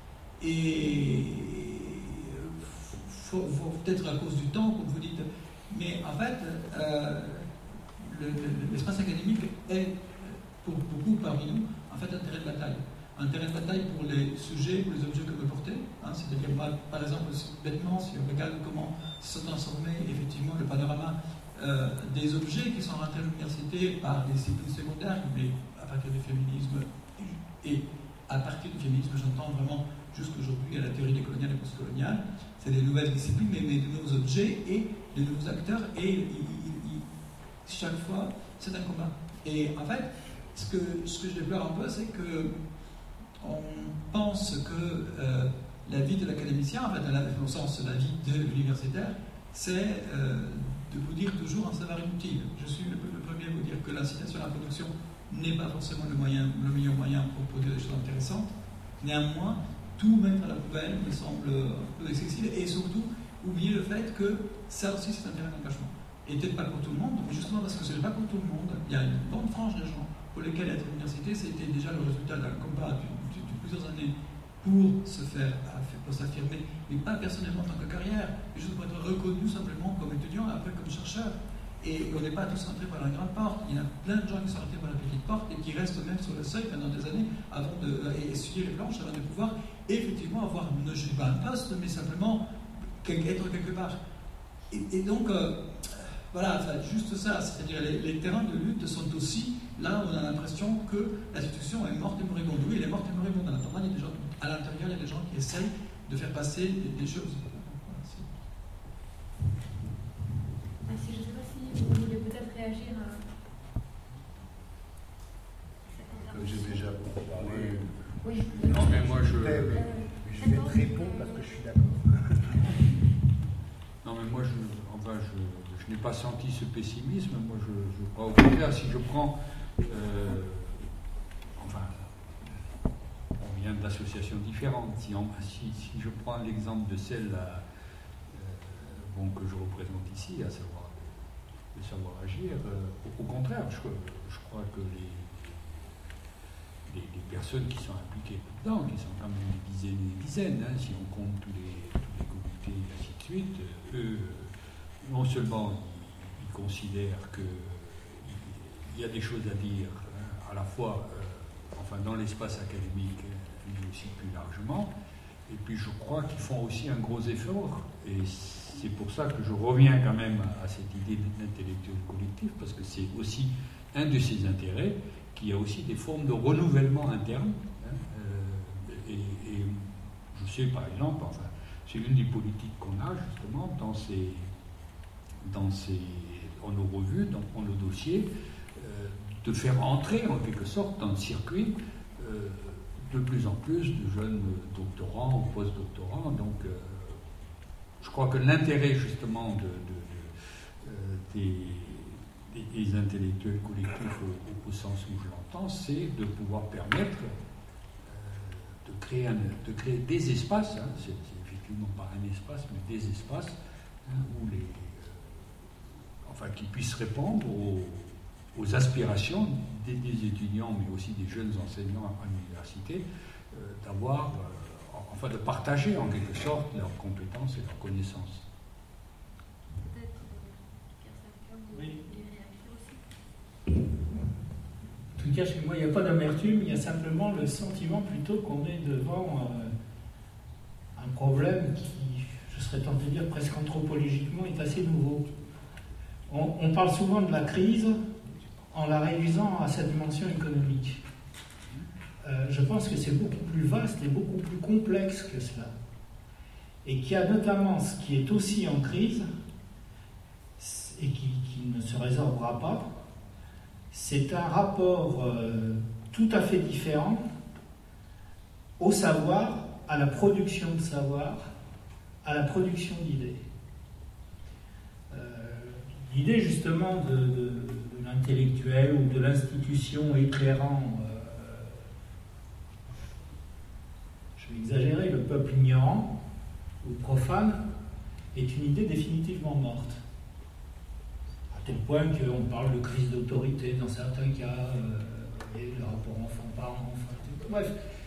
S9: Et faut, faut, peut-être à cause du temps, comme vous dites, mais en fait, euh, l'espace académique est, pour beaucoup parmi nous, en fait un terrain de bataille. Un terrain de bataille pour les sujets, pour les objets que vous portez. Hein, c'est-à-dire, par exemple, bêtement, si on regarde comment se sont transformés effectivement le panorama Euh, des objets qui sont rentrés à l'université par des disciplines secondaires, mais à partir du féminisme, et à partir du féminisme, j'entends vraiment jusqu'aujourd'hui à la théorie décoloniale et postcoloniale, c'est des nouvelles disciplines, mais, mais de nouveaux objets et de nouveaux acteurs, et il, il, il, chaque fois, c'est un combat. Et en fait, ce que, ce que je déplore un peu, c'est que on pense que euh, la vie de l'académicien, en fait, au sens de la vie de l'universitaire, c'est euh, de vous dire toujours un savoir inutile. Je suis le, le premier à vous dire que l'incitation à la production n'est pas forcément le, moyen, le meilleur moyen pour produire des choses intéressantes. Néanmoins, tout mettre à la poubelle me semble un peu excessif, et surtout oublier le fait que ça aussi c'est un terrain d'engagement. Et peut-être pas pour tout le monde, mais justement parce que ce n'est pas pour tout le monde, il y a une bonne frange de gens pour lesquels être à l'université, c'était déjà le résultat d'un combat de plusieurs années pour se faire, pour s'affirmer, mais pas personnellement en tant que carrière, mais juste pour être reconnu simplement comme étudiant, après comme chercheur. Et on n'est pas tous rentrés par la grande porte. Il y en a plein de gens qui sont rentrés par la petite porte et qui restent même sur le seuil pendant des années avant de et essuyer les planches avant de pouvoir effectivement avoir, je ne dis pas un poste, mais simplement être quelque part. Et, et donc, euh, voilà, enfin, juste ça, c'est-à-dire les, les terrains de lutte sont aussi là où on a l'impression que l'institution est morte et moribonde. Oui, elle est morte et moribonde. En attendant, il y a des gens, à l'intérieur, il y a des gens qui essayent de faire passer des, des choses.
S1: Merci. Je ne sais pas si vous voulez peut-être réagir à cette intervention.
S5: J'ai déjà beaucoup parlé.
S1: Oui.
S4: Non, mais moi je.
S1: Euh,
S5: je vais te répondre parce que je suis d'accord.
S4: Non, mais moi je. Enfin, je. Je n'ai pas senti ce pessimisme. Moi, je, je crois au contraire. Si je prends, euh, enfin, on vient d'associations différentes. Si, on, si, si je prends l'exemple de celle à, euh, bon, que je représente ici, à savoir le savoir agir, euh, au, au contraire, je, je crois que les, les, les personnes qui sont impliquées là-dedans, qui sont quand même des dizaines et des dizaines, hein, si on compte tous les, tous les comités et ainsi de suite, eux, non seulement ils, ils considèrent qu'il y a des choses à dire, hein, à la fois euh, enfin, dans l'espace académique, mais aussi plus largement, et puis je crois qu'ils font aussi un gros effort, et c'est pour ça que je reviens quand même à, à cette idée d'intellectuel collectif, parce que c'est aussi un de ses intérêts, qu'il y a aussi des formes de renouvellement interne, hein, euh, et, et je sais par exemple, enfin, c'est une des politiques qu'on a justement dans, ces, dans, ces, dans nos revues, dans, dans nos dossiers, euh, de faire entrer en quelque sorte dans le circuit euh, de plus en plus de jeunes doctorants ou post-doctorants. Donc euh, je crois que l'intérêt justement de, de, de, euh, des, des, des intellectuels collectifs au, au sens où je l'entends, c'est de pouvoir permettre euh, de, créer un, de créer des espaces, hein, c'est, c'est effectivement pas un espace, mais des espaces hein, où les, euh, enfin, qui puissent répondre aux, aux aspirations des, des étudiants, mais aussi des jeunes enseignants à l'université, euh, d'avoir, euh, enfin de partager en quelque sorte leurs compétences et leurs connaissances.
S1: Peut-être euh,
S3: oui.
S1: aussi.
S3: En tout cas, chez moi, il n'y a pas d'amertume, il y a simplement le sentiment plutôt qu'on est devant euh, un problème qui, je serais tenté de dire presque anthropologiquement, est assez nouveau. On, on parle souvent de la crise en la réduisant à sa dimension économique. Euh, je pense que c'est beaucoup plus vaste et beaucoup plus complexe que cela. Et qu'il y a notamment ce qui est aussi en crise, et qui, qui ne se résorbera pas, c'est un rapport euh, tout à fait différent au savoir, à la production de savoir, à la production d'idées. Euh, l'idée justement de, de intellectuel ou de l'institution éclairant, euh, je vais exagérer, le peuple ignorant ou profane, est une idée définitivement morte. À tel point qu'on parle de crise d'autorité dans certains cas, euh, et le rapport enfant-parent, enfin, bref.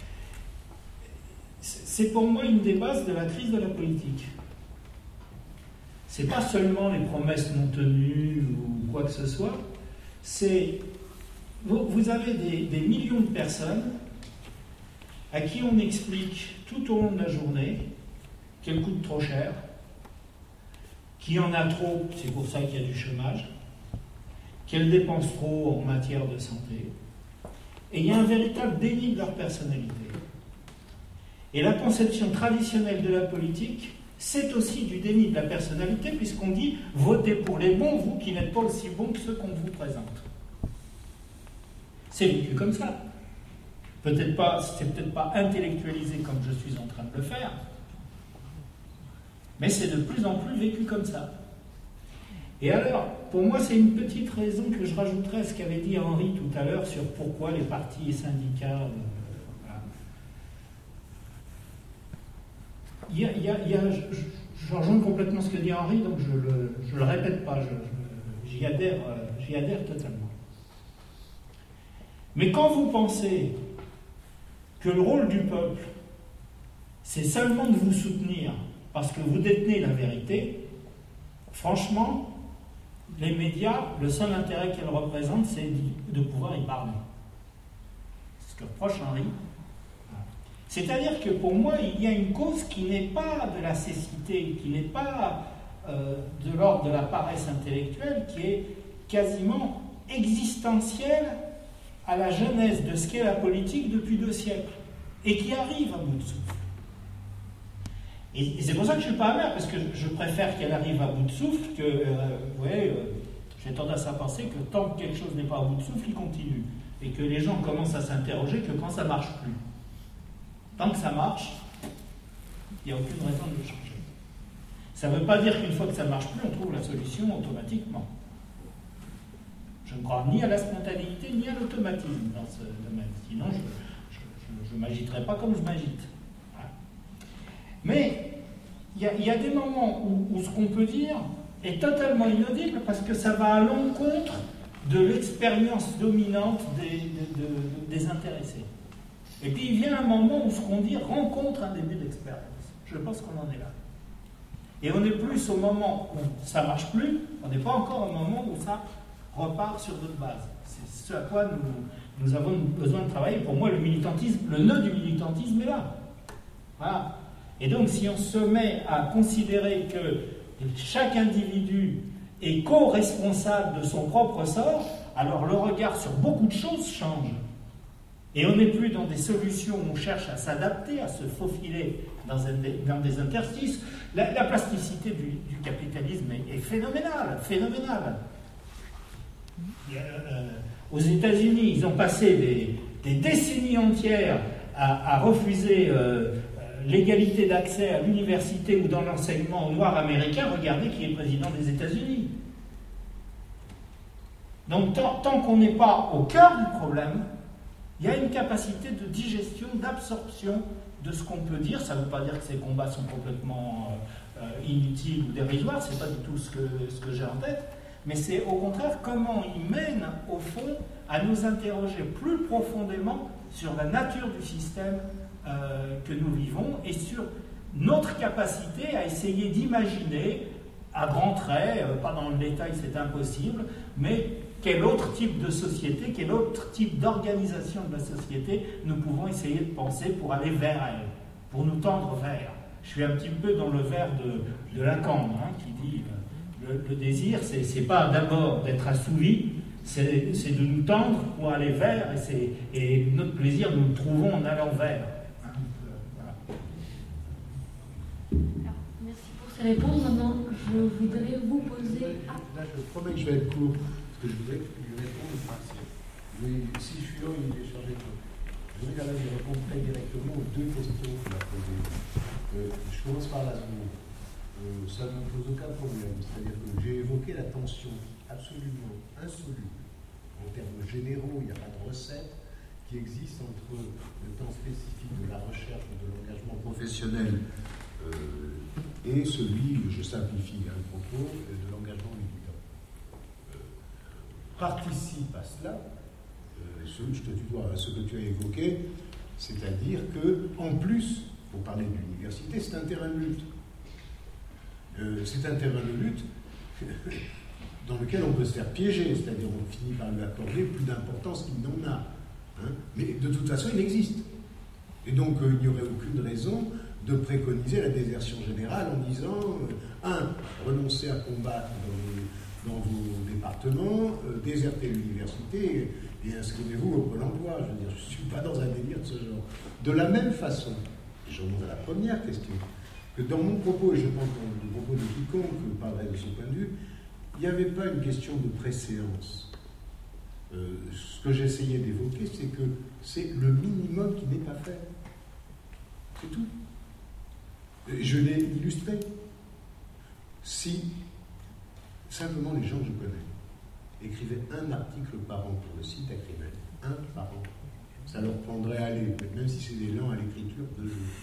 S3: C'est pour moi une des bases de la crise de la politique. C'est pas seulement les promesses non tenues ou quoi que ce soit, c'est, vous, vous avez des, des millions de personnes à qui on explique tout au long de la journée qu'elles coûtent trop cher, qu'il y en a trop, c'est pour ça qu'il y a du chômage, qu'elles dépensent trop en matière de santé, et il y a un véritable déni de leur personnalité. Et la conception traditionnelle de la politique, c'est aussi du déni de la personnalité, puisqu'on dit « votez pour les bons, vous qui n'êtes pas aussi bons que ceux qu'on vous présente ». C'est vécu comme ça. Peut-être pas, c'est peut-être pas intellectualisé comme je suis en train de le faire, mais c'est de plus en plus vécu comme ça. Et alors, pour moi, c'est une petite raison que je rajouterais à ce qu'avait dit Henri tout à l'heure sur pourquoi les partis et syndicats... Euh, voilà. Il y a, il y a, il y a, je, je, je rejoins complètement ce que dit Henri, donc je le, je le répète pas, je, je, j'y adhère, j'y adhère totalement. Mais quand vous pensez que le rôle du peuple, c'est seulement de vous soutenir parce que vous détenez la vérité, franchement, les médias, le seul intérêt qu'elles représentent, c'est de pouvoir y parler. C'est ce que reproche Henri. C'est-à-dire que pour moi, il y a une cause qui n'est pas de la cécité, qui n'est pas euh, de l'ordre de la paresse intellectuelle, qui est quasiment existentielle à la genèse de ce qu'est la politique depuis deux siècles, et qui arrive à bout de souffle. Et, et c'est pour ça que je ne suis pas amer, parce que je préfère qu'elle arrive à bout de souffle que, euh, vous voyez, euh, j'ai tendance à penser que tant que quelque chose n'est pas à bout de souffle, il continue. Et que les gens commencent à s'interroger que quand ça ne marche plus. Tant que ça marche, il n'y a aucune raison de le changer. Ça ne veut pas dire qu'une fois que ça ne marche plus, on trouve la solution automatiquement. Je ne crois ni à la spontanéité, ni à l'automatisme dans ce domaine. Sinon, je ne m'agiterai pas comme je m'agite. Voilà. Mais il y, y a des moments où, où ce qu'on peut dire est totalement inaudible parce que ça va à l'encontre de l'expérience dominante des, de, de, des intéressés. Et puis il vient un moment où ce qu'on dit rencontre un début d'expérience. Je pense qu'on en est là. Et on est plus au moment où ça ne marche plus, on n'est pas encore au moment où ça repart sur d'autres bases. C'est ce à quoi nous, nous avons besoin de travailler. Pour moi, le militantisme, le nœud du militantisme est là. Voilà. Et donc, si on se met à considérer que chaque individu est co-responsable de son propre sort, alors le regard sur beaucoup de choses change. Et on n'est plus dans des solutions où on cherche à s'adapter, à se faufiler dans, un, dans des interstices. La, la plasticité du, du capitalisme est, est phénoménale, phénoménale. Il y a, euh, aux États-Unis, ils ont passé des, des décennies entières à, à refuser euh, l'égalité d'accès à l'université ou dans l'enseignement aux Noirs américains. Regardez qui est président des États-Unis. Donc, tant, tant qu'on n'est pas au cœur du problème, il y a une capacité de digestion, d'absorption de ce qu'on peut dire. Ça ne veut pas dire que ces combats sont complètement euh, inutiles ou dérisoires, c'est pas du tout ce que, ce que j'ai en tête, mais c'est au contraire comment ils mènent, au fond, à nous interroger plus profondément sur la nature du système euh, que nous vivons et sur notre capacité à essayer d'imaginer, à grands traits, euh, pas dans le détail, c'est impossible, mais quel autre type de société, quel autre type d'organisation de la société nous pouvons essayer de penser pour aller vers elle, pour nous tendre vers. Je suis un petit peu dans le vers de, de Lacan, hein, qui dit euh, le, le désir, c'est, c'est pas d'abord d'être assouvi, c'est, c'est de nous tendre pour aller vers, et, c'est, et notre plaisir, nous le trouvons en allant vers. Hein, euh, voilà.
S10: Alors, merci pour ces réponses. Maintenant, je voudrais vous poser... Ah.
S5: Là, je promets que je vais être court. Que je voudrais lui répondre partiel. Oui, si je suis là, il est chargé de. Je voudrais quand même lui répondre très directement aux deux questions qu'il a posées. Euh, je commence par la seconde. Euh, ça ne me pose aucun problème. C'est-à-dire que j'ai évoqué la tension absolument insoluble, en termes généraux, il n'y a pas de recette, qui existe entre le temps spécifique de la recherche ou de l'engagement professionnel euh, et celui, je simplifie un propos, de l'engagement militant. Participe à cela, euh, ce, je te tutoie, ce que tu as évoqué, c'est-à-dire que, en plus, pour parler de l'université, c'est un terrain de lutte. Euh, c'est un terrain de lutte dans lequel on peut se faire piéger, c'est-à-dire on finit par lui accorder plus d'importance qu'il n'en a. Hein, mais de toute façon, il existe. Et donc, euh, il n'y aurait aucune raison de préconiser la désertion générale en disant, euh, un, renoncer à combattre dans les dans vos départements, euh, désertez l'université et, et inscrivez-vous au Pôle emploi. Je veux dire, je ne suis pas dans un délire de ce genre. De la même façon, je remonte à la première question, que dans mon propos, et je pense dans le propos de quiconque parlerait de ce point de vue, il n'y avait pas une question de préséance. Euh, ce que j'essayais d'évoquer, c'est que c'est le minimum qui n'est pas fait. C'est tout. Et je l'ai illustré. Si simplement les gens que je connais écrivaient un article par an pour le site Acrimed, un par an, ça leur prendrait à aller, même si c'est des lents à l'écriture, deux jours.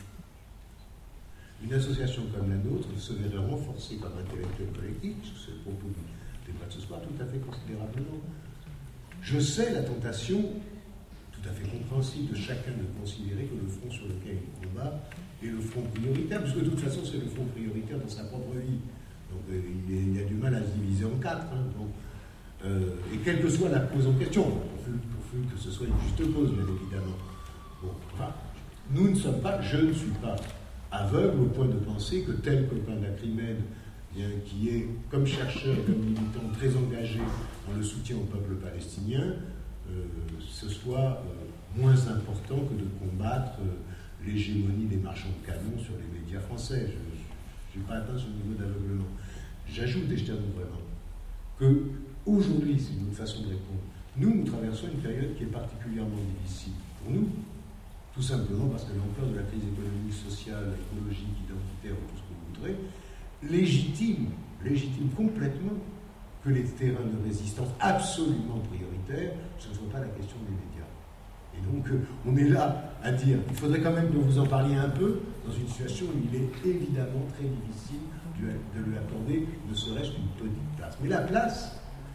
S5: Une association comme la nôtre se verrait renforcée comme intellectuel collectif, parce que c'est le propos du débat de ce soir, tout à fait considérablement. Je sais la tentation, tout à fait compréhensible de chacun de considérer que le front sur lequel il combat est le front prioritaire, parce que de toute façon c'est le front prioritaire dans sa propre vie. Donc euh, il, est, il a du mal à se diviser en quatre. Hein, donc, euh, et quelle que soit la cause en question, pourvu, pourvu que ce soit une juste cause, bien évidemment. Bon, enfin, nous ne sommes pas, je ne suis pas aveugle au point de penser que tel copain d'Acrimed, bien, qui est comme chercheur et comme militant très engagé dans le soutien au peuple palestinien, euh, ce soit euh, moins important que de combattre euh, l'hégémonie des marchands de canons sur les médias français. Je n'ai pas atteint ce niveau d'aveuglement. J'ajoute, et je termine vraiment, que aujourd'hui, c'est une autre façon de répondre, nous, nous traversons une période qui est particulièrement difficile pour nous, tout simplement parce que l'ampleur de la crise économique, sociale, écologique, identitaire, tout ce que vous voudrez, légitime, légitime complètement que les terrains de résistance absolument prioritaires, ce ne soit pas la question des médias. Et donc, on est là à dire, il faudrait quand même que vous en parliez un peu, dans une situation où il est évidemment très difficile de lui accorder ne serait-ce qu'une petite place. Mais la place,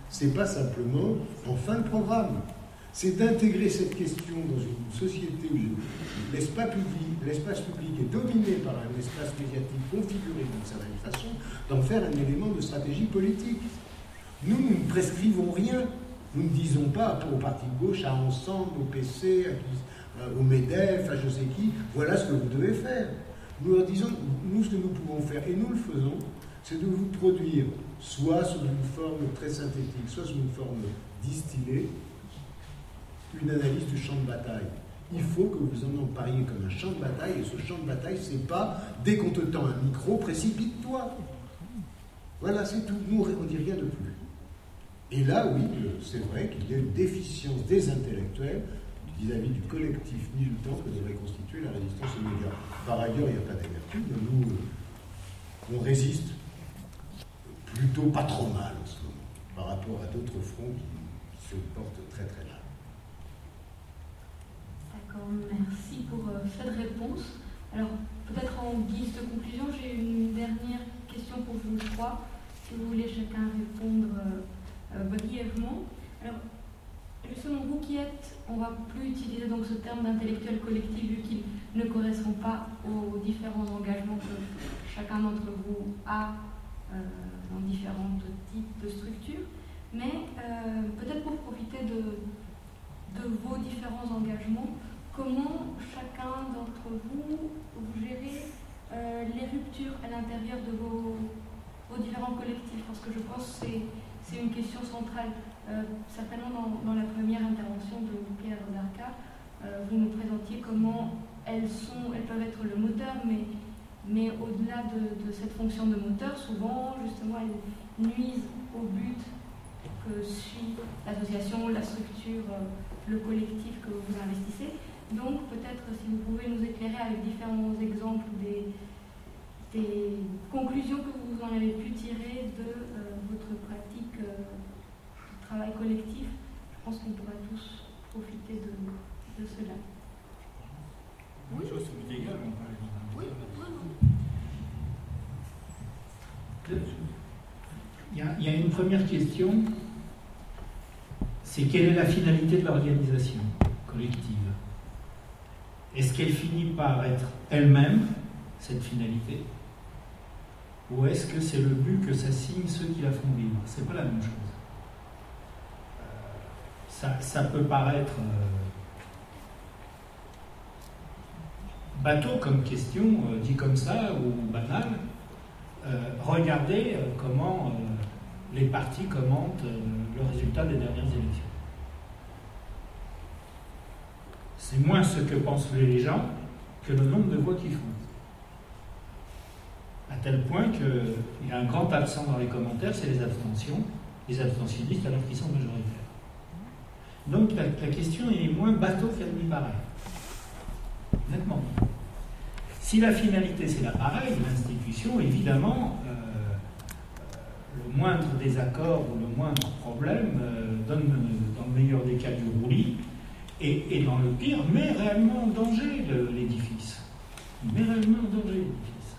S5: C'est pas simplement en fin de programme. C'est d'intégrer cette question dans une société où l'espace public, l'espace public est dominé par un espace médiatique configuré d'une certaine façon, d'en faire un élément de stratégie politique. Nous, nous ne prescrivons rien. Nous ne disons pas au parti de gauche, à Ensemble, au P C, à, au MEDEF, à je sais qui, voilà ce que vous devez faire. Nous leur disons, nous, ce que nous pouvons faire, et nous le faisons, c'est de vous produire, soit sous une forme très synthétique, soit sous une forme distillée, une analyse du champ de bataille. Il faut que vous en empariez comme un champ de bataille, et ce champ de bataille, c'est pas, dès qu'on te tend un micro, précipite-toi. Voilà, c'est tout. Nous, on ne dit rien de plus. Et là, oui, c'est vrai qu'il y a une déficience des intellectuels vis-à-vis du collectif militant que devrait constituer la résistance aux médias. Par ailleurs, il n'y a pas d'amertume. Nous, on résiste plutôt pas trop mal en ce moment, par rapport à d'autres fronts qui se portent très très mal.
S10: D'accord, merci pour euh, cette réponse. Alors, peut-être en guise de conclusion, j'ai une dernière question pour vous trois. Si vous voulez chacun répondre euh, euh, brièvement. Alors, justement, vous qui êtes, on va plus utiliser donc ce terme d'intellectuel collectif vu qu'il ne correspond pas aux différents engagements que chacun d'entre vous a euh, dans différents types de structures. Mais euh, peut-être pour profiter de, de vos différents engagements, comment chacun d'entre vous, vous gérez euh, les ruptures à l'intérieur de vos, vos différents collectifs? Parce que je pense que c'est, c'est une question centrale. Euh, certainement dans, dans la première intervention de Pierre Zarka, euh, vous nous présentiez comment elles, sont, elles peuvent être le moteur, mais, mais au-delà de, de cette fonction de moteur, souvent justement elles nuisent au but que suit l'association, la structure, euh, le collectif que vous investissez. Donc peut-être si vous pouvez nous éclairer avec différents exemples des, des conclusions que vous en avez pu tirer de euh, votre pratique euh, de travail collectif, je pense qu'on pourra tous profiter de, de cela.
S3: Oui, chose ça m'est égal, on peut aller dans un
S10: oui, oui.
S3: Il y, a, il y a une première question, c'est quelle est la finalité de l'organisation collective? Est-ce qu'elle finit par être elle-même, cette finalité? Ou est-ce que c'est le but que s'assignent ceux qui la font vivre? C'est pas la même chose. Euh, ça, ça peut paraître euh, bateau comme question, euh, dit comme ça, ou banal. Euh, regardez euh, comment euh, les partis commentent euh, le résultat des dernières élections. C'est moins ce que pensent les gens que le nombre de voix qu'ils font. À tel point qu'il y a un grand absent dans les commentaires, c'est les abstentions, les abstentionnistes alors qu'ils sont majoritaires. Donc la, la question est moins bateau qu'elle n'y paraît. Nettement. Si la finalité c'est l'appareil, l'institution, évidemment, euh, le moindre désaccord ou le moindre problème euh, donne, dans le meilleur des cas, du roulis, et, et dans le pire, met réellement en danger le, l'édifice. Met réellement en danger l'édifice.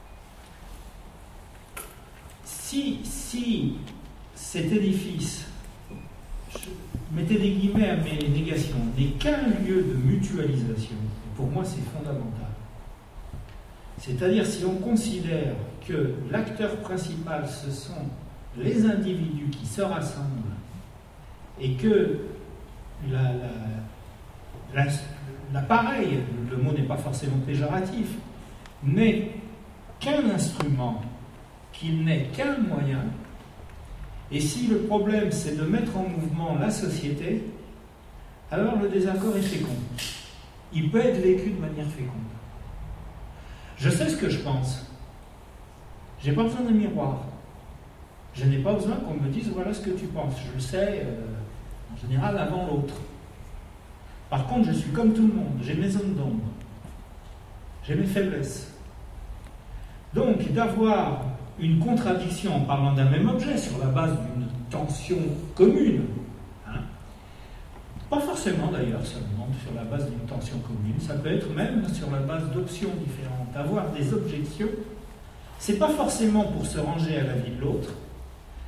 S3: Si, si cet édifice, je mettez des guillemets à mes négations, n'est qu'un lieu de mutualisation, pour moi c'est fondamental. C'est-à-dire si on considère que l'acteur principal ce sont les individus qui se rassemblent et que la, la, la, l'appareil, le mot n'est pas forcément péjoratif, n'est qu'un instrument, qu'il n'est qu'un moyen, et si le problème c'est de mettre en mouvement la société, alors le désaccord est fécond. Il peut être vécu de manière féconde. Je sais ce que je pense. Je n'ai pas besoin de miroir. Je n'ai pas besoin qu'on me dise voilà ce que tu penses. Je le sais euh, en général avant l'autre. Par contre, je suis comme tout le monde. J'ai mes zones d'ombre. J'ai mes faiblesses. Donc, d'avoir une contradiction en parlant d'un même objet sur la base d'une tension commune, hein, pas forcément d'ailleurs seulement sur la base d'une tension commune, ça peut être même sur la base d'options différentes. Avoir des objections, c'est pas forcément pour se ranger à l'avis de l'autre,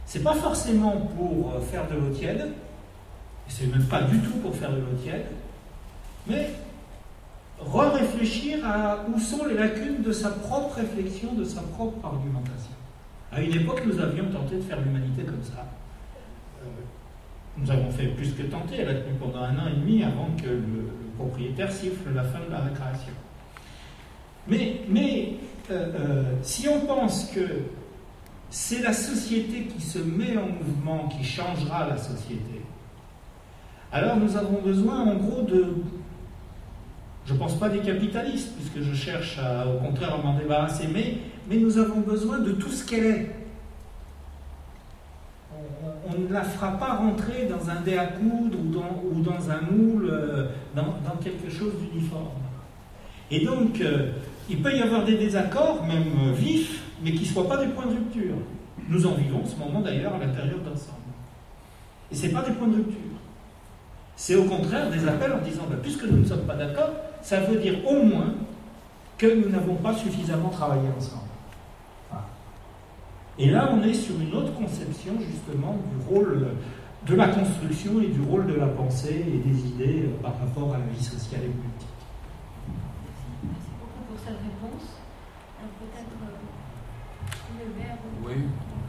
S3: C'est pas forcément pour faire de l'eau tiède, et c'est même pas du tout pour faire de l'eau tiède, mais re-réfléchir à où sont les lacunes de sa propre réflexion, de sa propre argumentation. À une époque, nous avions tenté de faire l'humanité comme ça. Euh, nous avons fait plus que tenter, elle a tenu pendant un an et demi avant que le, le propriétaire siffle la fin de la récréation. Mais, mais euh, euh, si on pense que c'est la société qui se met en mouvement, qui changera la société, alors nous avons besoin en gros de... Je ne pense pas des capitalistes, puisque je cherche à, au contraire à m'en débarrasser, mais, mais nous avons besoin de tout ce qu'elle est. On, on ne la fera pas rentrer dans un dé à coudre ou dans, ou dans un moule, euh, dans, dans quelque chose d'uniforme. Et donc, euh, il peut y avoir des désaccords, même euh, vifs, mais qui ne soient pas des points de rupture. Nous en vivons en ce moment d'ailleurs à l'intérieur d'ensemble. Et ce n'est pas des points de rupture. C'est au contraire des appels en disant, ben, puisque nous ne sommes pas d'accord, ça veut dire au moins que nous n'avons pas suffisamment travaillé ensemble. Voilà. Et là, on est sur une autre conception justement du rôle de la construction et du rôle de la pensée et des idées par rapport à la vie sociale et politique.
S10: Merci beaucoup pour cette réponse. Alors peut-être euh, le verre.
S4: Oui.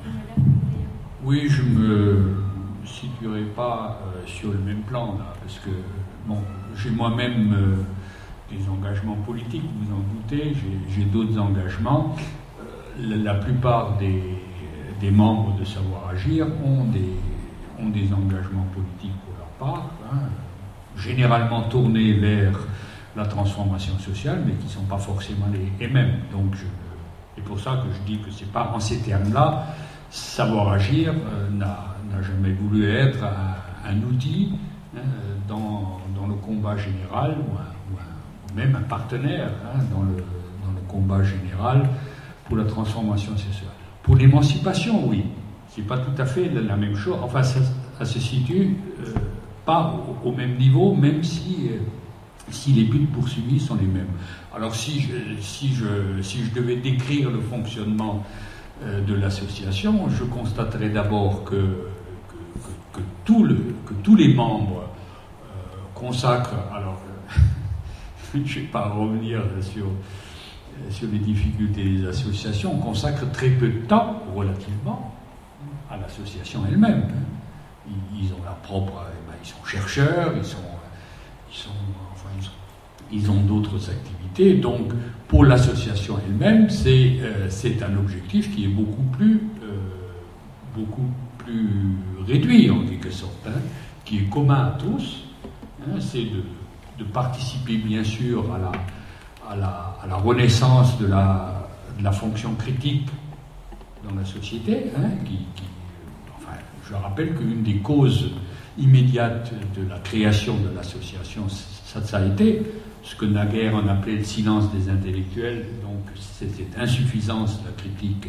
S10: Ou...
S4: Oui, je me situerai pas euh, sur le même plan là, parce que bon, j'ai moi-même euh, des engagements politiques, vous vous en doutez, j'ai, j'ai d'autres engagements. Euh, la, la plupart des, des membres de Savoir Agir ont des, ont des engagements politiques pour leur part, hein, généralement tournés vers la transformation sociale, mais qui ne sont pas forcément les, les mêmes. Donc je, c'est pour ça que je dis que c'est pas en ces termes-là. Savoir Agir euh, n'a n'a jamais voulu être un, un outil hein, dans, dans le combat général, ou, un, ou, un, ou même un partenaire hein, dans, le, dans le combat général pour la transformation sociale. Pour l'émancipation, oui, c'est pas tout à fait la, la même chose. Enfin, ça, ça se situe euh, pas au, au même niveau, même si, euh, si les buts poursuivis sont les mêmes. Alors, si je, si je, si je devais décrire le fonctionnement euh, de l'association, je constaterais d'abord que Que, tout le, que tous les membres euh, consacrent, alors euh, je ne vais pas revenir sur, sur les difficultés des associations, consacrent très peu de temps, relativement, à l'association elle-même. Ils, ils ont leur propre, eh ben, ils sont chercheurs, ils sont, ils sont, enfin, ils, sont, ils ont d'autres activités, donc pour l'association elle-même, c'est, euh, c'est un objectif qui est beaucoup plus, euh, beaucoup plus réduit en quelque sorte, hein, qui est commun à tous, hein, c'est de, de participer bien sûr à la, à la, à la renaissance de la, de la fonction critique dans la société, hein, qui, qui, enfin, je rappelle qu'une des causes immédiates de la création de l'association, ça, ça a été ce que naguère on appelait le silence des intellectuels, donc c'est cette insuffisance de la critique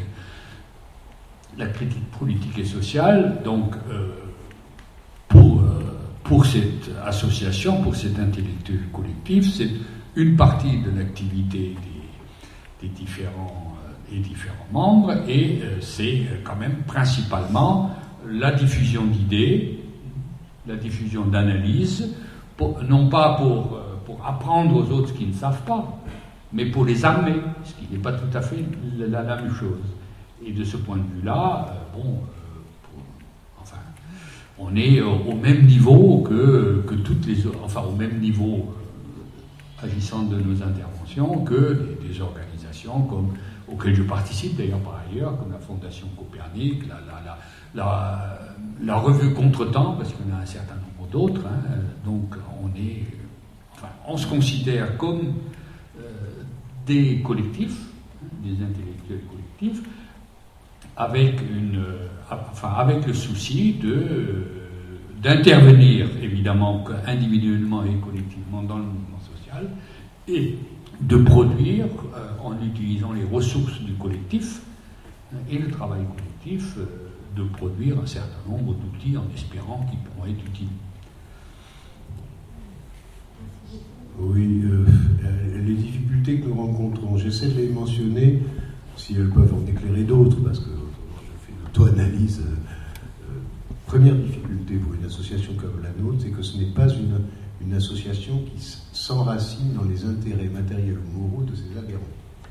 S4: la critique politique et sociale. Donc euh, pour, euh, pour cette association, pour cet intellectuel collectif, c'est une partie de l'activité des, des, différents, euh, des différents membres, et euh, c'est quand même principalement la diffusion d'idées, la diffusion d'analyses, pour, non pas pour, euh, pour apprendre aux autres ce qu'ils ne savent pas, mais pour les armer, ce qui n'est pas tout à fait la, la même chose. Et de ce point de vue-là, euh, bon, euh, pour, enfin, on est euh, au même niveau que, que toutes les autres, enfin au même niveau euh, agissant de nos interventions que des, des organisations comme, auxquelles je participe d'ailleurs par ailleurs, comme la Fondation Copernic, la, la, la, la, la revue Contretemps, parce qu'il y en a un certain nombre d'autres. Hein, donc on est, enfin, on se considère comme euh, des collectifs, des intellectuels collectifs, avec, une, enfin, avec le souci de, d'intervenir, évidemment, individuellement et collectivement dans le mouvement social, et de produire, euh, en utilisant les ressources du collectif et le travail collectif, euh, de produire un certain nombre d'outils en espérant qu'ils pourront être utiles.
S5: Oui, euh, les difficultés que nous rencontrons, j'essaie de les mentionner, si elles peuvent en éclairer d'autres, parce que je fais l'auto-analyse analyse. Euh, première difficulté pour une association comme la nôtre, c'est que ce n'est pas une, une association qui s'enracine dans les intérêts matériels ou moraux de ses adhérents.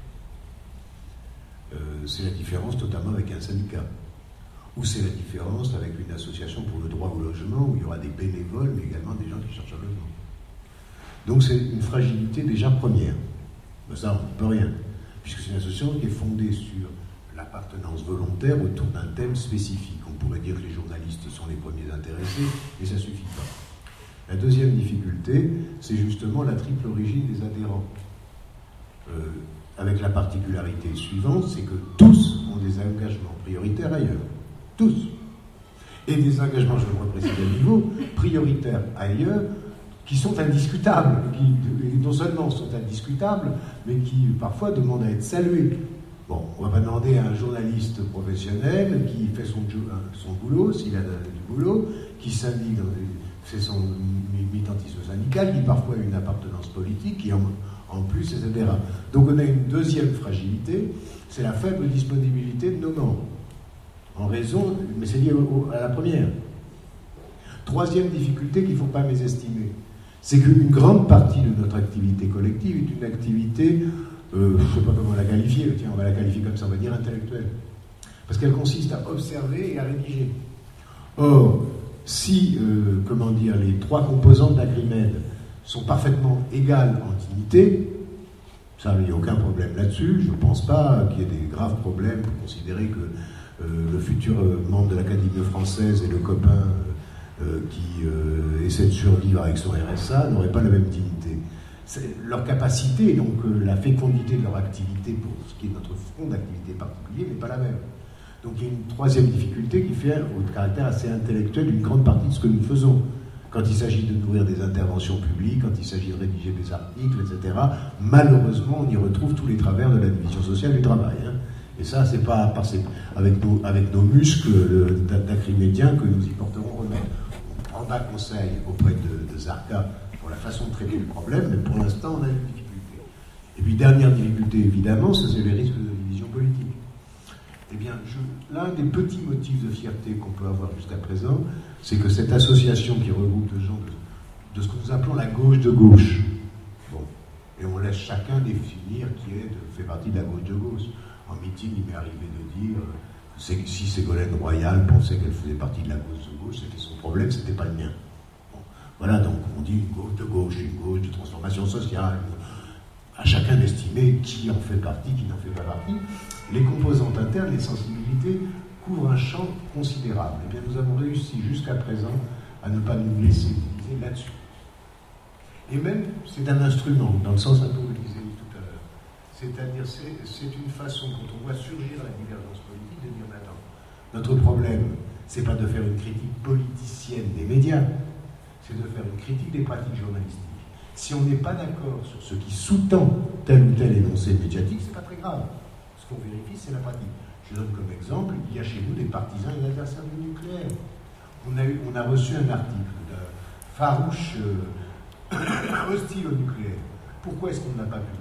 S5: Euh, c'est la différence notamment avec un syndicat. Ou c'est la différence avec une association pour le droit au logement, où il y aura des bénévoles, mais également des gens qui cherchent un logement. Donc c'est une fragilité déjà première. Mais ça, on ne peut rien, puisque c'est une association qui est fondée sur l'appartenance volontaire autour d'un thème spécifique. On pourrait dire que les journalistes sont les premiers intéressés, mais ça ne suffit pas. La deuxième difficulté, c'est justement la triple origine des adhérents. Euh, avec la particularité suivante, c'est que tous ont des engagements prioritaires ailleurs. Tous. Et des engagements, je le reprécise à niveau, prioritaires ailleurs, qui sont indiscutables, qui non seulement sont indiscutables, mais qui parfois demandent à être salués. Bon, on ne va pas demander à un journaliste professionnel qui fait son, son boulot, s'il a du boulot, qui syndique, fait son militantisme syndical, qui parfois a une appartenance politique, qui en, en plus, et cetera. Donc on a une deuxième fragilité, c'est la faible disponibilité de nos membres. En raison, mais c'est lié au, à la première. Troisième difficulté qu'il ne faut pas mésestimer, c'est qu'une grande partie de notre activité collective est une activité, euh, je ne sais pas comment la qualifier, tiens, on va la qualifier comme ça, on va dire intellectuelle. Parce qu'elle consiste à observer et à rédiger. Or, si, euh, comment dire, les trois composantes d'Agrimède sont parfaitement égales en dignité, ça, il n'y a aucun problème là-dessus, je ne pense pas qu'il y ait des graves problèmes pour considérer que euh, le futur membre de l'Académie française et le copain Euh, qui euh, essaient de survivre avec son R S A n'auraient pas la même dignité. Leur capacité, donc euh, la fécondité de leur activité pour ce qui est notre front d'activité particulier n'est pas la même. Donc il y a une troisième difficulté qui fait au caractère assez intellectuel d'une grande partie de ce que nous faisons. Quand il s'agit de nourrir des interventions publiques, quand il s'agit de rédiger des articles, et cetera, malheureusement on y retrouve tous les travers de la division sociale du travail. Hein. Et ça, c'est pas par ces, avec, nos, avec nos muscles d'acrimédiens que nous y porterons remède. On prendra conseil auprès de, de Zarka pour la façon de traiter le problème, mais pour l'instant, on a une difficulté. Et puis, dernière difficulté, évidemment, ça, c'est les risques de division politique. Eh bien, l'un des petits motifs de fierté qu'on peut avoir jusqu'à présent, c'est que cette association qui regroupe de gens de, de ce que nous appelons la gauche de gauche, bon, et on laisse chacun définir qui est, de, fait partie de la gauche de gauche. En meeting, il m'est arrivé de dire que si Ségolène Royal pensait qu'elle faisait partie de la gauche de gauche, c'était son problème, c'était pas le mien. Bon, voilà, donc on dit une gauche de gauche, une gauche de transformation sociale, à chacun d'estimer qui en fait partie, qui n'en fait pas partie. Les composantes internes, les sensibilités couvrent un champ considérable. Et bien nous avons réussi jusqu'à présent à ne pas nous laisser diviser là-dessus. Et même, c'est un instrument, dans le sens un peu où vous le disiez tout à l'heure. C'est-à-dire, c'est une façon, quand on voit surgir la divergence politique, de dire, mais attends, notre problème, c'est pas de faire une critique politicienne des médias, c'est de faire une critique des pratiques journalistiques. Si on n'est pas d'accord sur ce qui sous-tend tel ou tel énoncé médiatique, c'est pas très grave. Ce qu'on vérifie, c'est la pratique. Je donne comme exemple, il y a chez nous des partisans et des adversaires du nucléaire. On a, eu, on a reçu un article d'un farouche euh, hostile au nucléaire. Pourquoi est-ce qu'on ne l'a pas publié ?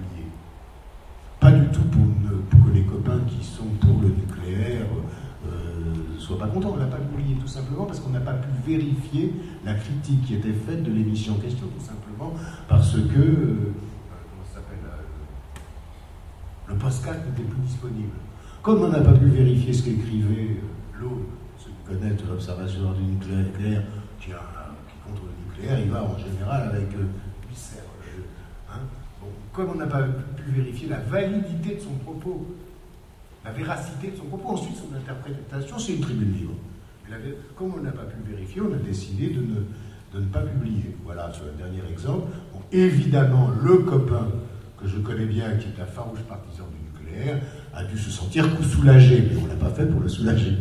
S5: Pas du tout pour, ne, pour que les copains qui sont pour le nucléaire ne euh, soient pas contents. On ne l'a pas publié tout simplement parce qu'on n'a pas pu vérifier la critique qui était faite de l'émission en question, tout simplement parce que euh, comment ça s'appelle, euh, le postcard n'était plus disponible. Comme on n'a pas pu vérifier ce qu'écrivait euh, l'autre, ceux qui connaissent l'observatoire du nucléaire, qui, a, qui est contre le nucléaire, il va en général avec euh, Husserl. Hein, bon, comme on n'a pas pu vérifier la validité de son propos, la véracité de son propos, ensuite son interprétation, c'est une tribune libre. Comme on n'a pas pu vérifier, on a décidé de ne, de ne pas publier. Voilà, sur le dernier exemple. Bon, évidemment, le copain que je connais bien, qui est un farouche partisan du nucléaire, a dû se sentir coup soulagé, mais on ne l'a pas fait pour le soulager.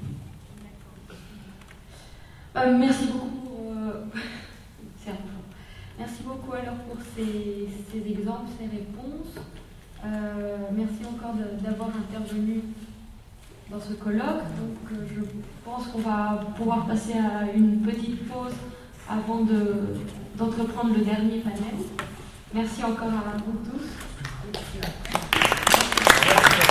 S10: Euh, merci beaucoup pour, euh... merci beaucoup alors pour ces, ces exemples, ces réponses. Euh, merci encore d'avoir intervenu dans ce colloque. Donc, euh, je pense qu'on va pouvoir passer à une petite pause avant de, d'entreprendre le dernier panel. Merci encore à vous tous.